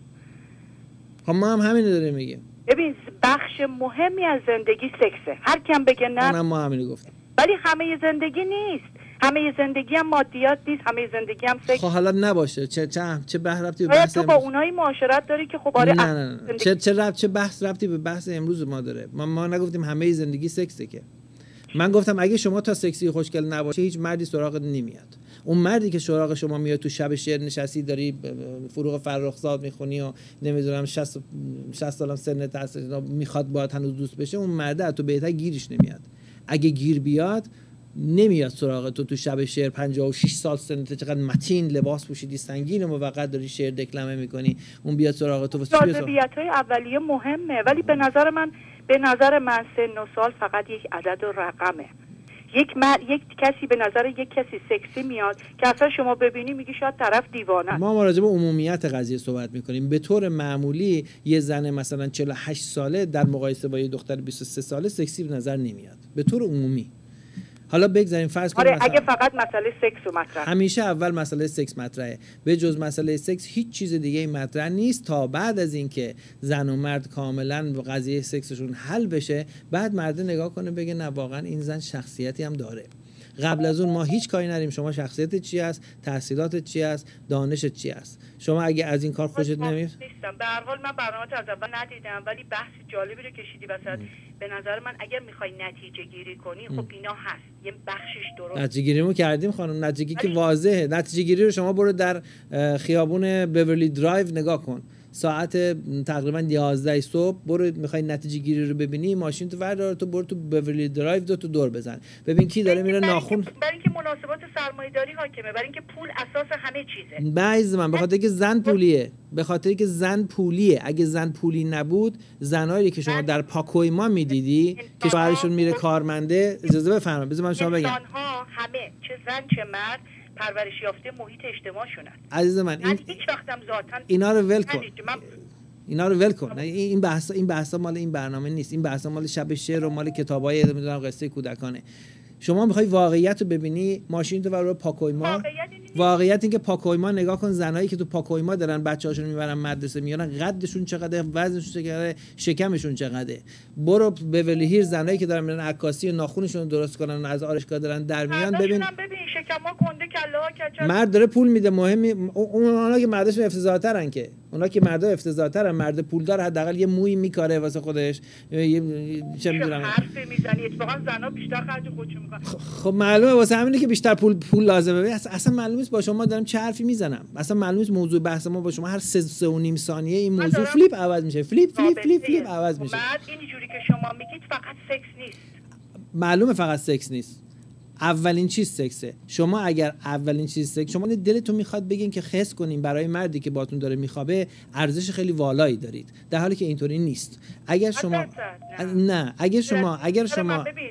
[SPEAKER 1] خب ما هم همین داریم میگیم.
[SPEAKER 9] ببین بخش مهمی از زندگی سکسه. هر کیم بگه نه
[SPEAKER 1] اونم ما همین گفتیم.
[SPEAKER 9] ولی همه زندگی نیست. همه زندگی هم مادیات نیست، همه زندگی هم سکس.
[SPEAKER 1] خب حالا نباشه چه چه چه بحث ربطی به
[SPEAKER 9] بحث تو با اونایی معاشرت داری که خب آره
[SPEAKER 1] نه نه نه. چه چه ربط چه بحث ربطی به بحث امروز ما داره؟ ما ما نگفتیم همه زندگی سکسه که. من گفتم اگه شما تا سکسی خوشگل نباشه هیچ مردی سراغت نمیاد. اون مردی که سراغ شما میاد تو شب شعر نشستی داری فروغ فرخزاد میخونی و نمیدونم شصت شصت سال سنت هست میخواد باهات هنوز دوست بشه، اون مرد تو بهتر گیرش نمیاد. اگه گیر بیاد نمیاد سراغ تو تو شب شعر پنجاه و شش سال سنت چقدر متین لباس پوشیدی سنگین و موقع داری شعر دکلمه میکنی، اون بیاد سراغ تو.
[SPEAKER 9] جاذبیت‌های اولیه مهمه ولی به نظر من به نظر من سن و سال فقط یک عدد و رقمه. یک مرد یک کسی به نظر یک کسی سکسی میاد که اصلا شما ببینی میگی شاید طرف دیوانه.
[SPEAKER 1] ما راجع به عمومیت قضیه صحبت میکنیم. به طور معمولی یه زن مثلا چهل و هشت ساله در مقایسه با یه دختر بیست و سه ساله سکسی به نظر نمیاد به طور عمومی. حالا بگذاریم فرض کنیم
[SPEAKER 9] آره اگه فقط مسئله سکس و مطرح،
[SPEAKER 1] همیشه اول مسئله سکس مطرحه. به جز مسئله سکس هیچ چیز دیگه مطرح نیست تا بعد از اینکه زن و مرد کاملا قضیه سکسشون حل بشه بعد مرد نگاه کنه بگه نه واقعا این زن شخصیتی هم داره. قبل از اون ما هیچ کاری نداریم شما شخصیتت چی است، تحصیلاتت چی است، دانشت چی است. شما اگه از این کار خوشت نمیاد
[SPEAKER 9] نیستم. به هر حال من برنامه‌ات از اول ندیدم ولی بحث جالبی رو کشیدی وسط. به نظر من اگر میخوای نتیجه گیری کنی خب اینا هست یه بخشش درست.
[SPEAKER 1] نتیجه گیریمو کردیم خانم. نتیجه گیری که واضحه. نتیجه گیری رو شما برو در خیابون بیورلی درایو نگاه کن. ساعت تقریبا یازده صبح برو میخوای نتیجه گیری رو ببینی ماشین تو وردار تو برو تو بیورلی درایو دو تو دور بزن ببین کی داره میره ناخن.
[SPEAKER 9] برای اینکه مناسبات سرمایه‌داری حاکمه، برای اینکه پول اساس همه چیزه.
[SPEAKER 1] بعضی من به خاطر اینکه زن پولیه، به خاطر اینکه زن پولیه. اگه زن پولی نبود زنایی که شما در پاکویما میدیدی که شوهرشون میره کارمنده، اجازه بفرمایید بذار من شما بگم
[SPEAKER 9] انسان‌ها همه چه زن چه مرد پرورش یافته محیط اجتماعشونن.
[SPEAKER 1] عزیز من این
[SPEAKER 9] هیچ وقتم ذاتاً
[SPEAKER 1] اینا رو ول کن. اینا رو ول کن. این بحث این بحثا مال این برنامه نیست. این بحثا مال شب شعر و مال کتابای نمیدونم قصه کودکانه. شما میخوای واقعیت رو ببینی ماشین تو برو پاکویما. واقعیت این که پاکویما نگاه کن زنایی که تو پاکویما دارن بچه‌هاشون میبرن مدرسه میارن قدشون چقدر، وزنشون چقدر، شکمشون چقدر. برو بیورلی هیلز زنایی که دارن میرن عکاسی و ناخونشون درست کنن از آرایشگاه دارن در میان ببین
[SPEAKER 9] ببین شکم‌ها گنده کلاها کچل.
[SPEAKER 1] مرد داره پول میده مهمی اون اونا که مرداشون افتضاح‌ترن که اونا که مردا افتضاح‌ترن. مرد پولدار حداقل یه موی میکاره واسه خودش یه چه میدونم
[SPEAKER 9] حرف میزنی. اتفاقا زنا بیشتر خرج خودشون میکنن.
[SPEAKER 1] خب معلومه واسه همینه که بیشتر پول پول لازمه. اصلا معلومه نیست با شما دارم چه حرفی میزنم. اصلا معلومه نیست موضوع بحث ما با شما هر سه سه و نیم ثانیه این موضوع فلیپ عوض میشه. فلیپ فلیپ فلیپ فلیپ عوض میشه.
[SPEAKER 9] بعد اینجوری که شما میگید فقط سکس نیست.
[SPEAKER 1] معلومه فقط سکس نیست. اولین چیز سکسه. شما اگر اولین چیز سکس شما دلتون میخواد بگین که خس کنین برای مردی که باتون داره میخوابه ارزش خیلی والایی دارید، در حالی که اینطوری نیست. اگر شما نه اگر شما اگر شما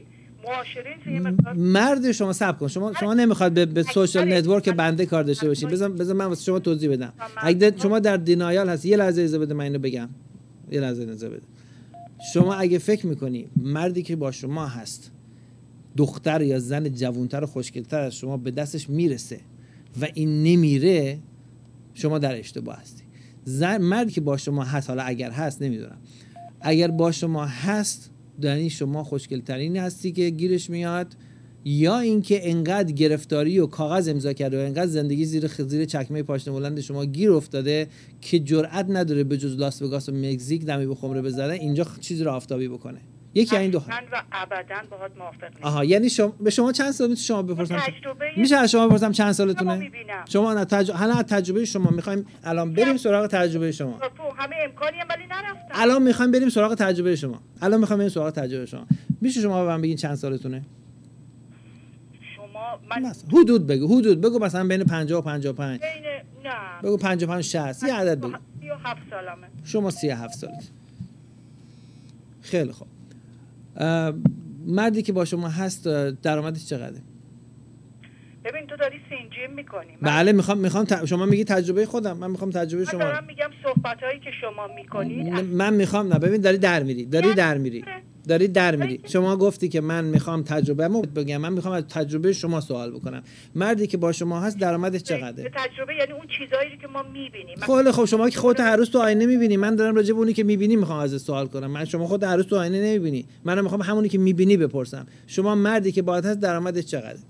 [SPEAKER 1] مرد شما صبر کن، شما شما نمیخواد به, به سوشال نتورک بنده کار داشته باشید. بذار بذار من واسه شما توضیح بدم. اگه شما در دینایال هست، یه لحظه اجازه بده من اینو بگم. یه لحظه اجازه بده. شما اگه فکر میکنی مردی که با شما هست دختر یا زن جوانتر و خوشگلتر از شما به دستش میرسه و این نمیره، شما در اشتباه هستی. زن مردی که با شما هست، حالا اگر هست نمیدونم، اگر با شما هست یعنی شما خوشگلترین هستی که گیرش میاد، یا اینکه انقدر گرفتاری و کاغذ امضا کرده و انقدر زندگی زیر زیر چکمه پاشنه بلند شما گیر افتاده که جرئت نداره به جز لاس وگاس و مکزیک دمی به خمره بزنه، اینجا چیزی رو آفتابی بکنه. یکی این دو
[SPEAKER 9] من و ابداً باهات موافق نیستم.
[SPEAKER 1] آها، یعنی شما به شما چند سال میشه شما بپرسم؟ میشه از شما بپرسم چند سالتونه؟ شما نه تجربه، حالا تجربه شما میخوایم الان بریم سراغ تجربه شما.
[SPEAKER 9] تو همه امکانی هم ولی نرفتم.
[SPEAKER 1] الان میخوایم بریم سراغ تجربه شما. الان میخوایم بریم سراغ تجربه شما. میشه شما به من بگین چند سالتونه؟
[SPEAKER 9] من
[SPEAKER 1] مثلا حدود بگو، حدود بگو، مثلا بین پنجاه و پنجاه و پنج.
[SPEAKER 9] بین نه
[SPEAKER 1] بگو پنجاه و پنج شصت، یه عدد بگو.
[SPEAKER 9] سی و هفت سالمه.
[SPEAKER 1] شما سی و هفت سالت. خیلی خوب. مردی که با شما هست درآمدش چقدره؟
[SPEAKER 9] ببین تو داری سینجیم میکنی.
[SPEAKER 1] بله میخوام میخوام ت... شما میگی تجربه خودم، من میخوام تجربه شما.
[SPEAKER 9] من دارم میگم صحبتایی که شما میکنید.
[SPEAKER 1] من میخوام، نه ببین داری در میری، داری در میری. داری در میری. شما گفتی که من میخوام تجربه‌مو بگم، من میخوام از تجربه شما سوال بکنم. مردی که با شما هست درآمدش چقدره؟
[SPEAKER 9] تجربه یعنی اون چیزایی که ما میبینیم.
[SPEAKER 1] خیلی خب، شما که خودت هر روز تو آینه میبینی، من دارم راجع به اونی که میبینی میخوام ازت سوال کنم. من شما خودت هر روز تو آینه نمیبینی، منم میخوام همونی که میبینی بپرسم. شما مردی که باهات هست درآمدش چقدره؟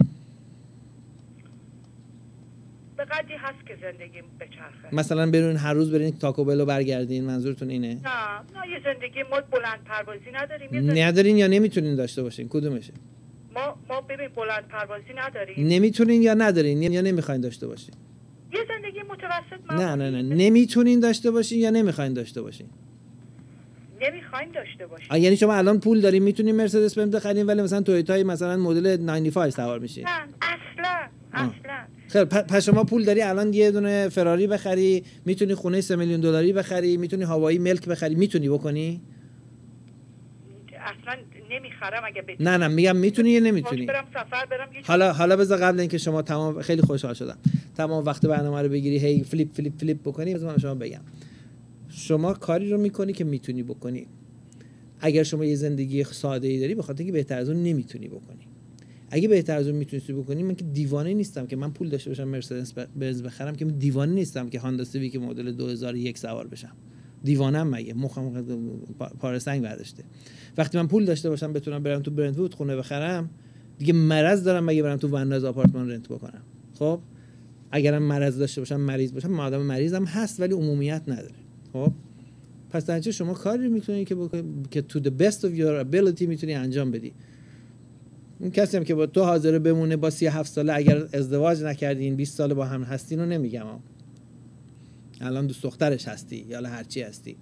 [SPEAKER 9] به قدری هست که زندگی بچرخه.
[SPEAKER 1] مثلا برین هر روز برین تاکو بلو برگردین، منظورتون اینه؟
[SPEAKER 9] نه نه، یه زندگی ما بلند پروازی نداریم.
[SPEAKER 1] ندارین یا نمیتونین داشته باشین؟ کدومشه؟
[SPEAKER 9] ما ما ببین بلند پروازی نداریم.
[SPEAKER 1] نمیتونین یا ندارین یا نمیخواین داشته باشین؟
[SPEAKER 9] یه زندگی متوسط.
[SPEAKER 1] نه نه نه، نمیتونین داشته باشین یا نمیخواین داشته باشین؟
[SPEAKER 9] نمیخواین داشته باشین.
[SPEAKER 1] آ یعنی شما الان پول دارین میتونین مرسدس بنز بخرین ولی مثلا تویوتای مثلا مدل نود و پنج سوار میشین؟
[SPEAKER 9] نه اصلا اصلا.
[SPEAKER 1] خیلی پس شما پول داری الان یه دونه فراری بخری، میتونی خونه سه میلیون دلاری بخری، میتونی هوایی ملک بخری، میتونی بکنی؟
[SPEAKER 9] اصلا نمیخرم اگه بتونی.
[SPEAKER 1] نه نه میگم میتونی یا نمیتونی؟
[SPEAKER 9] برم سفر برم.
[SPEAKER 1] حالا حالا بذار قبل اینکه شما تمام، خیلی خوشحال شدم تمام وقت برنامه رو بگیری هی فلیپ فلیپ فلیپ بکنی، بذار من شما بگم. شما کاری رو میکنی که میتونی بکنی. اگر شما یه زندگی ساده ای داری به خاطر اینکه بهتر از اون نمیتونی بکنی. اگه بهتر از اون میتونی بکنی، من که دیوانه نیستم که من پول داشته باشم مرسدس بنز بخرم، که دیوانه نیستم که هاندا سیویک مدل دو هزار و یک سوار بشم. دیوانه‌ام مگه؟ مخم پاره سنگ برداشته. وقتی من پول داشته باشم بتونم برم تو برنت‌وود خونه بخرم، دیگه مرض دارم مگه برم تو ونداز آپارتمان رنت بکنم؟ خب اگرم مرض داشته باشم، مریض باشم، من آدم مریضم هست ولی عمومیت نداره. خب پس در نتیجه شما کاری میتونی که بکنی که to the best of your ability میتونی انجام بدی. اون کسی هم که با تو حاضر بمونه با سی و هفت ساله، اگر ازدواج نکردین بیست ساله با هم هستین رو نمیگم ها. الان دوست دخترش هستی یا هر چی هستی،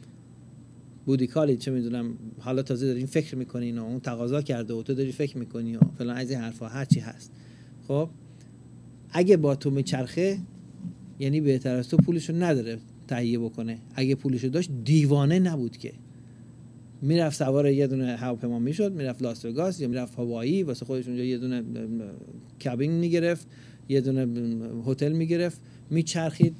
[SPEAKER 1] بودی کالی چه میدونم، حالا تازه دارین فکر میکنین و اون تقاضا کرده و تو داری فکر میکنی و فلان از این حرفا، هر چی هست. خب اگه با تو میچرخه یعنی بهتر از تو پولشو نداره تهیه بکنه. اگه پولشو داشت دیوانه نبود که میرفت سوار یه دونه هواپیما میشد، میرفت لاس وگاس یا میرفت هوایی، واسه خودش اونجا یه دونه کابین میگرفت، یه دونه هتل میگرفت، میچرخید،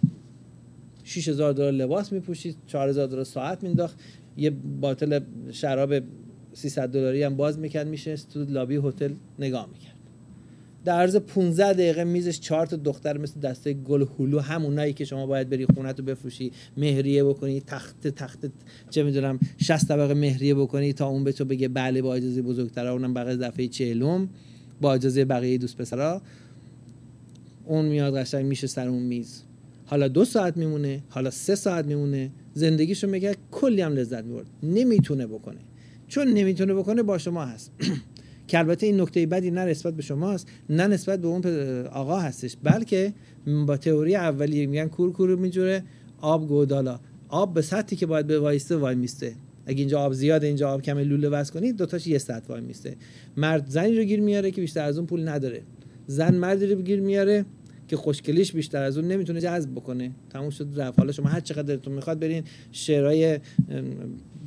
[SPEAKER 1] شش هزار دلار لباس میپوشید، چهار هزار دلار ساعت مینداخت، یه باتل شراب سیصد دلاری هم باز میکرد، میشه تو لابی هتل نگاه میکرد. در عرض پانزده دقیقه میزش چهار تا دختر مثل دسته گل هلو، همونایی که شما باید بری خونت رو بفروشی، مهریه بکنی، تخت تخت چه میدونم شصت طبقه مهریه بکنی تا اون به تو بگه بله با اجازه بزرگترا، اونم بقیه دفعه چهلم با اجازه بقیه دوست پسرا، اون میاد قشنگ میشه سر اون میز. حالا دو ساعت میمونه، حالا سه ساعت میمونه، زندگیشو میگه کلی هم لذت میبرد. نمیتونه بکنه، چون نمیتونه بکنه با شما هست. که البته این نکته بدی نه نسبت به شماست نه نسبت به اون آقا هستش، بلکه با تئوری اولیه میگن کور کور میجوره آب گودالا، آب به سطحی که باید به وایسته وای میسته. اگه اینجا آب زیاده اینجا آب کمه لوله وصل کنید دو تاش یه سطح وای میسته. مرد زنی رو گیر میاره که بیشتر از اون پول نداره، زن مردی رو گیر میاره که خوشگلیش بیشتر از اون نمیتونه جذب بکنه. تموم شد رفت. حالا شما هر چقدر دلتون میخواد برین شعرهای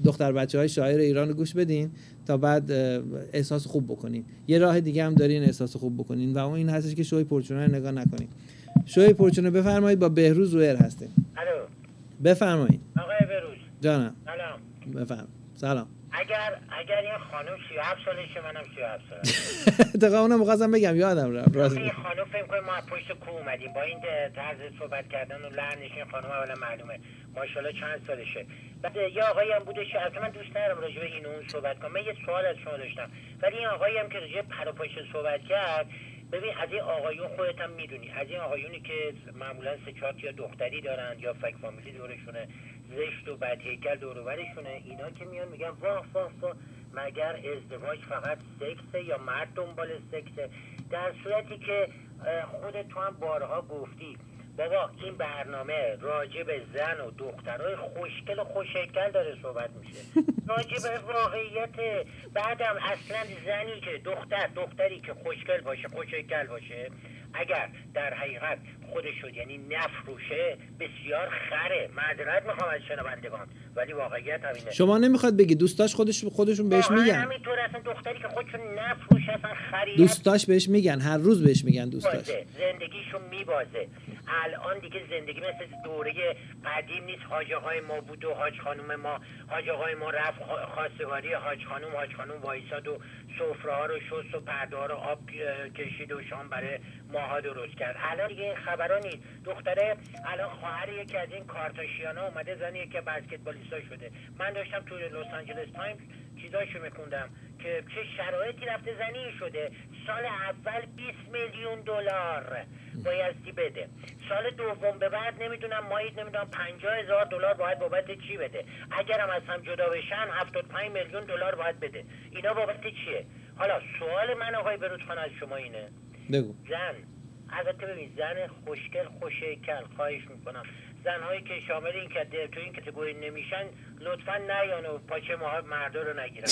[SPEAKER 1] دختر بچه‌های شاعر ایران رو گوش بدین تا بعد احساس خوب بکنین. یه راه دیگه هم دارین احساس خوب بکنین و اون این هستش که شوی پرچونه رو نگاه نکنین. شوی پرچونه بفرمایید، با بهروز رویر هستین.
[SPEAKER 10] الو
[SPEAKER 1] بفرمایید.
[SPEAKER 10] آقای بهروز
[SPEAKER 1] جانم.
[SPEAKER 10] سلام.
[SPEAKER 1] بفرم. سلام.
[SPEAKER 10] اگر اگر این خانم سی و هفت سالشه منم سی و هفت سالم.
[SPEAKER 1] اتفاقا اونم می‌خواستم بگم یادم رفت. راست
[SPEAKER 10] این خانم فکر کنم ما از پشت کوه اومدیم با این طرز صحبت کردن و لحنش. این خانم اولا معلومه ماشاءالله چند سالشه. بعد یه آقایی هم بودش، اصلا من دوست ندارم راجع به این و اون صحبت کنم. من یه سوال از شما داشتم. ولی این آقایی هم که راجع به پر و پاش صحبت کرد، ببین از این آقایون خودت هم میدونی، از این آقایونی که معمولا سه چهار تا دختری دارن یا فک فامیلی دورشونه، زشت و بد هیکل دور و برشونه، اینا که میان میگن واه واه واه مگر ازدواج فقط سکسه یا مرد دنبال سکسه؟ در صورتی که خودت تو هم بارها گفتی بابا این برنامه راجع به زن و دخترای خوشگل و خوشهیکل داره صحبت میشه، راجع به واقعیت. بعدم اصلا زنی که دختر دختری که خوشگل باشه خوشهیکل باشه اگر در حقیقت خودش شد یعنی نفروشه بسیار خره. معذرت میخوام از شنوندگان ولی واقعیت همینه.
[SPEAKER 1] شما نمیخواد بگی دوستاش خودش خودشون بهش میگن
[SPEAKER 10] همینطور، اصلا دختری که خودشون نفروشه اصلا خریت.
[SPEAKER 1] دوستاش بهش میگن، هر روز بهش میگن دوستاش.
[SPEAKER 10] زندگیشون میبازه. الان دیگه زندگی مثل دوره قدیم نیست. حاج آقای ما بود و حاج خانم ما، حاج آقای ما رفت خواستگاری حاج خانم، حاج خانم وایساد و سفره ها رو شست و پرده ها رو آب کشید و شام برای ماها درست کرد. الان دیگه این خبرا نیست. دختره الان خواهر یکی از این کارتاشیانا اومده زن یکی بسکتبالیستا شده. من داشتم تو لس آنجلس تایمز چیزاشو میخوندم که چه شرایطی رفته زنی شده. سال اول بیست میلیون دلار بایستی بده، سال دوم به بعد نمیدونم مایید نمیدونم پنجاه هزار دلار باید بابت چی بده، اگرم از هم جدا بشن هفتاد و پنج میلیون دلار باید بده. اینا بابت چیه؟ حالا سوال من آقای بروزخان از شما اینه،
[SPEAKER 1] بگو.
[SPEAKER 10] زن البته ببین زن خوشگل خوشهیکل، خواهش میکنم زنهایی که شامل این که تو این کاتگوری نمیشن لطفاً نیان و پاچه ما مردا رو نگیرن.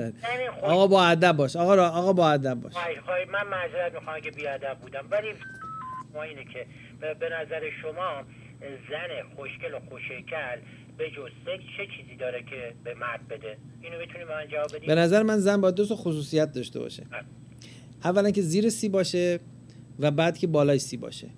[SPEAKER 1] آقا با ادب باش. آقا را آقا با ادب باش.
[SPEAKER 10] خواهی من معذرت میخوام اگه بی ادب بودم، ولی ما اینه که به نظر شما زن خوشگل و خوشهیکل به جز سکس چه چیزی داره که به مرد بده؟ اینو میتونی به من جواب بدی؟
[SPEAKER 1] به نظر من زن باید دو تا خصوصیت داشته باشه. اولا که زیر سی باشه و بعد که بالای سی باشه.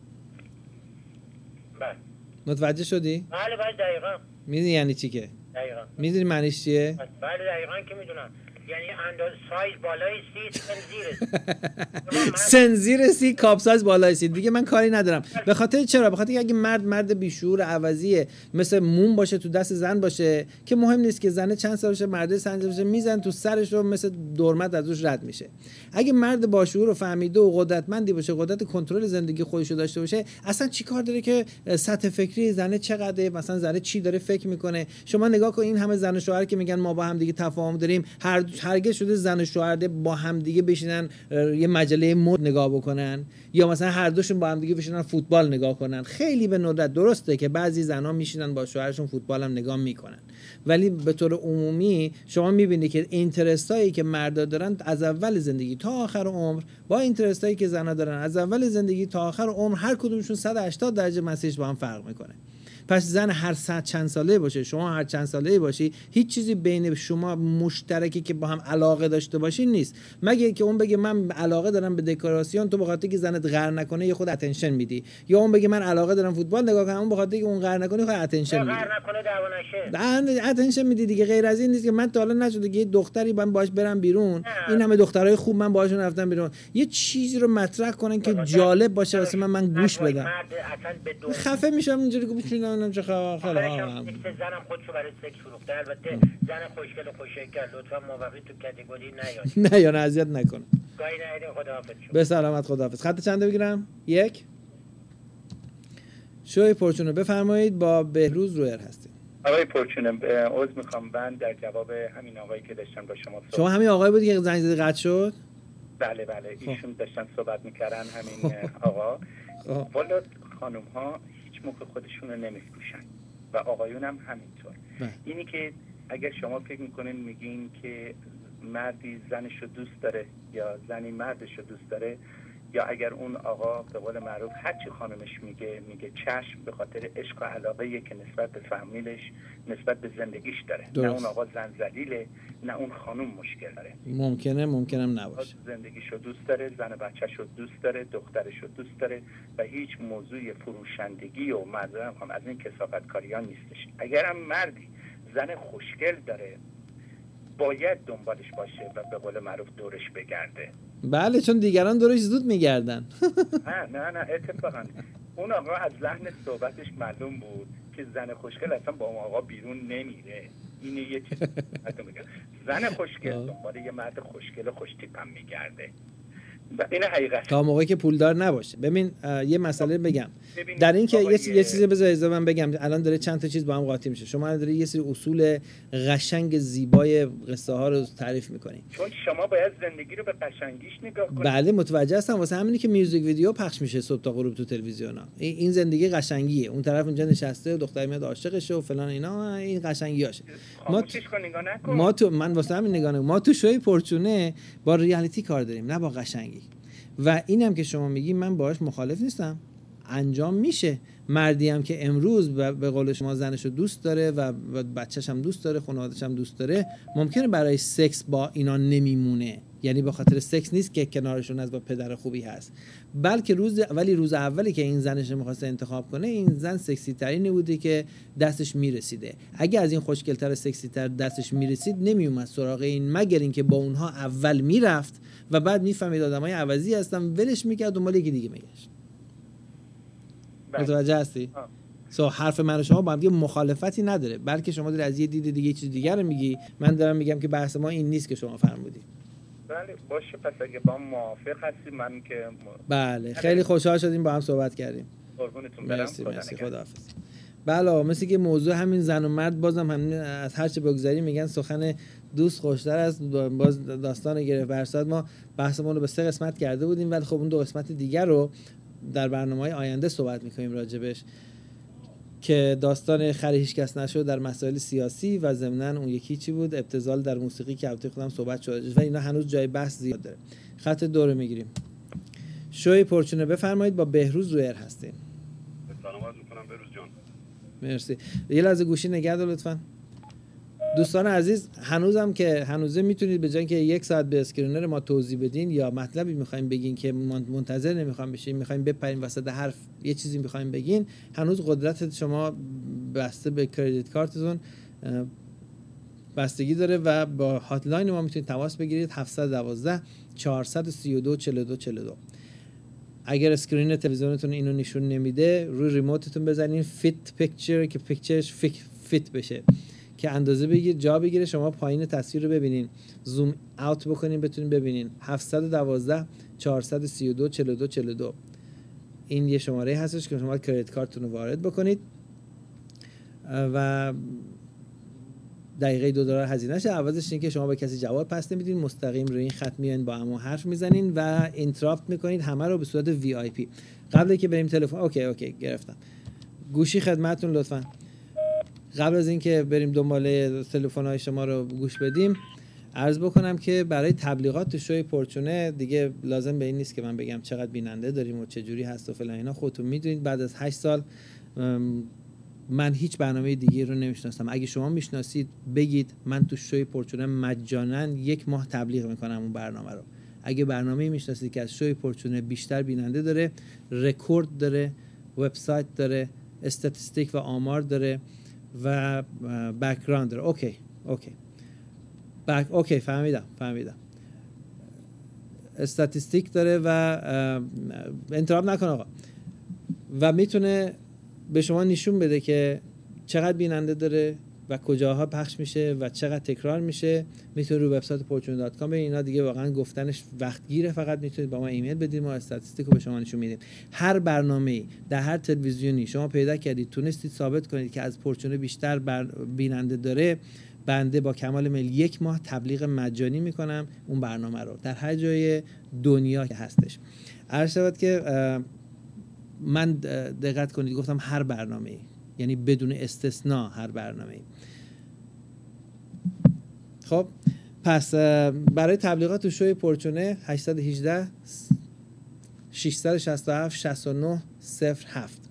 [SPEAKER 10] بله.
[SPEAKER 1] متوجه شدی؟
[SPEAKER 10] بله بله دقیقاً.
[SPEAKER 1] میدونی یعنی چی که؟
[SPEAKER 10] دقیقاً.
[SPEAKER 1] میدونی معنیش چیه؟
[SPEAKER 10] بله دقیقاً که میدونم. یعنی انداز سایز بالای سی سنزیر
[SPEAKER 1] سنزیر سی کاپ سایز بالای سی دیگه من کاری ندارم. به خاطر چرا؟ به خاطر که اگه مرد مرد بیشعور عوضیه مثل موم باشه تو دست زن باشه که مهم نیست که زنه چند سالشه مرد چند سالشه میزن تو سرش رو مثل دورمت از روش رد میشه. اگه مرد باشعور و فهمیده و قدرتمندی باشه، قدرت کنترل زندگی خودش رو داشته باشه، اصلا چیکار داره که سطح فکری زنه چقدره، مثلا زنه چی داره فکر میکنه. شما نگاه کن این همه زن و شوهر که میگن ما با هم دیگه تفاهم داریم، هر هرگز شده زن و شوهر با هم دیگه بشینن یه مجله مد نگاه بکنن یا مثلا هر دوشون با هم دیگه بشینن فوتبال نگاه کنن؟ خیلی به ندرت. درسته که بعضی زنها میشینن با شوهرشون فوتبال هم نگاه میکنن، ولی به طور عمومی شما میبینید که اینترستایی که مردا دارن از اول زندگی تا آخر عمر با اینترستایی که زنها دارن از اول زندگی تا آخر عمر هر کدومشون صد و هشتاد درجه مسیرش با هم فرق میکنه. پس زن هر صد چند ساله باشه، شما هر چند ساله باشی، هیچ چیزی بین شما مشترکی که با هم علاقه داشته باشین نیست، مگه که اون بگه من علاقه دارم به دکوراسیون، تو به خاطر که زنت غر نکنه یه خود اتنشن میدی، یا اون بگه من علاقه دارم فوتبال نگاه کنم، اون به خاطر که اون غر نکنه خود اتنشن میدی،
[SPEAKER 10] غر نکنه دعوا نشه،
[SPEAKER 1] اتنشن میدی دیگه. غیر از این نیست که من تا حالا نشده که یه دختری من باهاش برم بیرون، این همه دخترای خوب من باهاشون رفتم بیرون، یه چیزی رو مطرح کنن که جالب باشه واسه من من گوش بدم. خفه میشم اینجوری که ببینم چه خبره.
[SPEAKER 10] خیلی زنم خودشو برای سکس فروخته. البته زن خوشگل و خوشهیکل لطفا موقعی تو کاتگوری نیاد.
[SPEAKER 1] نه یا اذیت نکنه.
[SPEAKER 10] گاهی نیادین. خداحافظ.
[SPEAKER 1] به سلامت. خداحافظ. خط چنده بگیرم؟ یک. شوی پرچونه بفرمایید، با بهروز رویر هستید.
[SPEAKER 3] آقای پرچونه عذر میخوام، من در جواب همین آقایی که داشتن با شما صحبت.
[SPEAKER 1] شما همین آقایی بودی که زنگ زدی قطع شد؟
[SPEAKER 3] بله بله ایشون داشتن صحبت میکردن همین آقا. والا خانم ها هیچ موقع خودشون رو نمیفروشن و آقایون هم همینطور. اینی که اگر شما فکر میکنین میگین که مردی زنش رو دوست داره یا زنی مردش رو دوست داره، یا اگر اون آقا به قول معروف هرچی خانمش میگه میگه چشم، به خاطر عشق و علاقه‌ای که نسبت به فامیلش، نسبت به زندگیش داره.
[SPEAKER 1] درست.
[SPEAKER 3] نه اون آقا زن ذلیله، نه اون خانم مشکل داره.
[SPEAKER 1] ممکنه ممکنم نباشه.
[SPEAKER 3] زندگیشو دوست داره، زن بچه‌شو دوست داره، دخترشو دوست داره و هیچ موضوع فروشندگی و معذرت می‌خوام از این کثافتکاری‌ها نیستش. اگرم مردی زن خوشگل داره باید دنبالش باشه و به قول معروف دورش بگرده.
[SPEAKER 1] بله، چون دیگران دورش زود میگردن.
[SPEAKER 3] نه نه نه اتفاقا اون آقا از لحن صحبتش معلوم بود که زن خوشگل اصلا با اون آقا بیرون نمیره. اینه یه چیز میگم، زن خوشگل دنبال یه مرد خوشگل خوش تیپ هم میگرده. این حقیقت.
[SPEAKER 1] تا موقعی که پولدار نباشه. ببین یه مسئله بگم در این که یه یه چیزی بذار اجازه من بگم. الان داره چند تا چیز با هم قاطی میشه. شما داره یه سری اصول قشنگ زیبای قصه ها رو تعریف میکنین،
[SPEAKER 3] چون شما باید زندگی رو به قشنگیش نگاه کنید.
[SPEAKER 1] بله متوجه هستم. واسه همینی که میوزیک ویدیو پخش میشه صبح تا غروب تو تلویزیونا. این زندگی قشنگیه. اون طرف اونجا نشسته و دختر میاد عاشقشه و فلان اینا، این قشنگیاشه. ما تو... ما تو من واسه همین نگاه نکنم. ما تو شوی پورچونه با ریالیتی کار داریم، نه با قشنگی. و اینم که شما میگی من باهاش مخالف نیستم، انجام میشه. مردی هم که امروز به قول شما زنشو دوست داره و بچه‌ش هم دوست داره، خانواده‌ش هم دوست داره، ممکنه برای سکس با اینا نمیمونه. یعنی به خاطر سکس نیست که کنارشون از با پدر خوبی هست، بلکه روز ولی روز اولی که این زنش می‌خواسته انتخاب کنه، این زن سکسی ترینی بوده که دستش میرسیده. اگه از این خوشگل‌تر سکسی تر دستش میرسید نمیومد سراغ این، مگر اینکه با اونها اول میرفت و بعد میفهمید آدمای عوضی هستن، ولش میکرد دنبال یکی دیگه میگشت. متوجه هستی؟ سو so, حرف من و شما با هم دیگه مخالفتی نداره، بلکه شما داری از یه دید دیگه چیز دیگه رو میگی، من دارم میگم که بحث ما این نیست که شما فرمودید.
[SPEAKER 3] بله باشه، پس اگه با موافق هستی من که م...
[SPEAKER 1] بله خیلی خوشحال شدیم با هم صحبت کردیم.
[SPEAKER 3] قربونتون برم.
[SPEAKER 1] مرسی مرسی، خداحافظ. بله مثل که موضوع همین زن و مرد بازم همین از هر چه بگذری میگن سخن دوست خوشتر از باز داستان گرفت برساد. ما بحثمون رو به سه قسمت کرده بودیم، ولی خب اون دو قسمت دیگر رو در برنامه‌های آینده صحبت می‌کنیم راجبش، که داستان خر هیچ کس نشد در مسائل سیاسی و ضمناً اون یکی چی بود، ابتذال در موسیقی که البته خودم صحبت شده و اینا هنوز جای بحث زیاد داره. خط دو رو میگیریم. شوی پورچونه بفرمایید، با بهروز رویر هستین.
[SPEAKER 11] سلام عرض می‌کنم بهروز جان.
[SPEAKER 1] مرسی. یه لحظه گوشی نگه دار لطفاً. دوستان عزیز، هنوزم که هنوزه میتونید به جای اینکه یک ساعت به اسکرینر ما توضیح بدین یا مطلبی میخوایم بگین که منتظر نمیخوایم بشین، میخوایم بپرین وسط حرف یه چیزی میخوایم بگین، هنوز قدرت شما بسته به کردیت کارتتون بستگی داره و با هاتلاین ما میتونید تماس بگیرید هفت یک دو چهار سه دو چهار دو چهار دو. اگر اسکرین تلویزیونتون اینو نشون نمیده، روی ریموتتون بزنین فیت پیکچر که پیکچرش فیت بشه، که اندازه بگیر جا بگیره، شما پایین تصویر رو ببینین، زوم اوت بکنین بتونین ببینین. هفت یک دو چهار سه دو چهار دو چهار دو این یه شماره هستش که شما کریدیت کارتتون رو وارد بکنید و دقیقه دو دلار هزینه‌ش، عوضش اینه که شما به کسی جواب پس نمیدین، مستقیم روی این خط میاین با هم حرف میزنین و اینتراپت میکنید همه رو به صورت وی آی پی. قبل اینکه بریم تلفن، اوکی اوکی گرفتم. گوشی خدمتتون لطفاً. قبل از اینکه بریم دنبال تلفن‌های شما رو گوش بدیم، عرض بکنم که برای تبلیغات شوی پورچونه دیگه لازم به این نیست که من بگم چقدر بیننده داریم و چه جوری هست و فلان اینا، خودتون میدونید. بعد از هشت سال من هیچ برنامه دیگه رو نمیشناسم. اگه شما میشناسید بگید، من تو شوی پورچونه مجانا یک ماه تبلیغ میکنم اون برنامه رو. اگه برنامه‌ای میشناسید که از شوی پورچونه بیشتر بیننده داره، رکورد داره، وبسایت داره، استاتستیک و آمار داره و بک‌گراند داره، اوکی اوکی بک اوکی فهمیدم فهمیدم استاتستیک داره و انتراب نکن آقا، و میتونه به شما نشون بده که چقدر بیننده داره و کجاها پخش میشه و چقدر تکرار میشه. میتونه رو وبسایت پورچونه دات کام ببینید. اینا دیگه واقعا گفتنش وقت گیره، فقط میتونید با ما ایمیل بدید، ما استاتستیک رو به شما نشون میدیم. هر برنامه‌ای در هر تلویزیونی شما پیدا کردید تونستید ثابت کنید که از پورچونه بیشتر بر بیننده داره، بنده با کمال میل یک ماه تبلیغ مجانی میکنم اون برنامه رو در هر جای دنیا که هستش. عرض شود که من دقت کنید گفتم هر برنامه‌ای، یعنی بدون استثناء هر برنامه‌ای. خب پس برای تبلیغات شوی پورچونه هشت یک هشت شش شش هفت شش نه صفر هفت.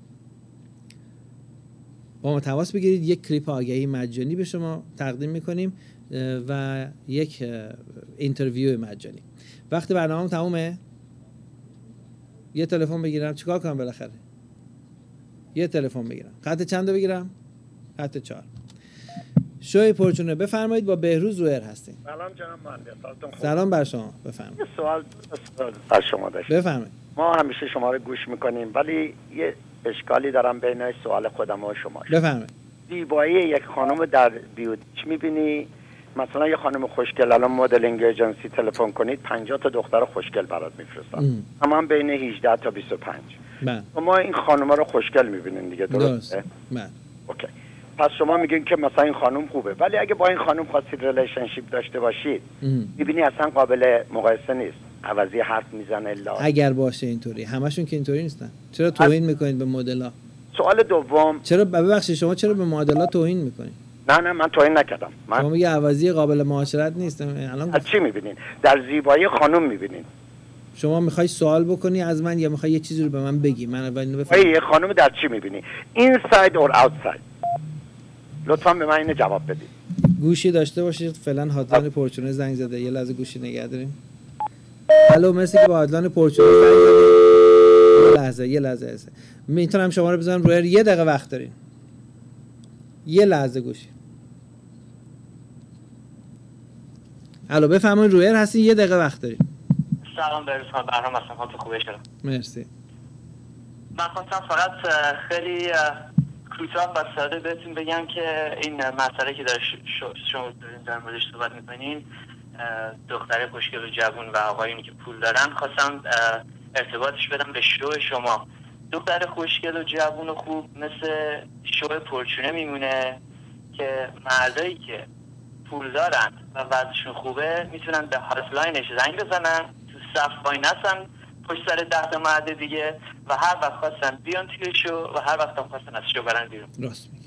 [SPEAKER 1] با ما تماس بگیرید. یک کلیپ آگهی مجانی به شما تقدیم میکنیم و یک اینترویو مجانی. وقتی برنامه تمومه یه تلفن بگیرم چیکار کنم؟ بالاخره یه تلفن بگیرم. خط چند رو بگیرم؟ خط چهار. شوی پرچونه بفرمایید. با بهروز رویر هستیم.
[SPEAKER 12] سلام جناب مهندس.
[SPEAKER 1] سلام بر شما. بفرمایید.
[SPEAKER 12] سوال از شما داشتم.
[SPEAKER 1] بفرمایید.
[SPEAKER 12] ما همیشه شما رو گوش میکنیم ولی یه اشکالی دارم بین سوال خودم و شما.
[SPEAKER 1] بفرمایید.
[SPEAKER 12] زیبایی یک خانم در بیوتیش میبینی، مثلا یه خانم خوشگل الان مدلینگ ایجنسی تلفن کنید پنجاه تا دختر خوشگل برات میفرستن، اما بین هجده تا بیست و پنج.
[SPEAKER 1] بله.
[SPEAKER 12] شما این خانم‌ها رو خوشگل میبینین دیگه، درسته؟
[SPEAKER 1] بله.
[SPEAKER 12] اوکی. پس شما میگین که مثلا این خانم خوبه، ولی اگه با این خانم خواستید ریلیشنشیپ داشته باشید میبینی اصلا قابل مقایسه نیست، عوضی حرف میزنه لا.
[SPEAKER 1] اگر باشه اینطوری، همشون که اینطوری نیستن. چرا توهین میکنید به مدل‌ها؟
[SPEAKER 12] سوال دوم،
[SPEAKER 1] چرا ببخشید شما چرا به مدل‌ها توهین میکنید؟
[SPEAKER 12] نه نه من توهین نکردم. من
[SPEAKER 1] شما میگه عوضی قابل معاشرت نیست. الان
[SPEAKER 12] از چی میبینین؟ در زیبایی خانم میبینین.
[SPEAKER 1] شما میخوای سوال بکنی از من یا میخوای یه چیزی رو به من بگی؟ من اول اینو بفهمم.
[SPEAKER 12] یه خانم در چی میبینی؟ اینساید اور اوتساید؟ لطفا به من اینو جواب بدید.
[SPEAKER 1] گوشی داشته باشید. فعلا هاتلاین پرچونه زنگ زده. یه لحظه گوشی نگه داریم. الو، مرسی که با هاتلاین پرچونه زنگ زدید. یه لحظه یه لحظه هست. میتونم شما رو بزنم روی یه دقیقه وقت دارین. یه لحظه گوشی. الو بفرمایید رویر هستین، یه دقیقه وقت دارین.
[SPEAKER 2] سلام برسان برنامه اصلا حالت خوبه شدم.
[SPEAKER 1] مرسی.
[SPEAKER 2] من خواستم فقط خیلی کوتاه و ساده بهتون بگم که این مسئله که داره شما دارین در موردش صحبت میکنین، دختره خوشگل و جوون و آقایونی که پول دارن، خواستم ارتباطش بدم به شو شما. دختر خوشگل و جوون و خوب مثل شو پرچونه میمونه که مردایی که پول دارن و وضعشون خوبه میتونن به هاتلاینش زنگ بزنن، تو صف وای نسن پشت سر ده تا مرد دیگه و هر وقت خواستن بیان توی شو و هر وقت هم خواستن از شو برن بیرون.
[SPEAKER 1] راست میگی.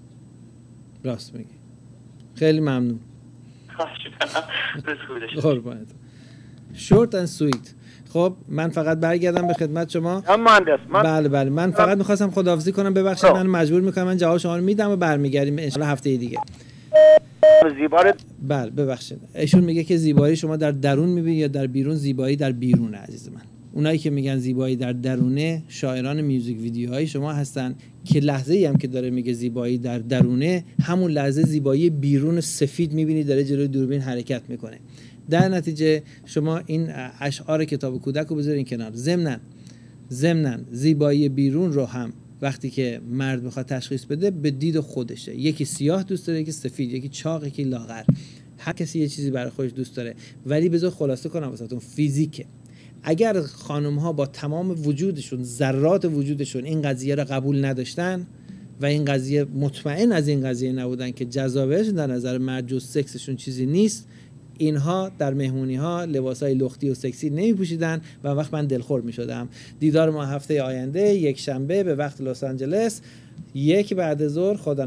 [SPEAKER 1] راست میگی. خیلی ممنون.
[SPEAKER 2] خواهش می‌کنم. روز خوبی داشته
[SPEAKER 1] قربانت. شورت اند سویت. خب من فقط برگردم به خدمت شما.
[SPEAKER 12] مهندس من
[SPEAKER 1] بله بله من فقط می‌خواستم خداحافظی کنم. ببخشید من مجبور می‌کنم، من جواب شما رو میدم و برمیگردیم ان شاءالله هفته دیگه.
[SPEAKER 12] زیبایی.
[SPEAKER 1] بله ببخشید. ایشون میگه که زیبایی شما در درون می‌بینید یا در بیرون؟ زیبایی در بیرونه عزیز من. اونایی که میگن زیبایی در درونه شاعران میوزیک ویدیوهای شما هستن که لحظه‌ای هم که داره میگه زیبایی در درونه، همون لحظه زیبایی بیرون سفید می‌بینید داره جلوی دوربین حرکت میکنه. در نتیجه شما این اشعار کتاب کودک رو بذارین کنار. ضمناً ضمناً زیبایی بیرون رو هم وقتی که مرد میخواد تشخیص بده به دید خودشه. یکی سیاه دوست داره، یکی سفید، یکی چاق، یکی لاغر. هر کسی یه چیزی برای خودش دوست داره. ولی بذار خلاصه کنم واسهتون، فیزیکه. اگر خانم ها با تمام وجودشون، ذرات وجودشون این قضیه رو قبول نداشتن و این قضیه مطمئن از این قضیه نبودن که جذابیتشون در نظر مرد جز سکسشون چیزی نیست، اینها در مهمونی ها لباسای لختی و سکسی نمی پوشیدن و وقت من دلخور می شدم. دیدار ما هفته آینده یک شنبه به وقت لس آنجلس، یک بعد ظهر. خدا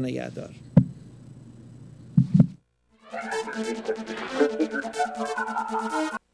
[SPEAKER 1] نگهدار.